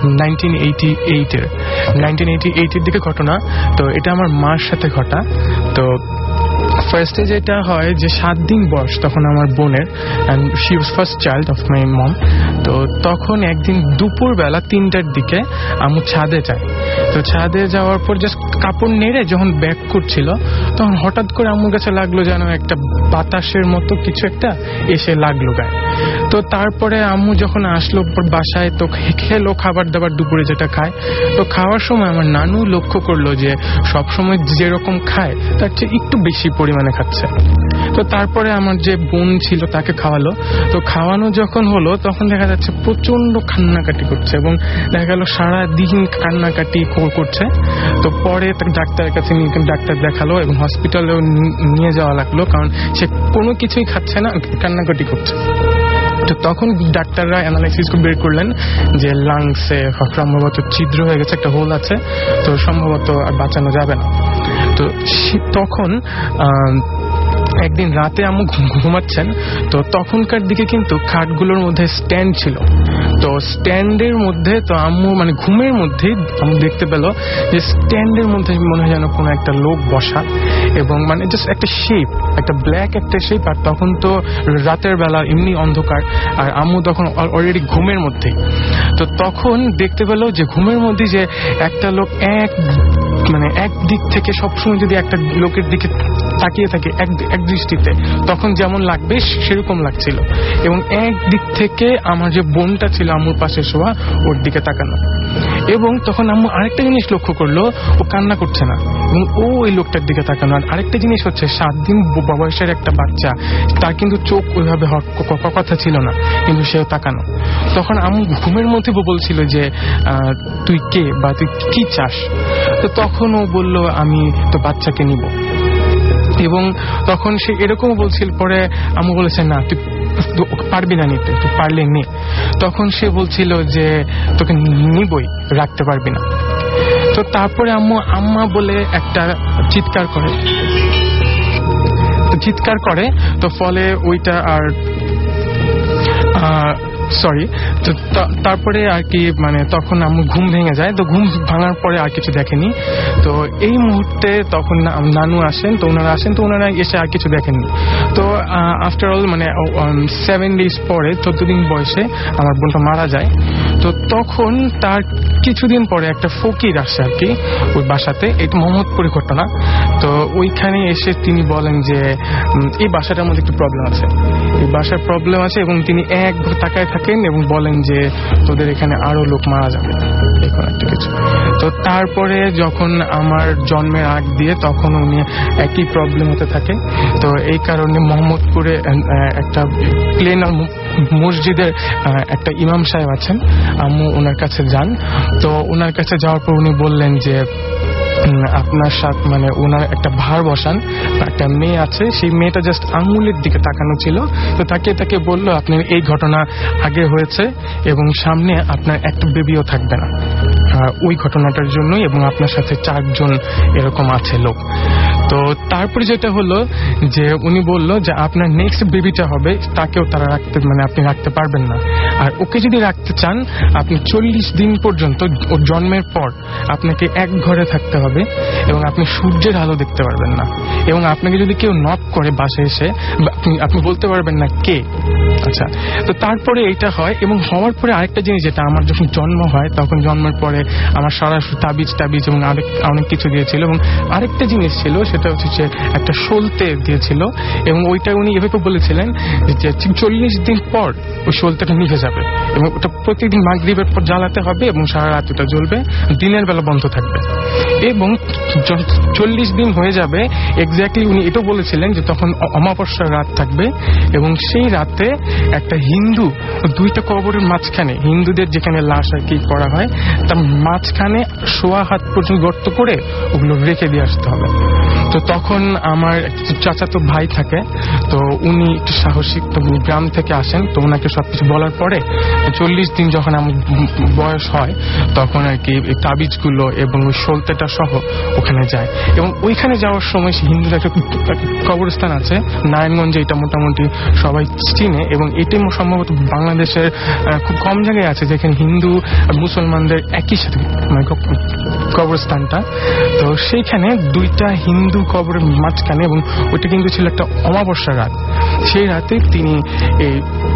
S8: 1988-এর দিকে ঘটনা। তো এটা আমার মার সাথে ঘটা। তো ফার্স্টে যেটা হয় যে 7 দিন বয়স তখন আমার বোনের, and she was first child of my mom. তো তখন একদিন দুপুরবেলা 3টার দিকে আম্মু ছাদে যায়। তো ছাদে যাওয়ার পর জাস্ট কাপড় নেড়ে যখন ব্যাক করছিল, তখন হঠাৎ করে আম্মুর কাছে লাগলো যেন একটা বাতাসের মতো কিছু একটা এসে লাগলো গায়ে। তো তারপরে আম্মু যখন আসলো বাসায়, তো খেলো খাবার দাবার দুপুরে যেটা খায়। তো খাওয়ার সময় আমার নানু লক্ষ্য করলো যে সবসময় যেরকম খায় তার চেয়ে একটু বেশি পরিমাণে খাচ্ছে। তো তারপরে আমার যে বোন ছিল তাকে খাওয়ালো। তো খাওয়ানো যখন হলো তখন দেখা যাচ্ছে প্রচন্ড কান্নাকাটি করছে এবং দেখা গেল সারাদিন কান্নাকাটি করছে। তো পরে ডাক্তারের কাছে ডাক্তার দেখালো এবং হসপিটালেও নিয়ে যাওয়া লাগলো, কারণ সে কোনো কিছুই খাচ্ছে না, কান্নাকাটি করছে। তো তখন ডাক্তাররা অ্যানালাইসিস বের করলেন যে লাংসে সম্ভবত ছিদ্র হয়ে গেছে, একটা হোল আছে, তো সম্ভবত আর বাঁচানো যাবে না। তো তখন একদিন রাতে আম্মু ঘুমাচ্ছেন। তো তখনকার দিকে কিন্তু খাটগুলোর মধ্যে স্ট্যান্ড ছিল। তো স্ট্যান্ডের মধ্যে তো আম্মু মানে ঘুমের মধ্যেই আম্মু দেখতে পেল যে স্ট্যান্ডের মধ্যে মনে হয় যেন কোনো একটা লোক বসা এবং মানে জাস্ট একটা শেপ, একটা ব্ল্যাক একটা শেপ। আর তখন তো রাতের বেলা এমনি অন্ধকার, আর আম্মু তখন অলরেডি ঘুমের মধ্যেই। তো তখন দেখতে পেল যে ঘুমের মধ্যে যে একটা লোক এক দিক থেকে সবসময় যদি একটা লোকের দিকে তাকিয়ে থাকে এক দৃষ্টিতে, তখন যেমন লাগবে সেরকম লাগছিল। এবং এক দিক থেকে আমার যে বোনটা ছিল আম্মুর পাশে শোয়া, ওর দিকে তাকানো। এবং তখন আম্মু আরেকটা জিনিস লক্ষ্য করলো, ও কান্না করছে না এবং ও ওই লোকটার দিকে তাকানো। আর আরেকটা জিনিস হচ্ছে 7 দিন বয়সের একটা বাচ্চা, তার কিন্তু চোখ ওইভাবে কথা ছিল না, কিন্তু সেও তাকানো। তখন আম্মু ঘুমের মধ্যে বলছিল যে তুই কে বা তুই কি চাস। তো তখন ও বলল আমি তো বাচ্চাকে নিব। এবং তখন সে এরকম বলছিল, পরে আম্মু বলেছে না তুই পারবি না নিতে, তুই পারলে নে। তখন সে বলছিল যে তোকে নিবই, রাখতে পারবি না। তো তারপরে আম্মু আম্মা বলে একটা চিৎকার করে, তো ফলে ওইটা আর তো তারপরে আর কি মানে তখন আম্মু ঘুম ভেঙে যায়। তো ঘুম ভাঙার পরে আর কিছু দেখেনি। তো এই মুহূর্তে তখন নানু আসেন, তো ওনারা এসে আর কিছু দেখেননি। তো আফটার অল মানে 7 days পরে 14 দিন বয়সে আমার বোনটা মারা যায়। তো তখন তার কিছুদিন পরে একটা ফকির আসে আর কি ওই বাসাতে, এটা মোহাম্মদপুরে ঘটনা। তো ওইখানে এসে তিনি বলেন যে এই বাসাটার মধ্যে একটু প্রবলেম আছে, এই বাসার প্রবলেম আছে এবং তিনি একবার তাকায় থাকেন এবং বলেন যে তোদের এখানে আরো লোক মারা যাবে এখন একটা কিছু। তো তারপরে যখন আমার জন্মের আগ দিয়ে তখন উনি একই প্রবলেম হতে থাকে। তো এই কারণে মোহাম্মদপুরে একটা প্লেন মসজিদের একটা ইমাম সাহেব আছেন, আম্মু ওনার কাছে যান। তো ওনার কাছে যাওয়ার পর উনি বললেন যে আপনার সাথে মানে ওনার একটা ভার বসান, একটা মেয়ে আছে, সেই মেয়েটা জাস্ট আঙুলের দিকে তাকানো ছিল। তো তাকে বলল আপনার এই ঘটনা আগে হয়েছে এবং সামনে আপনার একটা বেবিও থাকবে না ওই ঘটনাটার জন্যই, এবং আপনার সাথে 4 জন এরকম আছে লোক। তো তারপরে যেটা হলো যে উনি বলল যে আপনার নেক্সট বেবিটা হবে তাকেও তারা রাখতে মানে আপনি রাখতে পারবেন না, আর ওকে যদি রাখতে চান আপনি 40 দিন পর্যন্ত ওর জন্মের পর আপনাকে এক ঘরে থাকতে হবে এবং আপনি সূর্যের আলো দেখতে পারবেন না, এবং আপনাকে যদি কেউ নক করে বাসায় এসে আপনি বলতে পারবেন না কে। আচ্ছা, তো তারপরে এইটা হয় এবং হওয়ার পরে আরেকটা জিনিস যেটা আমার যখন জন্ম হয় তখন জন্মের পরে আমার সরাসরি তাবিজ এবং অনেক কিছু দিয়েছিল, এবং আরেকটা জিনিস ছিল সেটা হচ্ছে যে একটা সলতে দিয়েছিল, এবং ওইটা উনি এভাবে বলেছিলেন যে 40 দিন পর ওই সলতেটা নিভে যাবে এবং ওটা প্রতিদিন মাগরিবের পর জ্বালাতে হবে এবং সারা রাত ওটা জ্বলবে, দিনের বেলা বন্ধ থাকবে। এবং 40 দিন হয়ে যাবে এক্স্যাক্টলি উনি এটাও বলেছিলেন যে তখন অমাবস্যার রাত থাকবে, এবং সেই রাতে একটা হিন্দু 2টা কবরের মাঝখানে, হিন্দুদের যেখানে লাশ আর কি করা হয় তার মাঝখানে 1.5 হাত পর্যন্ত গর্ত করে ওগুলো রেখে দিয়ে আসতে হবে। তো তখন আমার চাচাতো ভাই থাকে, তো উনি একটু সাহসিক, তো গ্রাম থেকে আসেন, তো ওনাকে সবকিছু বলার পরে 40 দিন যখন আমার বয়স হয় তখন আর কি তাবিজগুলো এবং ওই সলতেটা সহ ওখানে যায়, এবং ওইখানে যাওয়ার সময় হিন্দুদের একটা কবরস্থান আছে নারায়ণগঞ্জে, এটা মোটামুটি সবাই চিনে, এবং এটি সম্ভবত বাংলাদেশের খুব কম জায়গায় আছে যেখানে হিন্দু আর মুসলমানদের একই সাথে মানে কবরস্থানটা। তো সেইখানে 2টা হিন্দু কবরের মাঝখানে, এবং ওইটা কিন্তু ছিল একটা অমাবস্যার রাত, সেই রাতে তিনি এই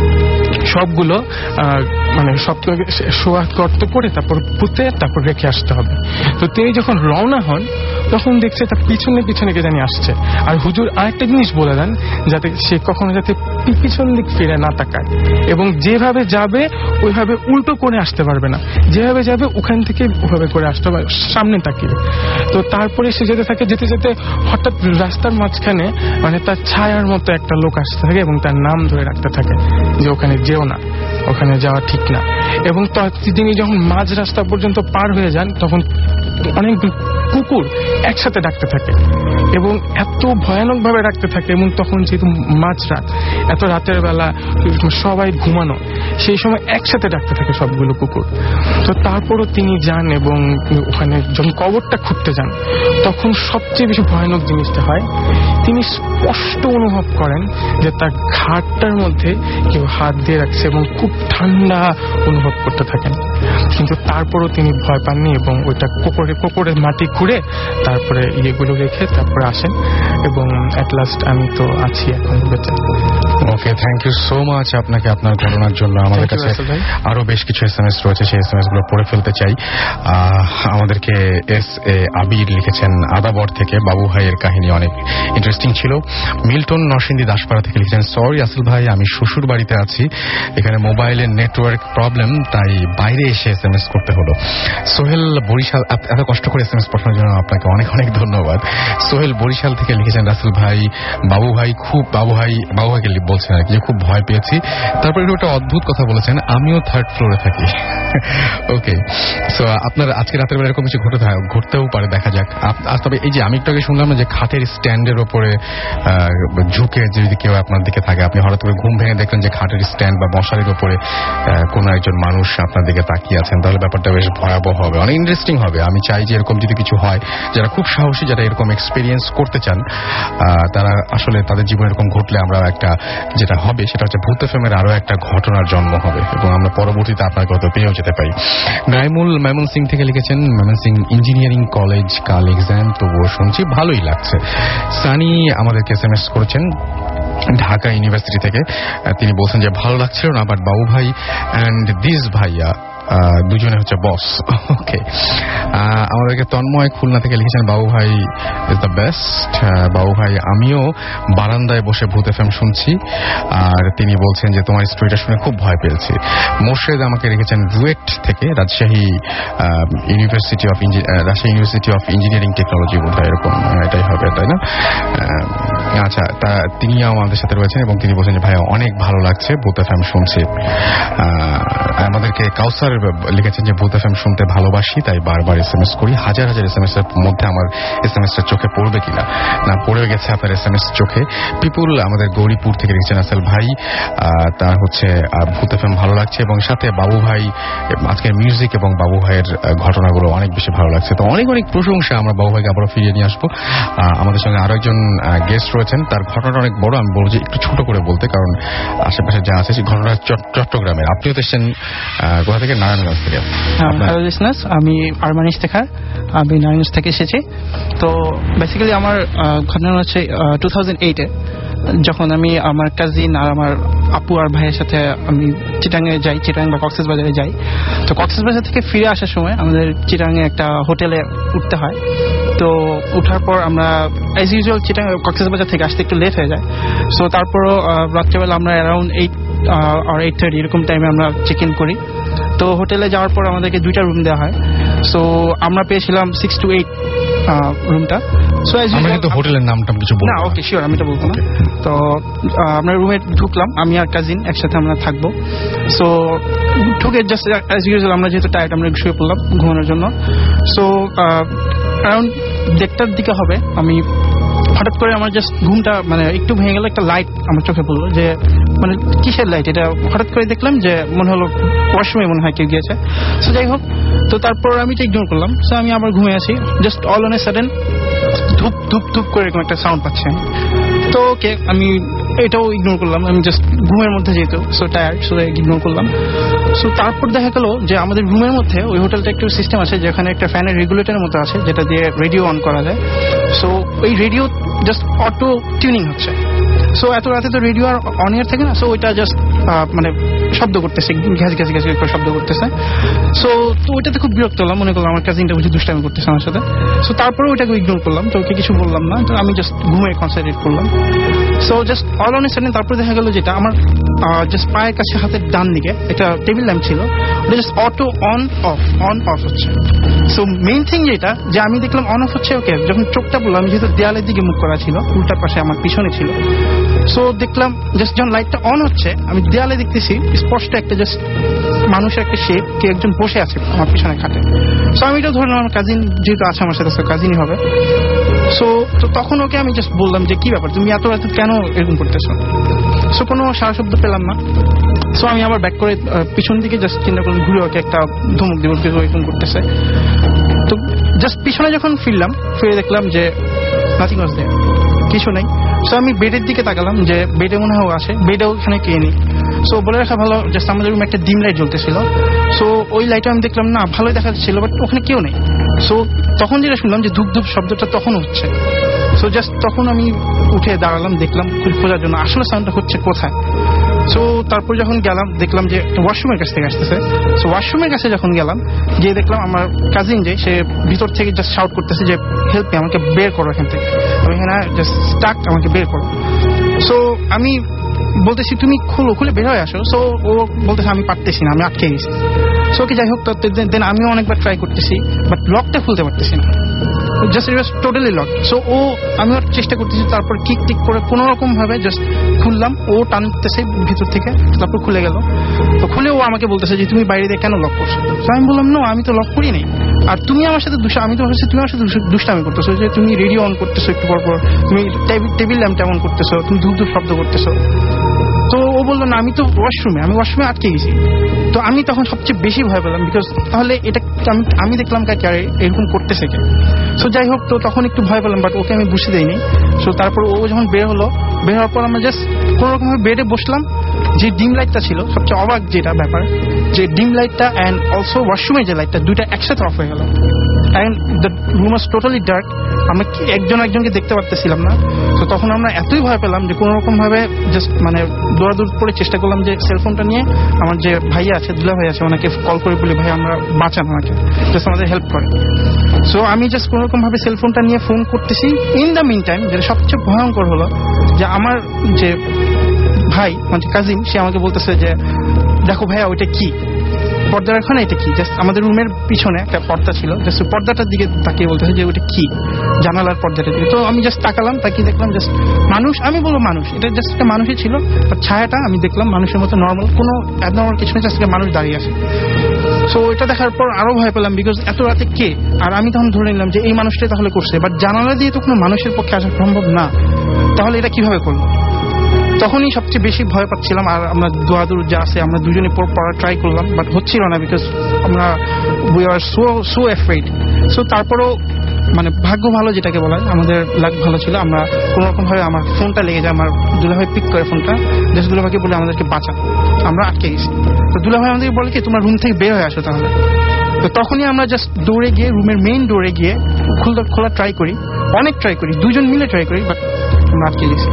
S8: সবগুলো মানে সবগুলোকে সোয়াত গর্ত করে তারপর পুঁতে তারপর রেখে আসতে হবে। তো তিনি যখন রওনা হন তখন দেখছে তার পিছনে কে জানি আসছে, আর হুজুর আরেকটা জিনিস বলে দেন যাতে সে কখনো যাতে পিছন দিক ফিরে না তাকায়, এবং যেভাবে যাবে ওইভাবে উল্টো করে আসতে পারবে না, যেভাবে যাবে ওখান থেকে ওভাবে করে আসতে হবে সামনে তাকিয়ে। তো তারপরে সে যেতে থাকে, যেতে যেতে হঠাৎ রাস্তার মাঝখানে মানে তার ছায়ার মতো একটা লোক আসতে থাকে এবং তার নাম ধরে রাখতে থাকে যে ওখানে যেও না, ওখানে যাওয়া ঠিক না। এবং তিনি যখন মাঝ রাস্তা পর্যন্ত পার হয়ে যান তখন অনেক কুকুর একসাথে ডাকতে থাকে এবং এত ভয়ানক ভাবে ডাকতে থাকে, এবং তখন যেহেতু মাঝরাত, এত রাতের বেলা সবাই ঘুমানো, সেই সময় একসাথে ডাকতে থাকে সবগুলো কুকুর। তো তারপরও তিনি যান এবং ওখানে যখন কবরটা খুঁড়তে যান তখন সবচেয়ে বেশি ভয়ানক জিনিসটা হয়, তিনি স্পষ্ট অনুভব করেন যে তার ঘাটটার মধ্যে কেউ হাত দিয়ে রাখছে এবং খুব ঠান্ডা অনুভব করতে থাকেন, কিন্তু তারপরও তিনি ভয় পাননি এবং ওইটা কোকরের মাটি খুঁড়ে তারপরে ইয়েগুলো রেখে তারপরে আসেন, এবং এট লাস্ট আমি তো আছি এখন বেঁচে।
S1: Okay, thank you so much আপনাকে আপনার ঘটনার জন্য। আমাদের কাছে আরো বেশ কিছু SMS রয়েছে, সেই SMS গুলো পড়ে ফেলতে চাই। আমাদেরকে SA আবির লিখেছেন আদাবর থেকে, বাবু ভাইয়ের কাহিনী অনেক ইন্টারেস্টিং ছিল। মিল্টন নরসিংদী দাসপাড়া থেকে লিখেছেন, সরি আসল ভাই, আমি শ্বশুর বাড়িতে আছি, এখানে মোবাইলের নেটওয়ার্ক প্রবলেম, তাই বাইরে এসে SMS করতে হলো। সোহেল বরিশাল, এত কষ্ট করে SMS পাঠানোর জন্য আপনাকে অনেক অনেক ধন্যবাদ। সোহেল বরিশাল থেকে লিখেছেন, রাসেল ভাই, বাবু ভাইকে বলছেন আর কি যে খুব ভয় পেয়েছি। তারপরে একটা অদ্ভুত কথা বলেছেন, আমিও 3rd ফ্লোরে থাকি। ওকে, সো আপনার আজকে রাতের বেলা এরকম কিছু ঘটতেও পারে, দেখা যাক। তবে এই যে আমি একটু আগে শুনলাম যে খাটের স্ট্যান্ডের ওপরে ঝুঁকে যদি কেউ আপনার দিকে থাকে, আপনি হঠাৎ করে ঘুম ভেঙে দেখলেন যে খাটের স্ট্যান্ড বা মশারির ওপরে কোনো একজন মানুষ আপনার দিকে তাকিয়ে আছেন, তাহলে ব্যাপারটা বেশ ভয়াবহ হবে, অনেক ইন্টারেস্টিং হবে। আমি চাই যে এরকম যদি কিছু হয়, যারা খুব সাহসী, যারা এরকম এক্সপিরিয়েন্স করতে চান, তারা আসলে তাদের জীবনে এরকম ঘটলে আমরা একটা যেটা হবে সেটা হচ্ছে ভূত এফএমের আরো একটা ঘটনার জন্ম হবে এবং আমরা পরবর্তীতে আপনার কথা পেয়েও যেতে পারি। নাইমুল ময়মনসিং থেকে লিখেছেন, ময়মনসিং ইঞ্জিনিয়ারিং কলেজ, কাল এক্সাম, তবুও শুনছি ভালোই লাগছে। সানি আমাদেরকে SMS করেছেন ঢাকা ইউনিভার্সিটি থেকে, তিনি বলছেন যে ভালো লাগছিল না, বাট বাবু ভাই অ্যান্ড দিস ভাইয়া দুজনে হচ্ছে বস। ওকে, আমাদেরকে তন্ময় খুলনা থেকে লিখেছেন, বাবু ভাই ইজ দ্য বেস্ট। বাবু ভাই, আমিও বারান্দায় বসে ভূত এফএম শুনছি, আর তিনি বলছেন যে তোমার স্টোরিটা শুনে খুব ভয় পেয়েছি। মোর্শেদ আমাকে রেখেছেন রুয়েট থেকে, Rajshahi university of engineering technology, বোধ হয় এরকম এটাই হবে, তাই না? আচ্ছা, তিনিও আমাদের সাথে রয়েছেন এবং তিনি বলছেন যে ভাই অনেক ভালো লাগছে, ভূত এফএম শুনছি। আমাদেরকে কাউসার লিখেছেন যে ভূত এফএম শুনতে ভালোবাসি, তাই বারবার SMS করি। হাজার হাজার SMS এর মধ্যে আমার SMS-টা চোখে পড়বে কিনা, না পড়ে গেছে আপনার SMS চোখে। পিপুল আমাদের গৌরীপুর থেকে লিখছেন, আসল ভাই তার হচ্ছে ভূত এফএম ভালো লাগছে, এবং সাথে বাবু ভাই আজকের মিউজিক এবং বাবু ভাইয়ের ঘটনাগুলো অনেক বেশি ভালো লাগছে। তো অনেক অনেক প্রশংসা, আমরা বাবু ভাইকে আবারও ফিরিয়ে নিয়ে আসবো। আমাদের সঙ্গে আরো একজন গেস্ট রয়েছেন, তার ঘটনাটা অনেক বড়, আমি বলবো যে একটু ছোট করে বলতে, কারণ আশেপাশে যা আছে সেই ঘটনা চট্টগ্রামের। আপনিও তো এসেছেন কোথা থেকে? নারায়ণগঞ্জ থেকে।
S9: আমি আরমান ইফতেখার, আমি নারায়ণগঞ্জ থেকে এসেছি। তো বেসিক্যালি আমার ঘটনা হচ্ছে 2008-এ, যখন আমি আমার কাজিন আর আমার আপু আর ভাইয়ের সাথে আমি চিটাঙে যাই, চিটাং বা কক্সবাজারে যাই। তো কক্সবাজার থেকে ফিরে আসার সময় আমাদের চিটাঙে একটা হোটেলে উঠতে হয়। তো উঠার পর আমরা অ্যাজ ইউজুয়াল চিটাং কক্সবাজার থেকে আসতে একটু লেট হয়ে যায়। সো তারপরও রাত্রেবেলা আমরা অ্যারাউন্ড 8:30 এরকম টাইমে আমরা চেক ইন করি। তো হোটেলে যাওয়ার পর আমাদেরকে 2টা রুম দেওয়া হয়। সো আমরা পেয়েছিলাম 6 to 8 রুমটা। সো
S1: আমরা কিন্তু হোটেলের নামটা কিছু বলবো
S9: না। ওকে, শিওর, আমি এটা বলবো না। তো আমরা রুমে ঢুকলাম, আমি আর কাজিন একসাথে আমরা থাকবো। সো ঢুকে জাস্ট অ্যাজ ইউজুয়াল আমরা যেহেতু টায়ার্ড, আমরা শুয়ে পড়লাম ঘুমানোর জন্য। সো অ্যারাউন্ড 1টার দিকে হবে, আমি হঠাৎ করে আমার জাস্ট ঘুমটা মানে একটু ভেঙে গেল। একটা লাইট আমার চোখে পড়লো, যে মানে কিসের লাইট এটা, হঠাৎ করে দেখলাম যে মনে হলো ওয়াশরুমে মনে হয় কেউ গিয়েছে। সো যাই হোক, তো তারপর আমি এটা ইগনোর করলাম। সো আমি আবার ঘুমিয়ে আছি, just all on a sudden ধুপ ধুপ ধুপ করে এরকম একটা সাউন্ড পাচ্ছি। তো ওকে, আমি এটাও ইগনোর করলাম, আমি জাস্ট ঘুমের মধ্যে যেহেতু সো টায়ার্ড, সো ইগনোর করলাম। সো তারপর দেখা গেল যে আমাদের রুমের মধ্যে ওই হোটেলটা একটু সিস্টেম আছে যেখানে একটা ফ্যানের রেগুলেটরের মতো আছে, যেটা দিয়ে রেডিও অন করা যায়। সো ওই রেডিও জাস্ট অটো টিউনিং হচ্ছে। সো এত রাতে তো রেডিও আর অন ইয়ার থাকে না, সো ওইটা জাস্ট মানে শব্দ করতেছে, ঘ্যাস ঘ্যাস ঘ্যাস করে শব্দ করতেছে। সো তো ওইটাতে খুব বিরক্ত হলাম, মনে করলাম আমার কাজিনটা বুঝি দুষ্টামি করতেছে আমার সাথে। সো তারপরে ওইটাকে ইগনোর করলাম, তো ওকে কিছু বললাম না, তো আমি জাস্ট ঘুমে কনসেন্ট্রেট করলাম। So just all on a sudden তারপরে দেখা গেল যেটা আমার জাস্ট পায়ের কাছে হাতের ডান দিকে একটা টেবিল ল্যাম্প ছিল, ওটা জাস্ট অটো অন অফ হচ্ছে। সো মেইন থিং যেটা, যে আমি দেখলাম অন অফ হচ্ছে। ওকে, যখন চোখটা পড়লাম, যেহেতু দেয়ালের দিকে মুখ করা ছিল, উল্টা পাশে আমার পিছনে ছিল। সো দেখলাম জাস্ট যখন লাইটটা অন হচ্ছে, আমি দেয়ালে দেখতেছি স্পষ্ট একটা জাস্ট মানুষের একটা শেপ, কে একজন বসে আছে আমার পিছনে খাটে। সো আমি এটা ধরলাম আমার কাজিন যেহেতু আছে আমার সাথে, কাজিনই হবে। সো তো তখন ওকে আমি জাস্ট বললাম যে কি ব্যাপার, তুমি এত রাতে কেন এরকম করতেছো? সো কোনো সারা শব্দ পেলাম না। সো আমি আবার ব্যাক করে পিছন দিকে জাস্ট চিন্তা করলাম, ঘুরে ওকে একটা ধমক দিব, এরকম করতেছে। তো জাস্ট পিছনে যখন ফিরে দেখলাম যে নাথিং ওয়াজ দেয়ার, কিছু নেই। সো আমি বেডের দিকে তাকালাম, যে বেডে মনে হয় আছে, বেডে ওখানে কে নেই। সো বলে রাখা ভালো, জাস্ট আমাদের রুমে একটা ডিম লাইট জ্বলতেছিল। সো ওই লাইটে আমি দেখলাম না, ভালোই দেখা যাচ্ছিল, বাট ওখানে কেউ নেই। সো তখন যেটা শুনলাম যে ধূপ ধূপ শব্দটা তখন হচ্ছে। সো জাস্ট তখন আমি উঠে দাঁড়ালাম, দেখলাম খোঁজার জন্য আসলে সাউন্ডটা হচ্ছে কোথায়। সো তারপর যখন গেলাম, দেখলাম যে ওয়াশরুমের কাছ থেকে আসতেছে। সো ওয়াশরুমের কাছে যখন গেলাম, গিয়ে দেখলাম আমার কাজিন যে সে ভিতর থেকে জাস্ট শাউট করতেছে যে হেল্প মি, আমাকে বের করো এখান থেকে, আমি এখানে জাস্ট স্টাক, আমাকে বের করো। সো আমি বলতেছি তুমি খুলে বের হয়ে আসো। সো ও বলতেছে আমি পারতেছি না, আমি আটকে গেছি। সো কি যাই হোক, দেন আমিও অনেকবার ট্রাই করতেছি, বাট লকটা খুলতে পারতেছি না, just it was totally lock. So আমিও চেষ্টা করতেছি, তারপর কিক টিক করে কোনো রকম ভাবে জাস্ট খুললাম, ও টানতেছে ভিতর থেকে, তারপর খুলে গেল। তো খুলে ও আমাকে বলতেছে যে তুমি বাইরে দিয়ে কেন লক করছো? তো আমি বললাম না, আমি তো লক করি নাই, আর তুমি আমার সাথে আমি তো ভাবছি তুমি আমার সাথে দুষ্টামি করতেছো, যে তুমি রেডিও অন করতেছো একটু পর পর, তুমি টেবিল ল্যাম্পটা অন করতেছো, তুমি ধূপ ধূপ শব্দ করতেছো। তো ও বললো না, আমি তো ওয়াশরুমে আটকে গেছি। তো আমি তখন সবচেয়ে বেশি ভয় পেলাম, বিকজ তাহলে এটা আমি দেখলাম কাকে আর এরকম করতেছে কে। সো যাই হোক, তো তখন একটু ভয় পেলাম, বাট ওকে আমি বুঝতে দেইনি। সো তারপর ও যখন বের হওয়ার পর আমরা জাস্ট কোনো রকম ভাবে বেডে বসলাম। যে ডিম লাইটটা ছিল, সবচেয়ে অবাক যেটা ব্যাপার, যে ডিম লাইটটা অ্যান্ড অলসো ওয়াশরুমের যে লাইটটা, দুইটা একসাথে অফ হয়ে গেল। And the room was totally dark. আমরা একজনকে দেখতে পারতেছিলাম না। তো তখন আমরা এতই ভয় পেলাম যে কোনো রকম ভাবে জাস্ট মানে দৌড়াদৌড় করে চেষ্টা করলাম যে সেলফোনটা নিয়ে আমার যে ভাইয়া আছে, দুলা ভাই আছে, ওনাকে কল করে বলি ভাই আমরা বাঁচান আমাকে, জাস্ট আমাদের হেল্প করে। সো আমি জাস্ট কোনো রকম ভাবে সেলফোনটা নিয়ে ফোন করতেছি। ইন দ্য মিন টাইম যেটা সবচেয়ে ভয়ঙ্কর হলো যে আমার যে ভাই মানে কাজিন, সে আমাকে বলতেছে যে দেখো ভাইয়া ওইটা কি, পর্দার এখানে এটা কি। জাস্ট আমাদের রুমের পিছনে একটা পর্দা ছিল, জাস্ট পর্দাটার দিকে তাকিয়ে বলতেছে যে ওইটা কি, জানালার পর্দাটার দিকে। তো আমি জাস্ট তাকালাম, তাকিয়ে দেখলাম জাস্ট মানুষ। আমি বলবো মানুষ, এটা জাস্ট একটা মানুষই ছিল, বাট ছায়াটা আমি দেখলাম মানুষের মতো নর্মাল, কোনো অ্যাবনর্মাল কিছু নেই, জাস্ট একটা মানুষ দাঁড়িয়ে আছে। সো এটা দেখার পর আরো ভয় পেলাম, বিকজ এত রাতে কে। আর আমি তখন ধরে নিলাম যে এই মানুষটাই তাহলে করছে, বাট জানালা দিয়ে তো কোনো মানুষের পক্ষে আসা সম্ভব না, তাহলে এটা কিভাবে করলো। তখনই সবচেয়ে বেশি ভয় পাচ্ছিলাম। আর আমরা দোয়াদুর যা আছে আমরা দুজনে পড়া ট্রাই করলাম, বাট হচ্ছিল না, বিকজ আমরা we are so afraid. So তারপরেও মানে ভাগ্য ভালো যেটাকে বলা হয়, আমাদের লাক ভালো ছিল। আমরা কোনো রকম ভাবে আমার ফোনটা লেগে যায়, আমার দুলাভাই পিক করে ফোনটা, জাস্ট দুলাভাইকে বলে আমাদেরকে বাঁচা, আমরা আটকে গেছি। তো দুলাভাই আমাদেরকে বলে কি তোমার রুম থেকে বের হয়ে আসো তাহলে। তো তখনই আমরা জাস্ট দৌড়ে গিয়ে রুমের মেইন ডোরে গিয়ে খোলা ট্রাই করি, অনেক ট্রাই করি, দুজন মিলে ট্রাই করি, বাট আমরা আটকে গেছি।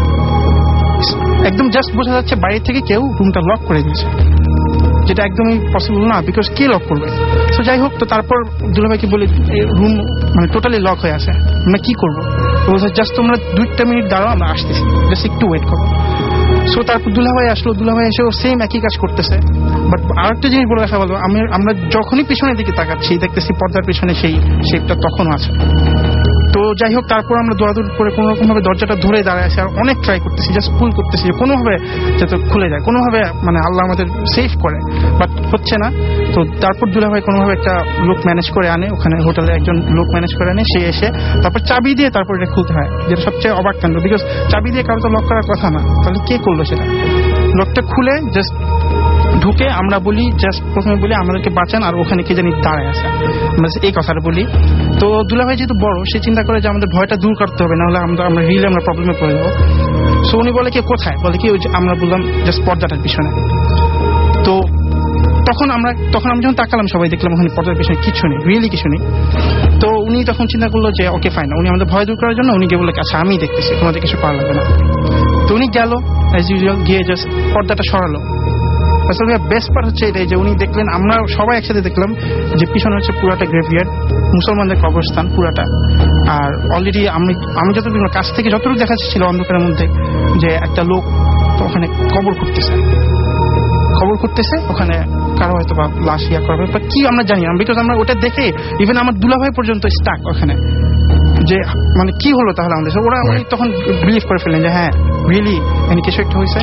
S9: একদম জাস্ট বোঝা যাচ্ছে বাইরে থেকে কেউ রুমটা লক করে দিয়েছে, যেটা একদমই পসিবল না, বিকজ কে লক করবে। তো যাই হোক, তো তারপর দুলাভাইকে বলি রুম মানে টোটালি লক হয়ে আছে, আমরা কি করবো। তো বলছে জাস্ট তোমরা 2 মিনিট দাঁড়াও, আমরা আসতেছি, জাস্ট একটু ওয়েট করো। সো তারপর দুলাভাই আসলো, দুলাভাই এসেও সেম একই কাজ করতেছে। বাট আরেকটা জিনিস বলে রাখা ভালো, আমরা যখনই পিছনের দিকে তাকাচ্ছি দেখতেছি পর্দার পিছনে সেই শেপটা তখনও আছে। তো যাই হোক, তারপর আমরা দৌড়াদৌড় করে কোনো রকম ভাবে দরজাটা ধরে দাঁড়ায় আছি, আর অনেক ট্রাই করতেছি, জাস্ট পুল করতেছি যে কোনোভাবে যাতে খুলে যায়, কোনোভাবে মানে আল্লাহ আমাদের সেফ করে, বাট হচ্ছে না। তো তারপর দুলাভাই কোনোভাবে একটা লোক ম্যানেজ করে আনে, ওখানে হোটেলে একজন লোক ম্যানেজ করে আনে, সে এসে তারপর চাবি দিয়ে তারপর এটা খুলতে হয়, যেটা সবচেয়ে অবাক কাণ্ড, বিকজ চাবি দিয়ে কারো তো লক করার কথা না, তাহলে কে করলো সেটা। লকটা খুলে জাস্ট ঢুকে আমরা বলি, জাস্ট প্রথমে বলি আমাদেরকে বাঁচান, আর ওখানে কে জানি দাঁড়ায় আছে, আমরা এই কথাটা বলি। তো দুলাভাই যেহেতু বড়, সে চিন্তা করে যে আমাদের ভয়টা দূর করতে হবে, নাহলে আমরা প্রবলেমে পড়ে যাবো। সো উনি বলে কি কোথায়, বলে কি আমরা বললাম জাস্ট পর্দাটার পিছনে। তো তখন আমরা যখন তাকালাম সবাই দেখলাম ওখানে পর্দার পিছনে কিছু নেই, রিয়েলি কিছু নেই। তো উনি তখন চিন্তা করলো যে ওকে ফাইন, উনি আমাদের ভয় দূর করার জন্য উনি গিয়ে বললো আচ্ছা আমি দেখতেছি, তোমাদের কিছু করা লাগবে না। তো উনি গেল অ্যাজ ইউজুয়াল, গিয়ে জাস্ট পর্দাটা সরালো। আসলে বেস্ট পার্ট হচ্ছে এটাই যে উনি দেখলেন, আমরা সবাই একসাথে দেখলাম যে পিছনে হচ্ছে পুরাটা গ্রেভইয়ার্ড, মুসলমানদের কবরস্থান পুরাটা। আর অলরেডি আমি যতটুকু কাছ থেকে যতটুকু দেখা যাচ্ছিল অন্ধকারের মধ্যে, যে একটা লোক তো ওখানে কবর করতেছে, ওখানে কারো হয়তো বা লাশ ইয়া করবে বা কি আমরা জানি না, বিকজ আমরা ওটা দেখে ইভেন আমার দুলাভাই পর্যন্ত স্টাক ওখানে, যে মানে কি হলো তাহলে আমাদের। ওরা তখন বিলিভ করে ফেললেন যে হ্যাঁ রিয়েলি কিছু একটা হয়েছে,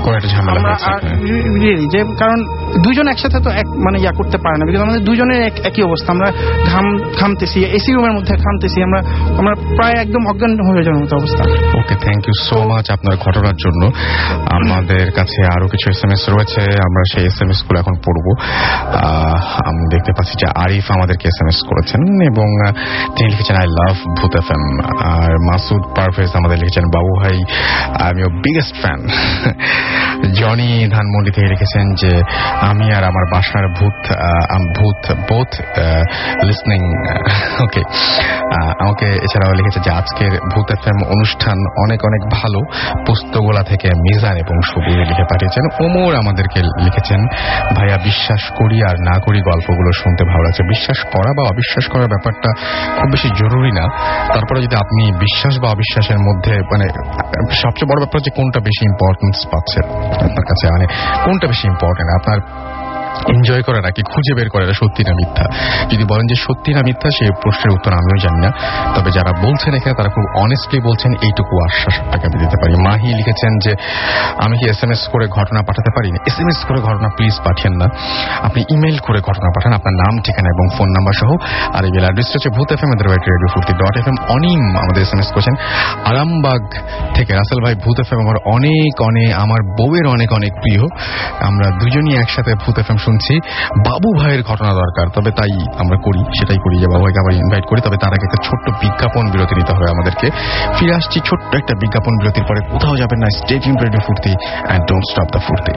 S9: যে কারণ দুইজন একসাথে তো মানে ইয়া করতে পারে না, বিকজ আমাদের দুজনের একই অবস্থা, আমরা ঘামতেছি, এসি রুমের মধ্যে ঘামতেছি, আমরা প্রায় একদম অজ্ঞান হয়ে যাওয়ার মতো অবস্থা।
S1: Okay, thank you so much আপনার ঘটনার জন্য। আমাদের কাছে আরো কিছু SMS রয়েছে, আমরা সেই SMS গুলো এখন পড়বো। আমি দেখতে পাচ্ছি যে আরিফ আমাদেরকে SMS করেছেন এবং তিনি লিখেছেন আই লাভ ভূত FM। আর মাসুদ পারভেজ আমাদের লিখেছেন বাবু ভাই I am your biggest fan. Johnny Dhanmondi থেকে লিখেছেন যে আমি আর আমার বাসার ভূত বোথ লিসনিং। ওকে, আমাকে এছাড়াও লিখেছে যে আজকের ভূত FM অনুষ্ঠান অনেক অনেক ভালো, পুস্তকগোলা থেকে মিজান এবং সবুজ লিখে পাঠিয়েছেন। ওমর আমাদেরকে লিখেছেন ভাইয়া বিশ্বাস করি আর না করি গল্পগুলো শুনতে ভালো লাগছে। বিশ্বাস করা বা অবিশ্বাস করার ব্যাপারটা খুব বেশি জরুরি না, তারপরে যদি আপনি বিশ্বাস বা অবিশ্বাসের মধ্যে মানে সবচেয়ে বড় ব্যাপার হচ্ছে কোনটা বেশি ইম্পর্টেন্স পাচ্ছে আপনার কাছে, মানে কোনটা বেশি ইম্পর্টেন্ট, আপনার এনজয় করে নাকি খুঁজে বের করে সত্যি না মিথ্যা। যদি বলেন যে সত্যি না মিথ্যা, সেই প্রশ্নের উত্তর আমিও জানি না, তবে যারা বলছেন এখানে তারা খুব অনেস্টলি বলছেন, এইটুকু আশ্বাস আপনাকে আমি দিতে পারি। মাহি লিখেছেন যে আমি কি SMS করে ঘটনা পাঠাতে পারি না? SMS করে ঘটনা প্লিজ পাঠিয়েন না, আপনি ইমেল করে ঘটনা পাঠান, আপনার নাম ঠিকানা এবং ফোন নাম্বার সহ। আর ইমেল অ্যাড্রেসটা হচ্ছে bhutfm@radiofurti.fm। অনিম আমাদের SMS করেছেন আরামবাগ থেকে, রাসেল ভাই ভূত FM আমার বউয়ের অনেক অনেক প্রিয়, আমরা দুজনই একসাথে ভূত FM শুনছি, বাবু ভাইয়ের ঘটনা দরকার, তবে তাই আমরা করি, সেটাই করি যে বাবু ভাইকে আবার ইনভাইট করি। তবে তার আগে একটা ছোট্ট বিজ্ঞাপন বিরতি নিতে হবে আমাদেরকে। ফিরে আসছি ছোট্ট একটা বিজ্ঞাপন বিরতির পরে, কোথাও যাবেন না, stay tuned radio Foorti and don't stop the Foorti.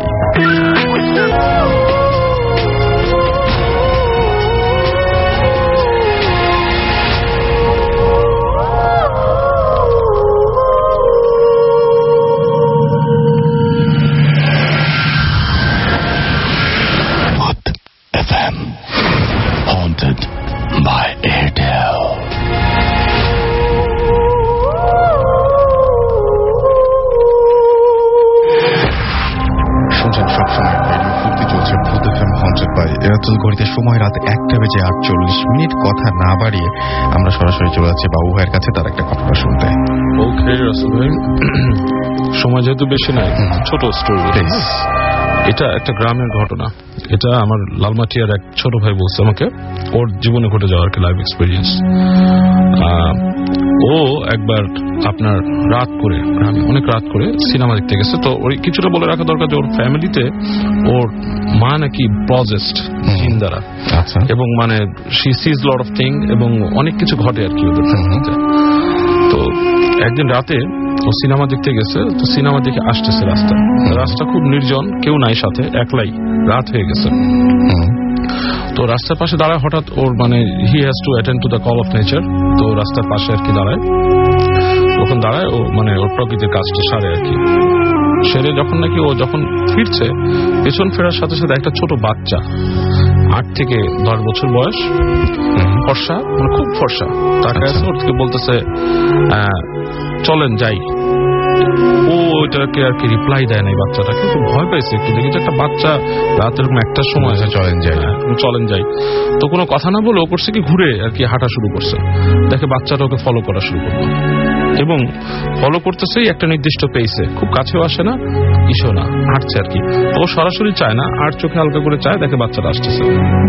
S1: এরাতুল ঘড়িতে সময় রাত 1:48 কথা না বাড়িয়ে আমরা সরাসরি চলে যাচ্ছি বাবু ভাইয়ের কাছে তার একটা ঘটনা শুনতে।
S7: ওকে রাসেল ভাই, সময় যেহেতু বেশি নাই, ছোট স্টোরি। এটা একটা গ্রামের ঘটনা। এটা আমার লালমাটিয়ার এক ছোট ভাই বলছে আমাকে, ওর জীবনে ঘটে যাওয়ার কি লাইফ এক্সপিরিয়েন্স। ও একবার আপনার রাত করে, অনেক রাত করে সিনেমা দেখতে গেছে। তো ওই কিছুটা বলে রাখা দরকার যে ওর ফ্যামিলিতে ওর মা নাকি পজেসড জিন দ্বারা, এবং মানে she sees lot of thing, এবং অনেক কিছু ঘটে আর কি ওদের ফ্যামিলিতে। তো একদিন রাতে ও সিনেমা দেখতে গেছে। তো সিনেমা দেখে আসতেছে রাস্তা খুব নির্জন, কেউ নাই সাথে, একলাই, রাত হয়ে গেছে। তো রাস্তার পাশে দাঁড়ায়, হঠাৎ ওর মানে he has to attend to the call of nature. তো রাস্তার পাশে আর কি দাঁড়ায়, তখন দাঁড়ায় ও মানে ওর প্রকৃতির কাজটা সারে আর কি। সেরে যখন নাকি ও যখন ফিরছে, পেছন ফেরার সাথে সাথে একটা ছোট বাচ্চা 8 থেকে 10 বছর বয়স, ফর্সা, মানে খুব ফর্সা, তাকে আছে, ওর থেকে বলতেছে চলেন যাই। ও ওইটাকে আর কি রিপ্লাই দেয় না, এই বাচ্চাটাকে। তো ভয় পাইছে একটু, দেখি যে একটা বাচ্চা রাত এরকম একটার সময় চলেন যাই। তো কোনো কথা না বলে ও করছে কি, ঘুরে আর কি হাঁটা শুরু করছে। দেখে বাচ্চাটা ওকে ফলো করা শুরু করলো, এবং ফলো করতেছেই একটা নির্দিষ্ট পেইসে, খুব কাছেও আসে না, ইসো না, হাঁটছে আর কি। ও সরাসরি চায় না, আর চোখে হালকা করে চায়, দেখে বাচ্চাটা আসতেছে।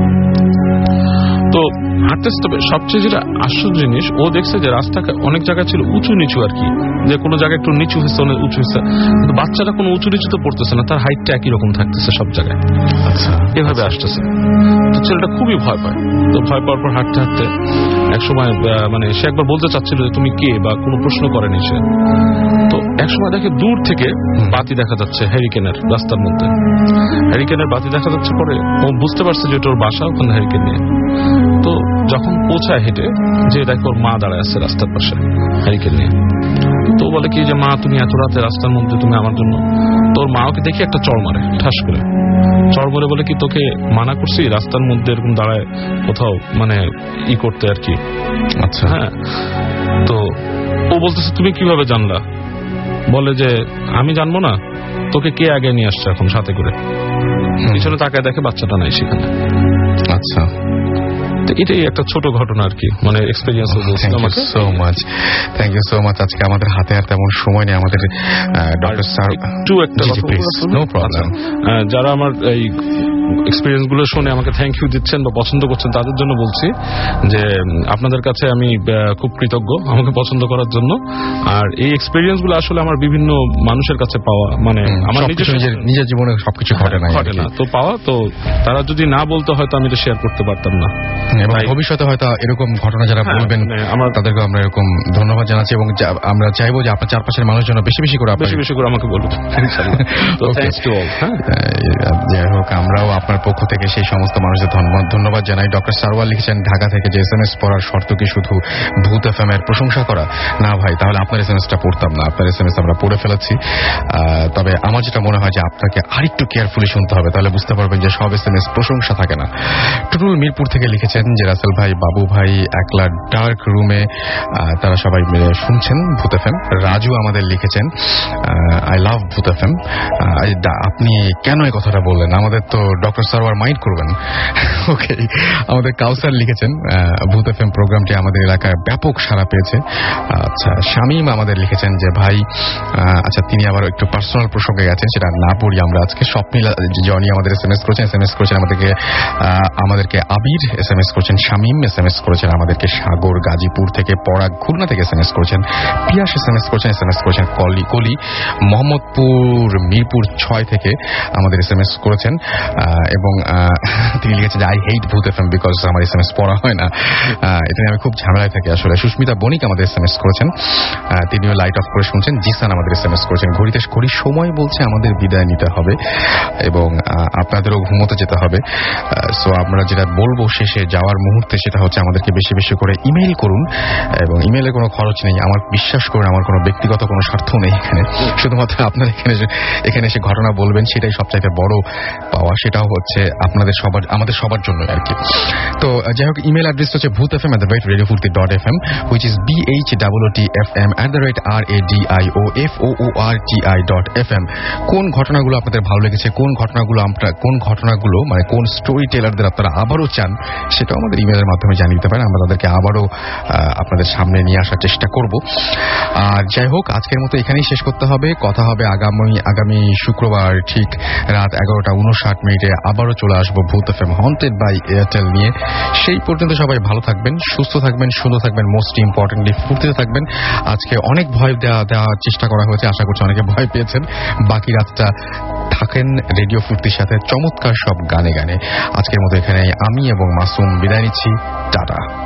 S7: তো হাঁটতেছে। তবে সবচেয়ে যেটা আশ্চর্য জিনিস, ও দেখছে যে রাস্তা অনেক জায়গায় ছিল উঁচু নিচু আর কি, যে কোনো জায়গায় একটু নিচু হচ্ছে, অনেক উঁচু হচ্ছে, কিন্তু বাচ্চাটা কোনো উঁচু নিচু তো পড়তেছে না, তার হাইটটা একই রকম থাকতেছে সব জায়গায়। এভাবে আসতেছে। তো ছেলেটা খুবই ভয় পায়। তো ভয় পাওয়ার পর হাঁটতে হাঁটতে একসময় মানে সে একবার বলতে চাচ্ছিল যে তুমি কে, বা কোনো প্রশ্ন করেনি সে। তো একসময় দেখে দূর থেকে বাতি দেখা যাচ্ছে, হ্যারিকেনের রাস্তার মধ্যে হ্যারিকেনের বাতি দেখা যাচ্ছে। পরে ও বুঝতে পারছে যে এটা ওর বাসা, ওখানে হ্যারিকেন নিয়ে। তো যখন পৌঁছায় হেঁটে, যে দেখো ওর মা দাঁড়ায় আছে রাস্তার পাশে হ্যারিকেন নিয়ে। তো বলে কি যে, মা তুমি এত রাতে রাস্তার মধ্যে, তুমি আমার জন্য। তোর মা ওকে দেখি একটা চড় মারে, ঠাস করে চড় মারে, বলে কি তোকে মানা করছি রাস্তার মধ্যে এরকম দাঁড়ায় কোথাও মানে ই করতে আর কি। আচ্ছা, হ্যাঁ। তো ও বলতেছে তুমি কিভাবে জানলা? বলে যে আমি জানবো না, তোকে কে আগে নিয়ে আসছে এখন সাথে করে। পিছনে তাকায় দেখে বাচ্চাটা নাই সেখানে। আচ্ছা, এটাই একটা ছোট ঘটনা আর কি, মানে experience.
S1: Thank you so much. আজকে আমাদের হাতে আর তেমন সময় নেই। আমাদের ডক্টর স্যার
S7: একটু একটা নো প্রবলেম, যারা আমার এই এক্সপেরিয়েন্স গুলো শুনে আমাকে থ্যাংক ইউ দিচ্ছেন বা পছন্দ করছেন, তাদের জন্য বলছি যে আপনাদের কাছে আমি খুব কৃতজ্ঞ আমাকে পছন্দ করার জন্য। আর এই এক্সপেরিয়েন্স গুলো আসলে আমার বিভিন্ন মানুষের কাছে পাওয়া, মানে আমার
S1: নিজের জীবনে সবকিছু ঘটে না,
S7: তো পাওয়া। তো তারা যদি না বলতে হয়তো আমি এটা শেয়ার করতে পারতাম না।
S1: এবং ভবিষ্যতে হয়তো এরকম ঘটনা যারা বলবেন তাদেরকে আমরা এরকম ধন্যবাদ জানাচ্ছি, এবং আমরা চাইবো যে আপনার চারপাশের মানুষ যেন বেশি বেশি করে আমাকে বলুন। যাই হোক, আমরাও আপনার পক্ষ থেকে সেই সমস্ত মানুষদের ধন্যবাদ জানাই। ডক্টর সারওয়াল লিখেছেন ঢাকা থেকে যে SMS পড়ার শর্ত কি শুধু ভূত FM এর প্রশংসা করা? না ভাই, তাহলে আপনার SMS-টা পড়তাম না। আপনার SMS আমরা পড়ে ফেলেছি। তবে আমার যেটা মনে হয় যে আপনাকে আরেকটু কেয়ারফুলি শুনতে হবে, তাহলে বুঝতে পারবেন যে সব SMS প্রশংসা থাকে না। টুটুল মিরপুর থেকে লিখেছেন যে রাসেল ভাই, বাবু ভাই একলা ডার্ক রুমে, তারা সবাই মিলে শুনছেন ভূত FM। রাজু আমাদের লিখেছেন আই লাভ ভূত FM। আপনি কেন এই কথাটা বললেন? আমাদের তো ডক্টর সারওয়ার মাইন্ড করবেন। ওকে, আমাদের কাউসার লিখেছেন ভূত FM প্রোগ্রামটি আমাদের এলাকায় ব্যাপক সাড়া পেয়েছে। আচ্ছা, শামীম আমাদের লিখেছেন যে ভাই, আচ্ছা তিনি আবার একটু পার্সোনাল প্রসঙ্গে গেছেন, সেটা না পড়ি আমরা আজকে। স্বপ্নীল জনি আমাদের SMS করেছেন আমাদেরকে আবির SMS করেছেন, শামীম SMS করেছেন আমাদেরকে, সাগর গাজীপুর থেকে, পরাগ খুলনা থেকে SMS করেছেন, পিয়াস SMS করেছেন কলি, মোহাম্মদপুর মিরপুর 6 থেকে আমাদের SMS করেছেন, এবং তিনি লিখেছেন যে আই হেট ভূত FM বিকজ আমার SMS পড়া হয় না। এটা আমি খুব ঝামেলায় থাকি আসলে। সুস্মিতা বণিক আমাদের SMS করেছেন, তিনিও লাইট অফ করে শুনছেন। জিসান আমাদের SMS করেছেন, ঘড়িতে সময় বলছে আমাদের বিদায় নিতে হবে এবং আপনাদেরও ঘুমোতে যেতে হবে। সো আমরা যেটা বলবো শেষে যাওয়ার মুহূর্তে, সেটা হচ্ছে আমাদেরকে বেশি বেশি করে ইমেইল করুন, এবং ইমেইলের কোনো খরচ নেই। আমার বিশ্বাস করুন, আমার কোনো ব্যক্তিগত কোনো স্বার্থ নেই এখানে। শুধুমাত্র আপনার এখানে এসে ঘটনা বলবেন, সেটাই সবচাইতে বড় পাওয়া। সেটা সেটাও হচ্ছে আমাদের সবার জন্য আর কি। তো যাই হোক, ইমেল অ্যাড্রেস হচ্ছে bhutfm@radiofurti.fm, which is bhotfm@radioforti.fm। কোন ঘটনাগুলো আপনাদের ভালো লেগেছে, কোন ঘটনাগুলো মানে কোন স্টোরি টেলারদের আপনারা আবারও চান, সেটাও আমাদের ইমেলের মাধ্যমে জানিয়ে দিতে পারেন। আমরা তাদেরকে আবারও আপনাদের সামনে নিয়ে আসার চেষ্টা করব। আর যাই হোক, আজকের মতো এখানেই শেষ করতে হবে। কথা হবে আগামী শুক্রবার ঠিক রাত 11:59 আবারও চলে আসবো ভূত এফএম হন্টেড বাই এয়ারটেল নিয়ে। সেই পর্যন্ত সবাই ভালো থাকবেন, সুস্থ থাকবেন, সুন্দর থাকবেন, মোস্ট ইম্পর্টেন্টলি ফুর্তিতে থাকবেন। আজকে অনেক ভয় দেওয়ার চেষ্টা করা হয়েছে, আশা করছি অনেকে ভয় পেয়েছেন। বাকি রাতটা থাকেন রেডিও ফুর্তির সাথে চমৎকার সব গানে গানে। আজকের মতো এখানে আমি এবং মাসুম বিদায় নিচ্ছি। টাটা।